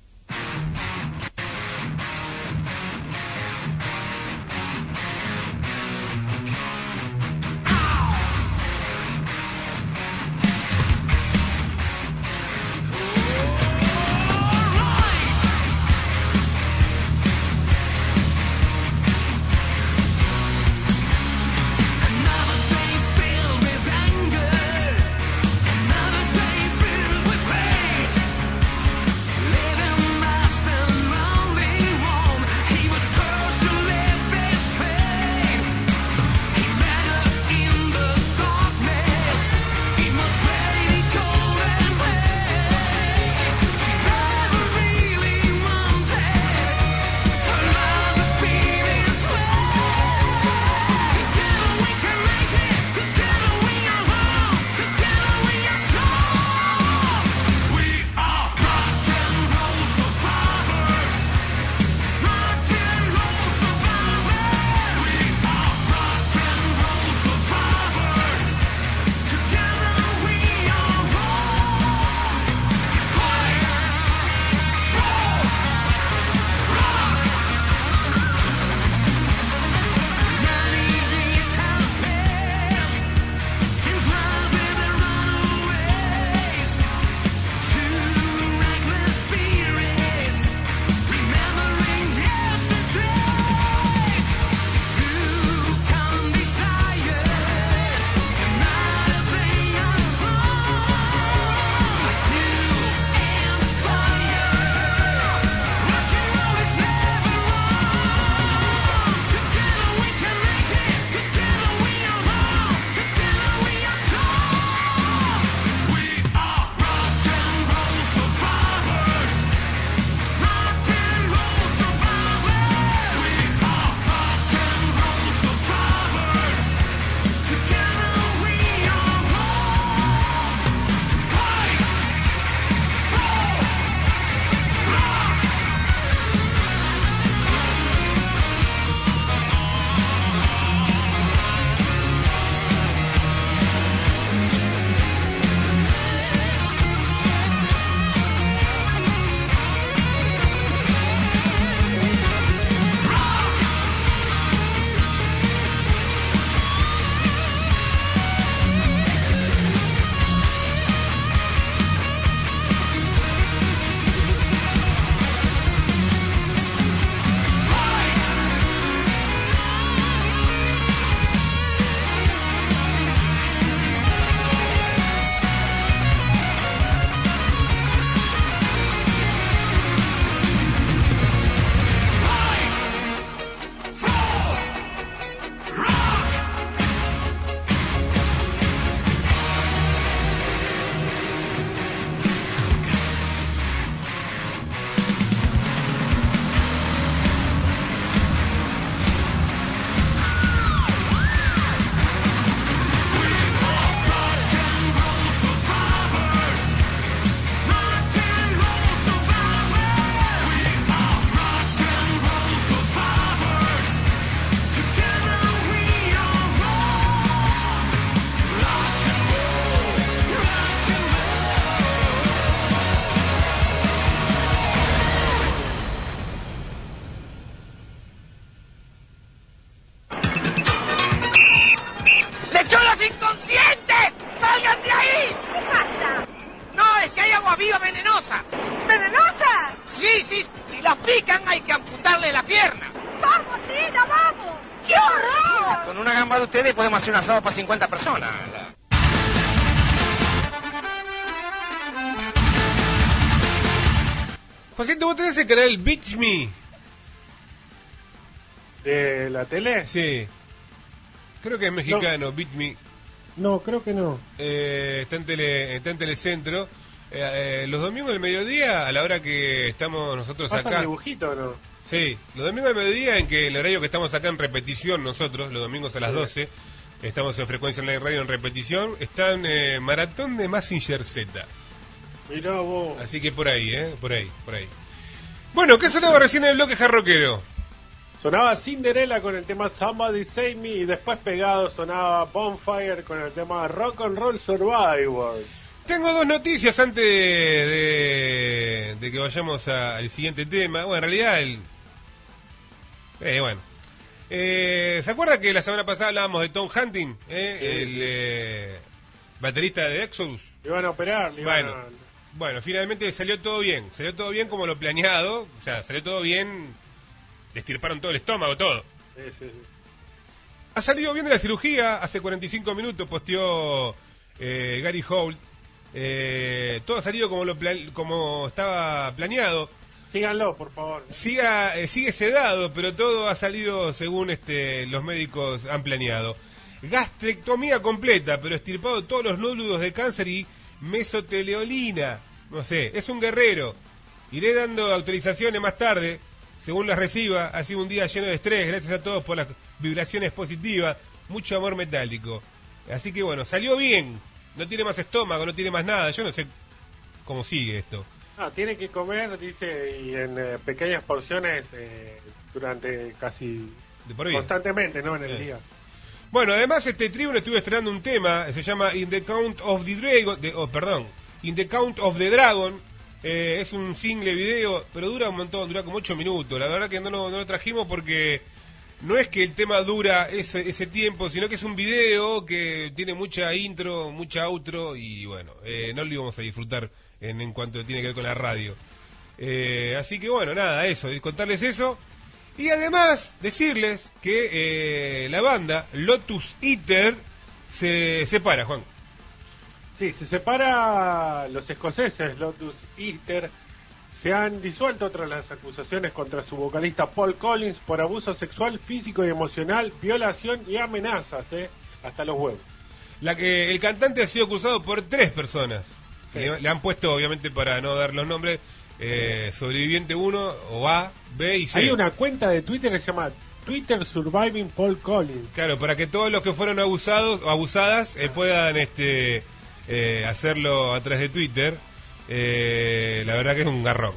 viva venenosas. ¿Venenosas? Sí, sí. Si las pican hay que amputarle la pierna. ¡Vamos, Nina, vamos! ¡Qué horror! Con una gamba de ustedes podemos hacer un asado para 50 personas. Josito, ¿vos tenés el canal Beach Me? ¿De la tele? Sí. Creo que es mexicano, Beach Me. No, creo que no. Está en Telecentro. Los domingos del mediodía, a la hora que estamos nosotros ¿Pasan acá. dibujito o no? Sí, los domingos del mediodía, en que el horario que estamos acá en repetición nosotros, los domingos a las 12, estamos en Frecuencia Online Radio en repetición, están Maratón de Mazinger Z. Mirá vos. Así que por ahí, por ahí. Bueno, ¿qué sonaba recién en el bloque jarroquero? Sonaba Cinderella con el tema Somebody Save Me y después pegado sonaba Bonfire con el tema Rock and Roll Survivor. Tengo dos noticias antes de que vayamos al siguiente tema. Bueno, en realidad ¿se acuerda que la semana pasada hablábamos de Tom Hunting? El baterista de Exodus. Le van a operar, Bueno, finalmente salió todo bien como lo planeado, o sea, salió todo bien, le estirparon todo el estómago, todo. Sí. Ha salido bien de la cirugía, hace 45 minutos posteó Gary Holt, todo ha salido como estaba planeado. Síganlo, por favor. Sigue sedado, pero todo ha salido según los médicos han planeado. Gastrectomía completa, pero estirpado todos los nódulos de cáncer y mesoteliolina. No sé, es un guerrero. Iré dando autorizaciones más tarde, según las reciba. Ha sido un día lleno de estrés, gracias a todos por las vibraciones positivas, mucho amor metálico. Así que bueno, salió bien. No tiene más estómago, no tiene más nada. Yo no sé cómo sigue esto. Tiene que comer, dice, y en pequeñas porciones durante casi constantemente, ¿no? En el día. Bueno, además Tribuno estuvo estrenando un tema, se llama In the Count of the Dragon. Es un single video, pero dura un montón, dura como 8 minutos. La verdad que no lo trajimos porque no es que el tema dura ese tiempo, sino que es un video que tiene mucha intro, mucha outro, y bueno, no lo íbamos a disfrutar en cuanto tiene que ver con la radio. Así que bueno, nada, eso, contarles eso. Y además decirles que la banda Lotus Eater se separa, Juan. Sí, se separa. Los escoceses Lotus Eater se han disuelto tras las acusaciones contra su vocalista Paul Collins por abuso sexual, físico y emocional, violación y amenazas, hasta los huevos. El cantante ha sido acusado por 3 personas. Sí. Le han puesto, obviamente, para no dar los nombres, sobreviviente 1 o A, B y C. Hay una cuenta de Twitter que se llama Twitter Surviving Paul Collins. Claro, para que todos los que fueron abusados o abusadas puedan hacerlo a través de Twitter. La verdad que es un garrón.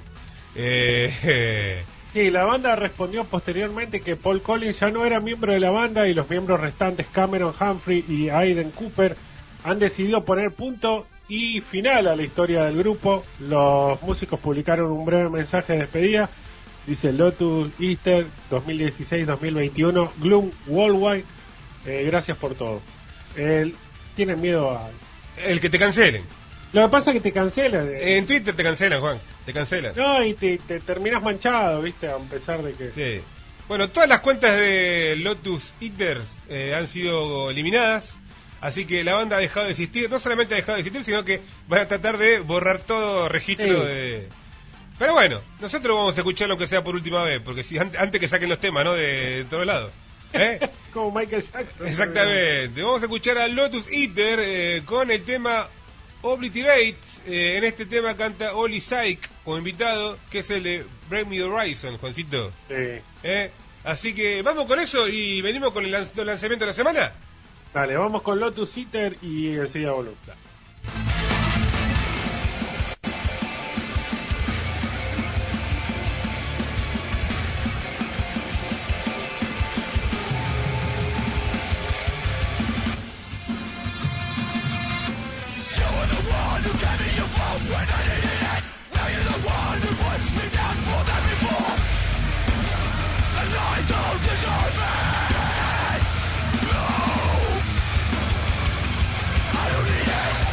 Sí, la banda respondió posteriormente que Paul Collins ya no era miembro de la banda y los miembros restantes, Cameron Humphrey y Aidan Cooper, han decidido poner punto y final a la historia del grupo. Los músicos publicaron un breve mensaje de despedida. Dice Lotus Eater 2016-2021, Gloom Worldwide, gracias por todo. Tienen miedo a... El que te cancelen. Lo que pasa es que te cancelan. En Twitter te cancelan, Juan, te cancelan. No, y te terminas manchado, ¿viste? A pesar de que... Sí. Bueno, todas las cuentas de Lotus Eater han sido eliminadas. Así que la banda ha dejado de existir. No solamente ha dejado de existir, sino que van a tratar de borrar todo registro de... Pero bueno, nosotros vamos a escuchar lo que sea por última vez, porque si antes que saquen los temas, ¿no? De todos lados. Como Michael Jackson. Exactamente. Vamos a escuchar a Lotus Eater con el tema Obliterate. En este tema canta Oli Syke como invitado, que es el de Break Me the Horizon, Juancito. Sí. Así que vamos con eso y venimos con el lanzamiento de la semana. Dale, vamos con Lotus Eater y enseguida volvemos. I don't need it.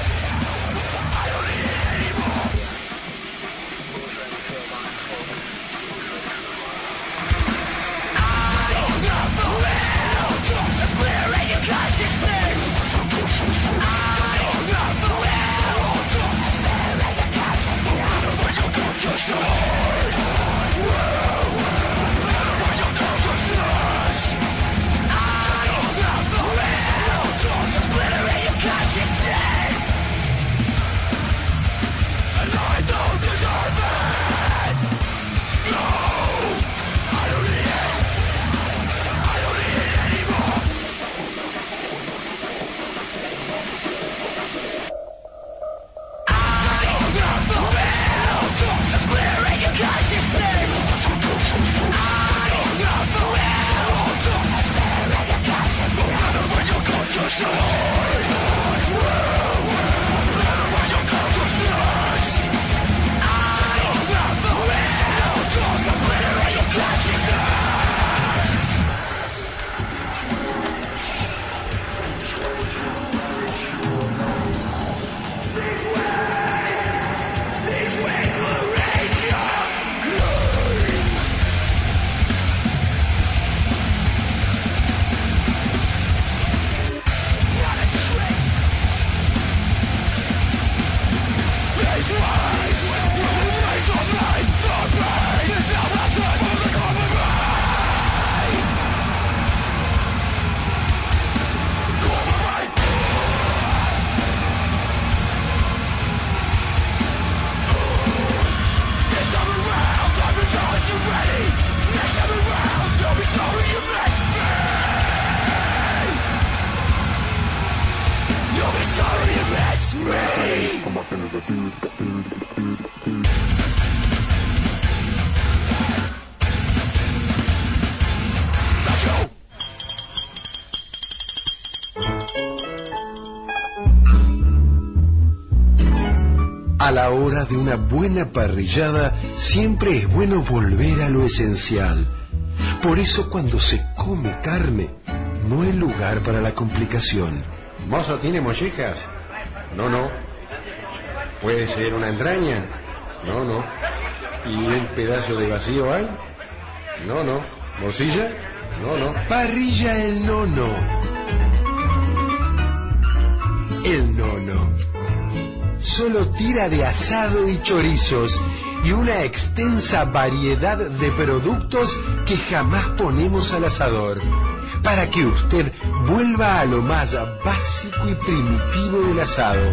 A la hora de una buena parrillada, siempre es bueno volver a lo esencial. Por eso cuando se come carne, no hay lugar para la complicación. ¿Mozo tiene mollejas? No. ¿Puede ser una entraña? No. ¿Y un pedazo de vacío hay? No. ¿Morcilla? No. Parrilla El Nono. El Nono solo tira de asado y chorizos y una extensa variedad de productos que jamás ponemos al asador, para que usted vuelva a lo más básico y primitivo del asado.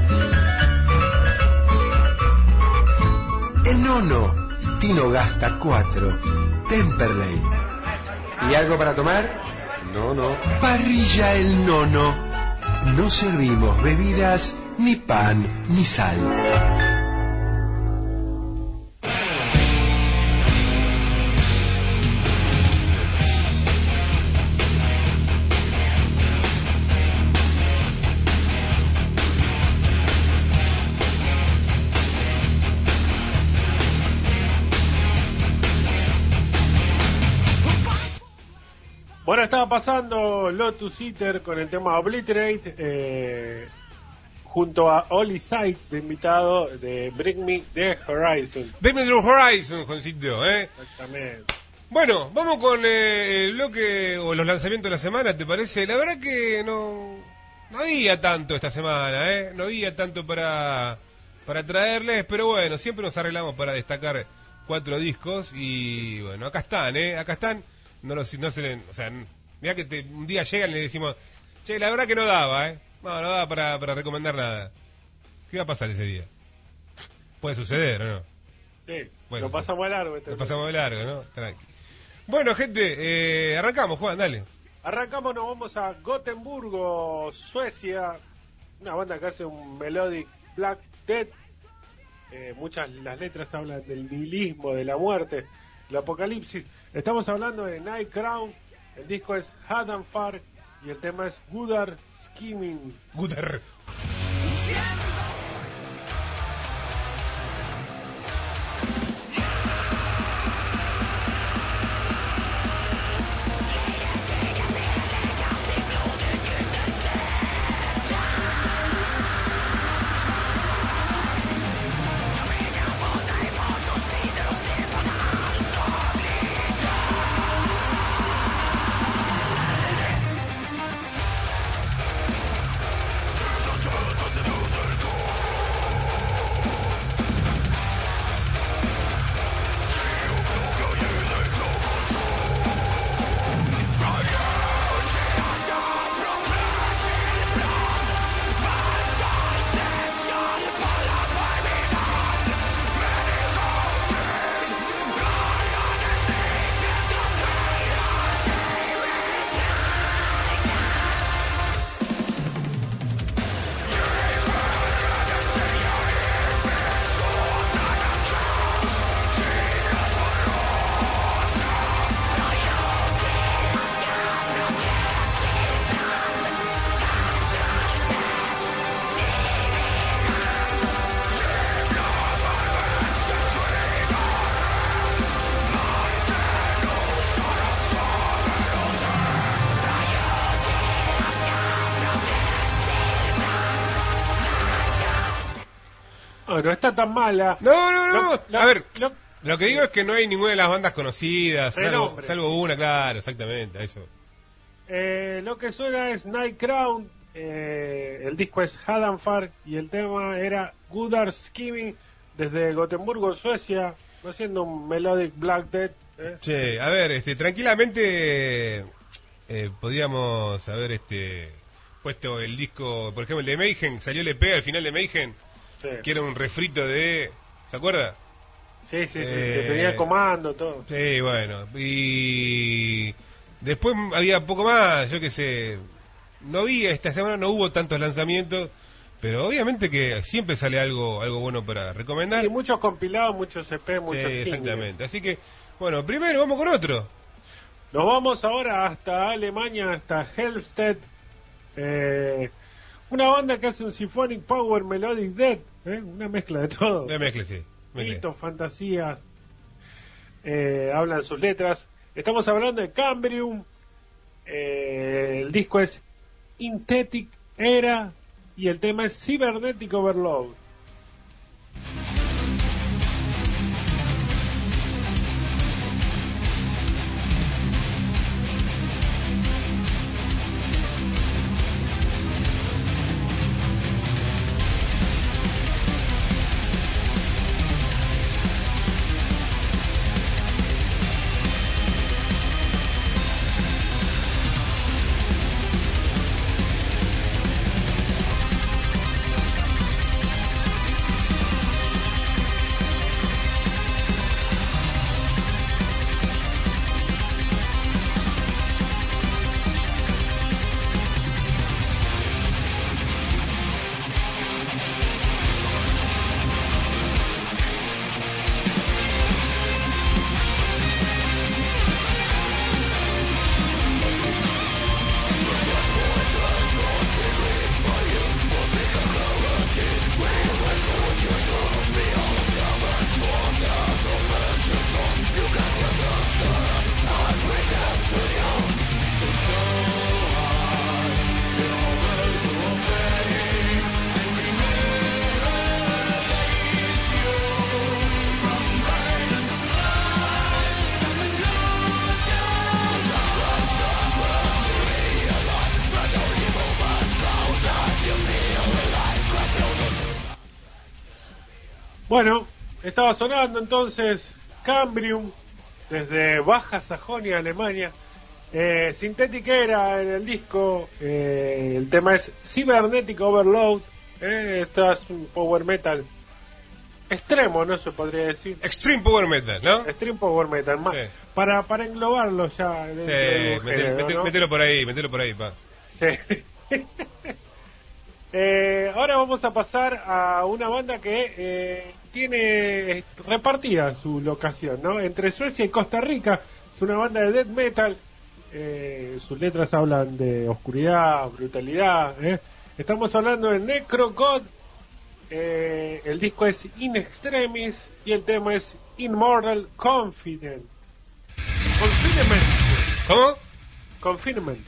El Nono, Tino Gasta 4, Temperley. ¿Y algo para tomar? No. Parrilla El Nono. No servimos bebidas, ni pan, ni sal. Bueno, estaba pasando Lotus Eater con el tema Obliterate, junto a Oli Sight, de invitado de Bring Me the Horizon. Bring Me the Horizon, Juancito, Exactamente. Bueno, vamos con el bloque o los lanzamientos de la semana, ¿te parece? La verdad que no había tanto esta semana, no había tanto para traerles, pero bueno, siempre nos arreglamos para destacar 4 discos y bueno, acá están. No se le, o sea, mirá que un día llegan y le decimos, che, la verdad que no daba, no daba para recomendar nada. ¿Qué va a pasar ese día? Puede suceder, ¿o no? Sí, bueno, lo pasamos de largo. Lo pasamos de largo, ¿no? Tranqui. Bueno, gente, arrancamos, Juan, dale. Arrancamos, nos vamos a Gotemburgo, Suecia, una banda que hace un melodic black death. Muchas las letras hablan del nihilismo, de la muerte, el apocalipsis. Estamos hablando de Night Crown, el disco es Hadan Far y el tema es Gudar Skimming. Gudar. No está tan mala. No. A ver, lo que digo es que no hay ninguna de las bandas conocidas, salvo una, claro, exactamente, eso. Lo que suena es Night Crown, el disco es Hadan Far y el tema era Gudar Skimming desde Gotemburgo, Suecia, haciendo un melodic black death. Che, a ver, tranquilamente podríamos haber puesto el disco, por ejemplo, el de Mayhem, salió el EP al final de Mayhem. Sí. Que era un refrito de... ¿Se acuerda? Sí, que tenía comando, todo. Sí, bueno. Y después había poco más, yo qué sé. No había, esta semana no hubo tantos lanzamientos. Pero obviamente que siempre sale algo bueno para recomendar. Y muchos compilados, muchos EP, muchos singles. Exactamente. Así que, bueno, primero vamos con otro. Nos vamos ahora hasta Alemania, hasta Helmstedt. Una banda que hace un symphonic power melodic death, una mezcla de todo. Una mezcla, sí. Mitos, fantasías, hablan sus letras. Estamos hablando de Cambrium. El disco es Synthetic Era y el tema es Cybernetic Overload. Bueno, estaba sonando entonces Cambrium desde Baja Sajonia, Alemania. Synthetic Era en el disco, el tema es Cybernetic Overload. Esto es un power metal extremo, ¿no? Se podría decir. Extreme Power Metal, ¿no? Extreme Power Metal, más, sí. para englobarlo ya. Mételo por ahí, pa. Sí. Ahora vamos a pasar a una banda que tiene repartida su locación, ¿no? Entre Suecia y Costa Rica. Es una banda de death metal. Sus letras hablan de oscuridad, brutalidad. Estamos hablando de Necrogod. El disco es In Extremis y el tema es Immortal Confinement. ¿Cómo? Confinement.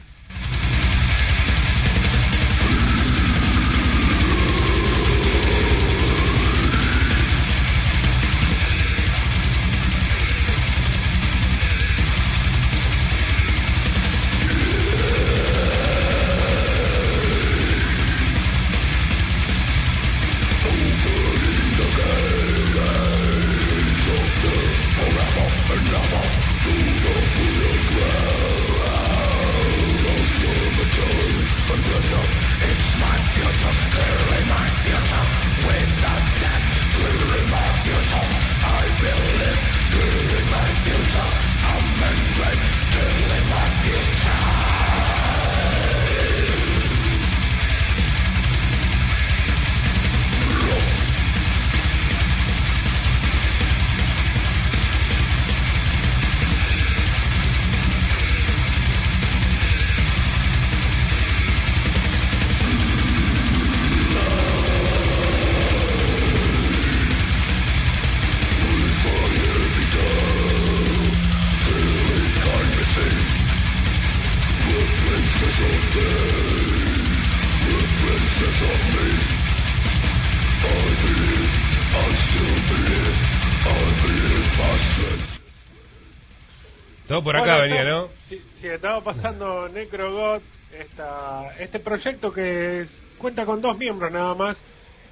Todo por acá venía, ¿no? Sí, estaba pasando Necrogod, este proyecto que cuenta con 2 miembros nada más.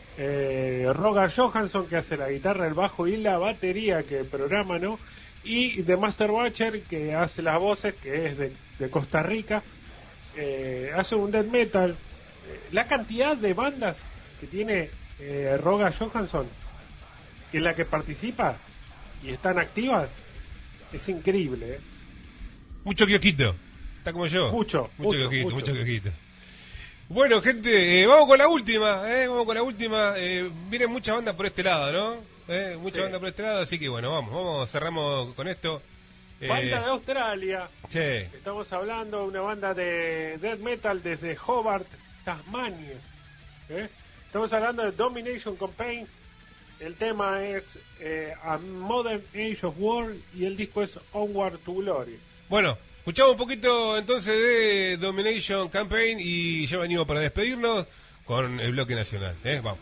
Roger Johansson, que hace la guitarra, el bajo y la batería, que programa, ¿no? Y The Master Watcher, que hace las voces, que es de Costa Rica. Hace un death metal. La cantidad de bandas que tiene Roger Johansson, que es la que participa y están activas, es increíble. Mucho kiosquito. Está como yo. Mucho kiosquito. Bueno, gente, vamos con la última, vienen muchas bandas por este lado, ¿no? Muchas bandas por este lado, así que bueno, vamos, cerramos con esto. Banda de Australia. Sí. Estamos hablando de una banda de death metal desde Hobart, Tasmania. Estamos hablando de Domination Campaign. El tema es A Modern Age of War y el disco es Onward to Glory. Bueno, escuchamos un poquito entonces de Domination Campaign y ya venimos para despedirnos con el bloque nacional. Vamos.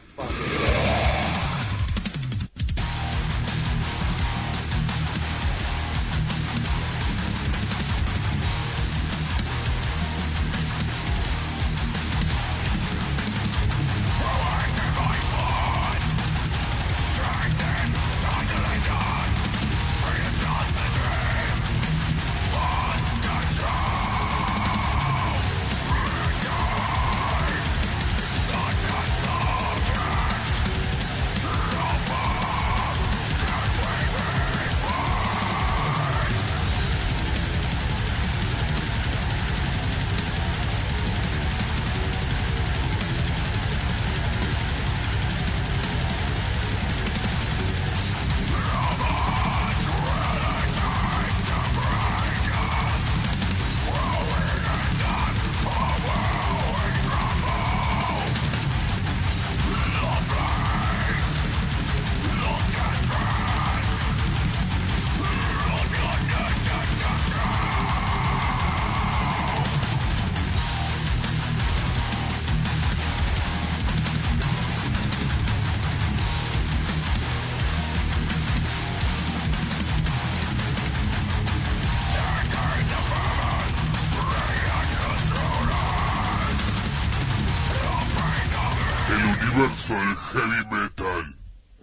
Universo del heavy metal.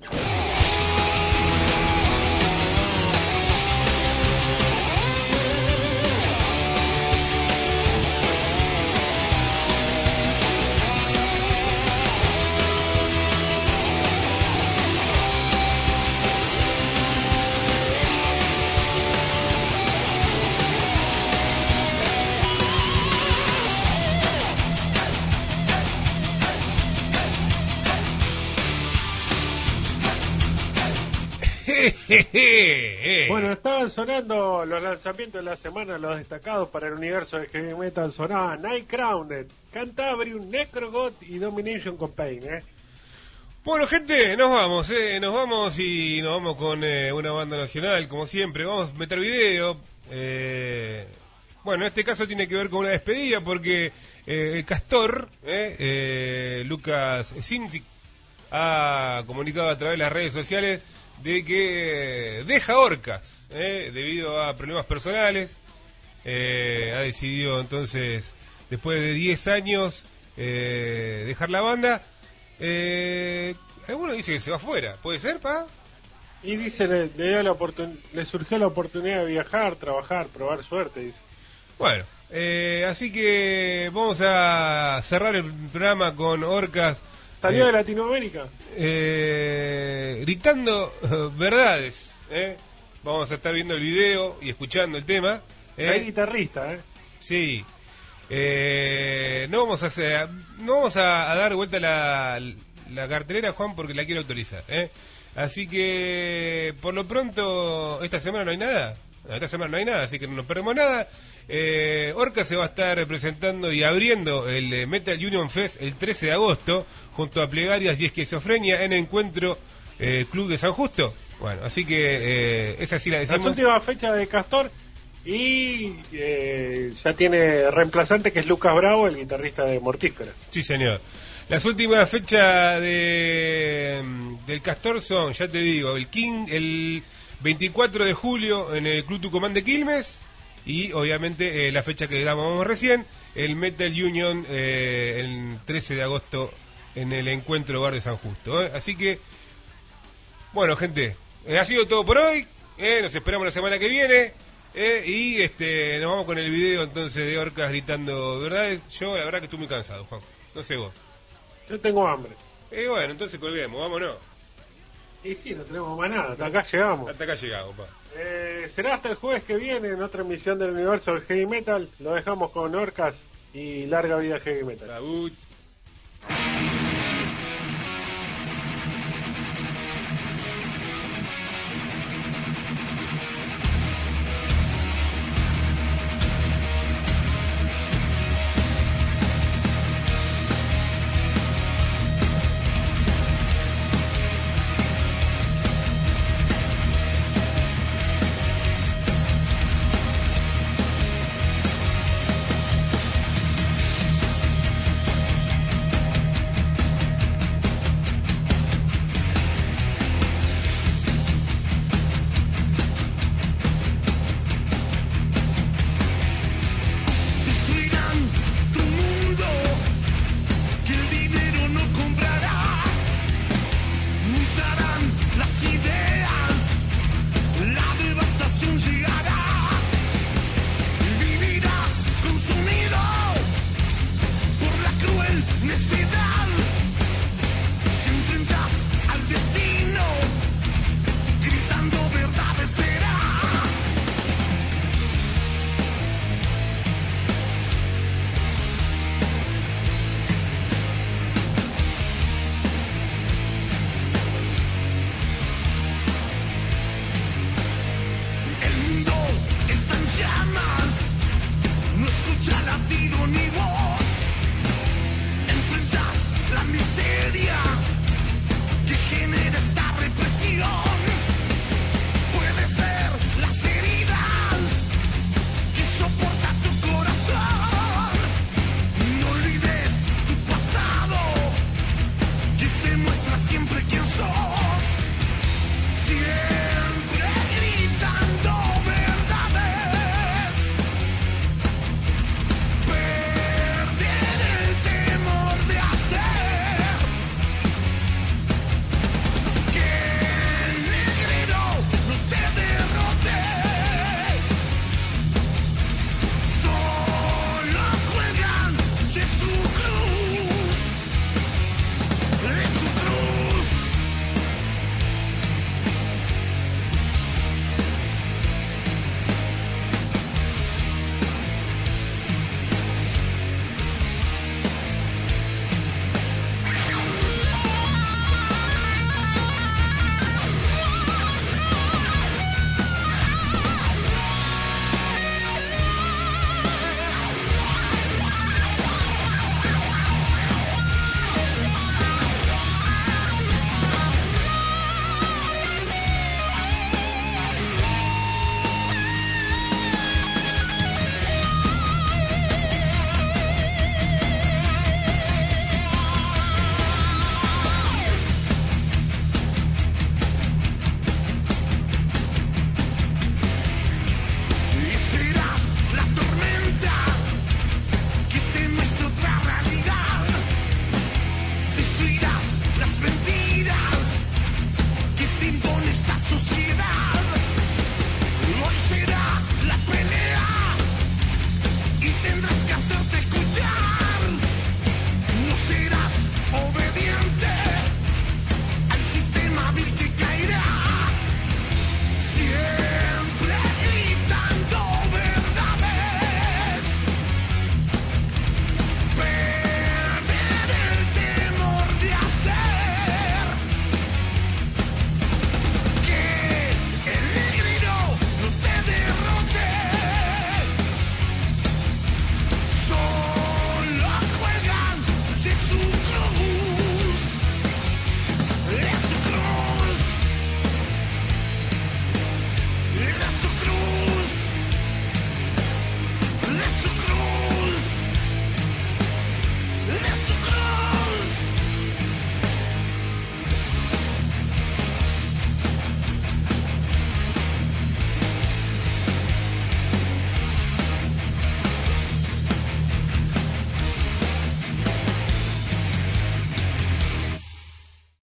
Bueno, estaban sonando los lanzamientos de la semana, los destacados para el universo de heavy metal. Sonaban Nightcrowned, Cantabrium, Necrogot y Domination Campaign. Bueno, gente, nos vamos y nos vamos con una banda nacional, como siempre. Vamos a meter video. Bueno, en este caso tiene que ver con una despedida porque el Castor, Lucas Sinzik, ha comunicado a través de las redes sociales de que deja Orcas debido a problemas personales. Ha decidido entonces, después de 10 años, dejar la banda. Alguno dice que se va afuera, ¿puede ser, pa? Y dice, le surgió la oportunidad de viajar, trabajar, probar suerte, dice. Bueno, así que vamos a cerrar el programa con Orcas. ¿Salió de Latinoamérica? Gritando verdades. Vamos a estar viendo el video y escuchando el tema. Hay guitarrista, Sí. No vamos a dar vuelta la cartelera, Juan, porque la quiero autorizar. Así que, por lo pronto, esta semana no hay nada. Esta semana no hay nada, así que no nos perdemos nada. Orca se va a estar presentando y abriendo el Metal Union Fest el 13 de agosto junto a Plegarias y Esquizofrenia en Encuentro Club de San Justo. Bueno, así que esa sí la decimos. Las últimas fechas de Castor y ya tiene reemplazante que es Lucas Bravo, el guitarrista de Mortífera. Sí, señor. Las últimas fechas del Castor son, ya te digo, el 24 de julio en el Club Tucumán de Quilmes. Y obviamente la fecha que dábamos recién, el Metal Union el 13 de agosto en el Encuentro Bar de San Justo. Así que, bueno, gente, ha sido todo por hoy. Nos esperamos la semana que viene. Y nos vamos con el video entonces de Orcas gritando verdad. Yo la verdad que estoy muy cansado, Juan. No sé vos. Yo tengo hambre. Bueno, entonces colguemos, vámonos. Y sí, no tenemos más nada, hasta acá llegamos. Hasta acá llegamos, pa. Será hasta el jueves que viene en otra emisión del universo del heavy metal. Lo dejamos con Orcas Y larga vida heavy metal. Salud.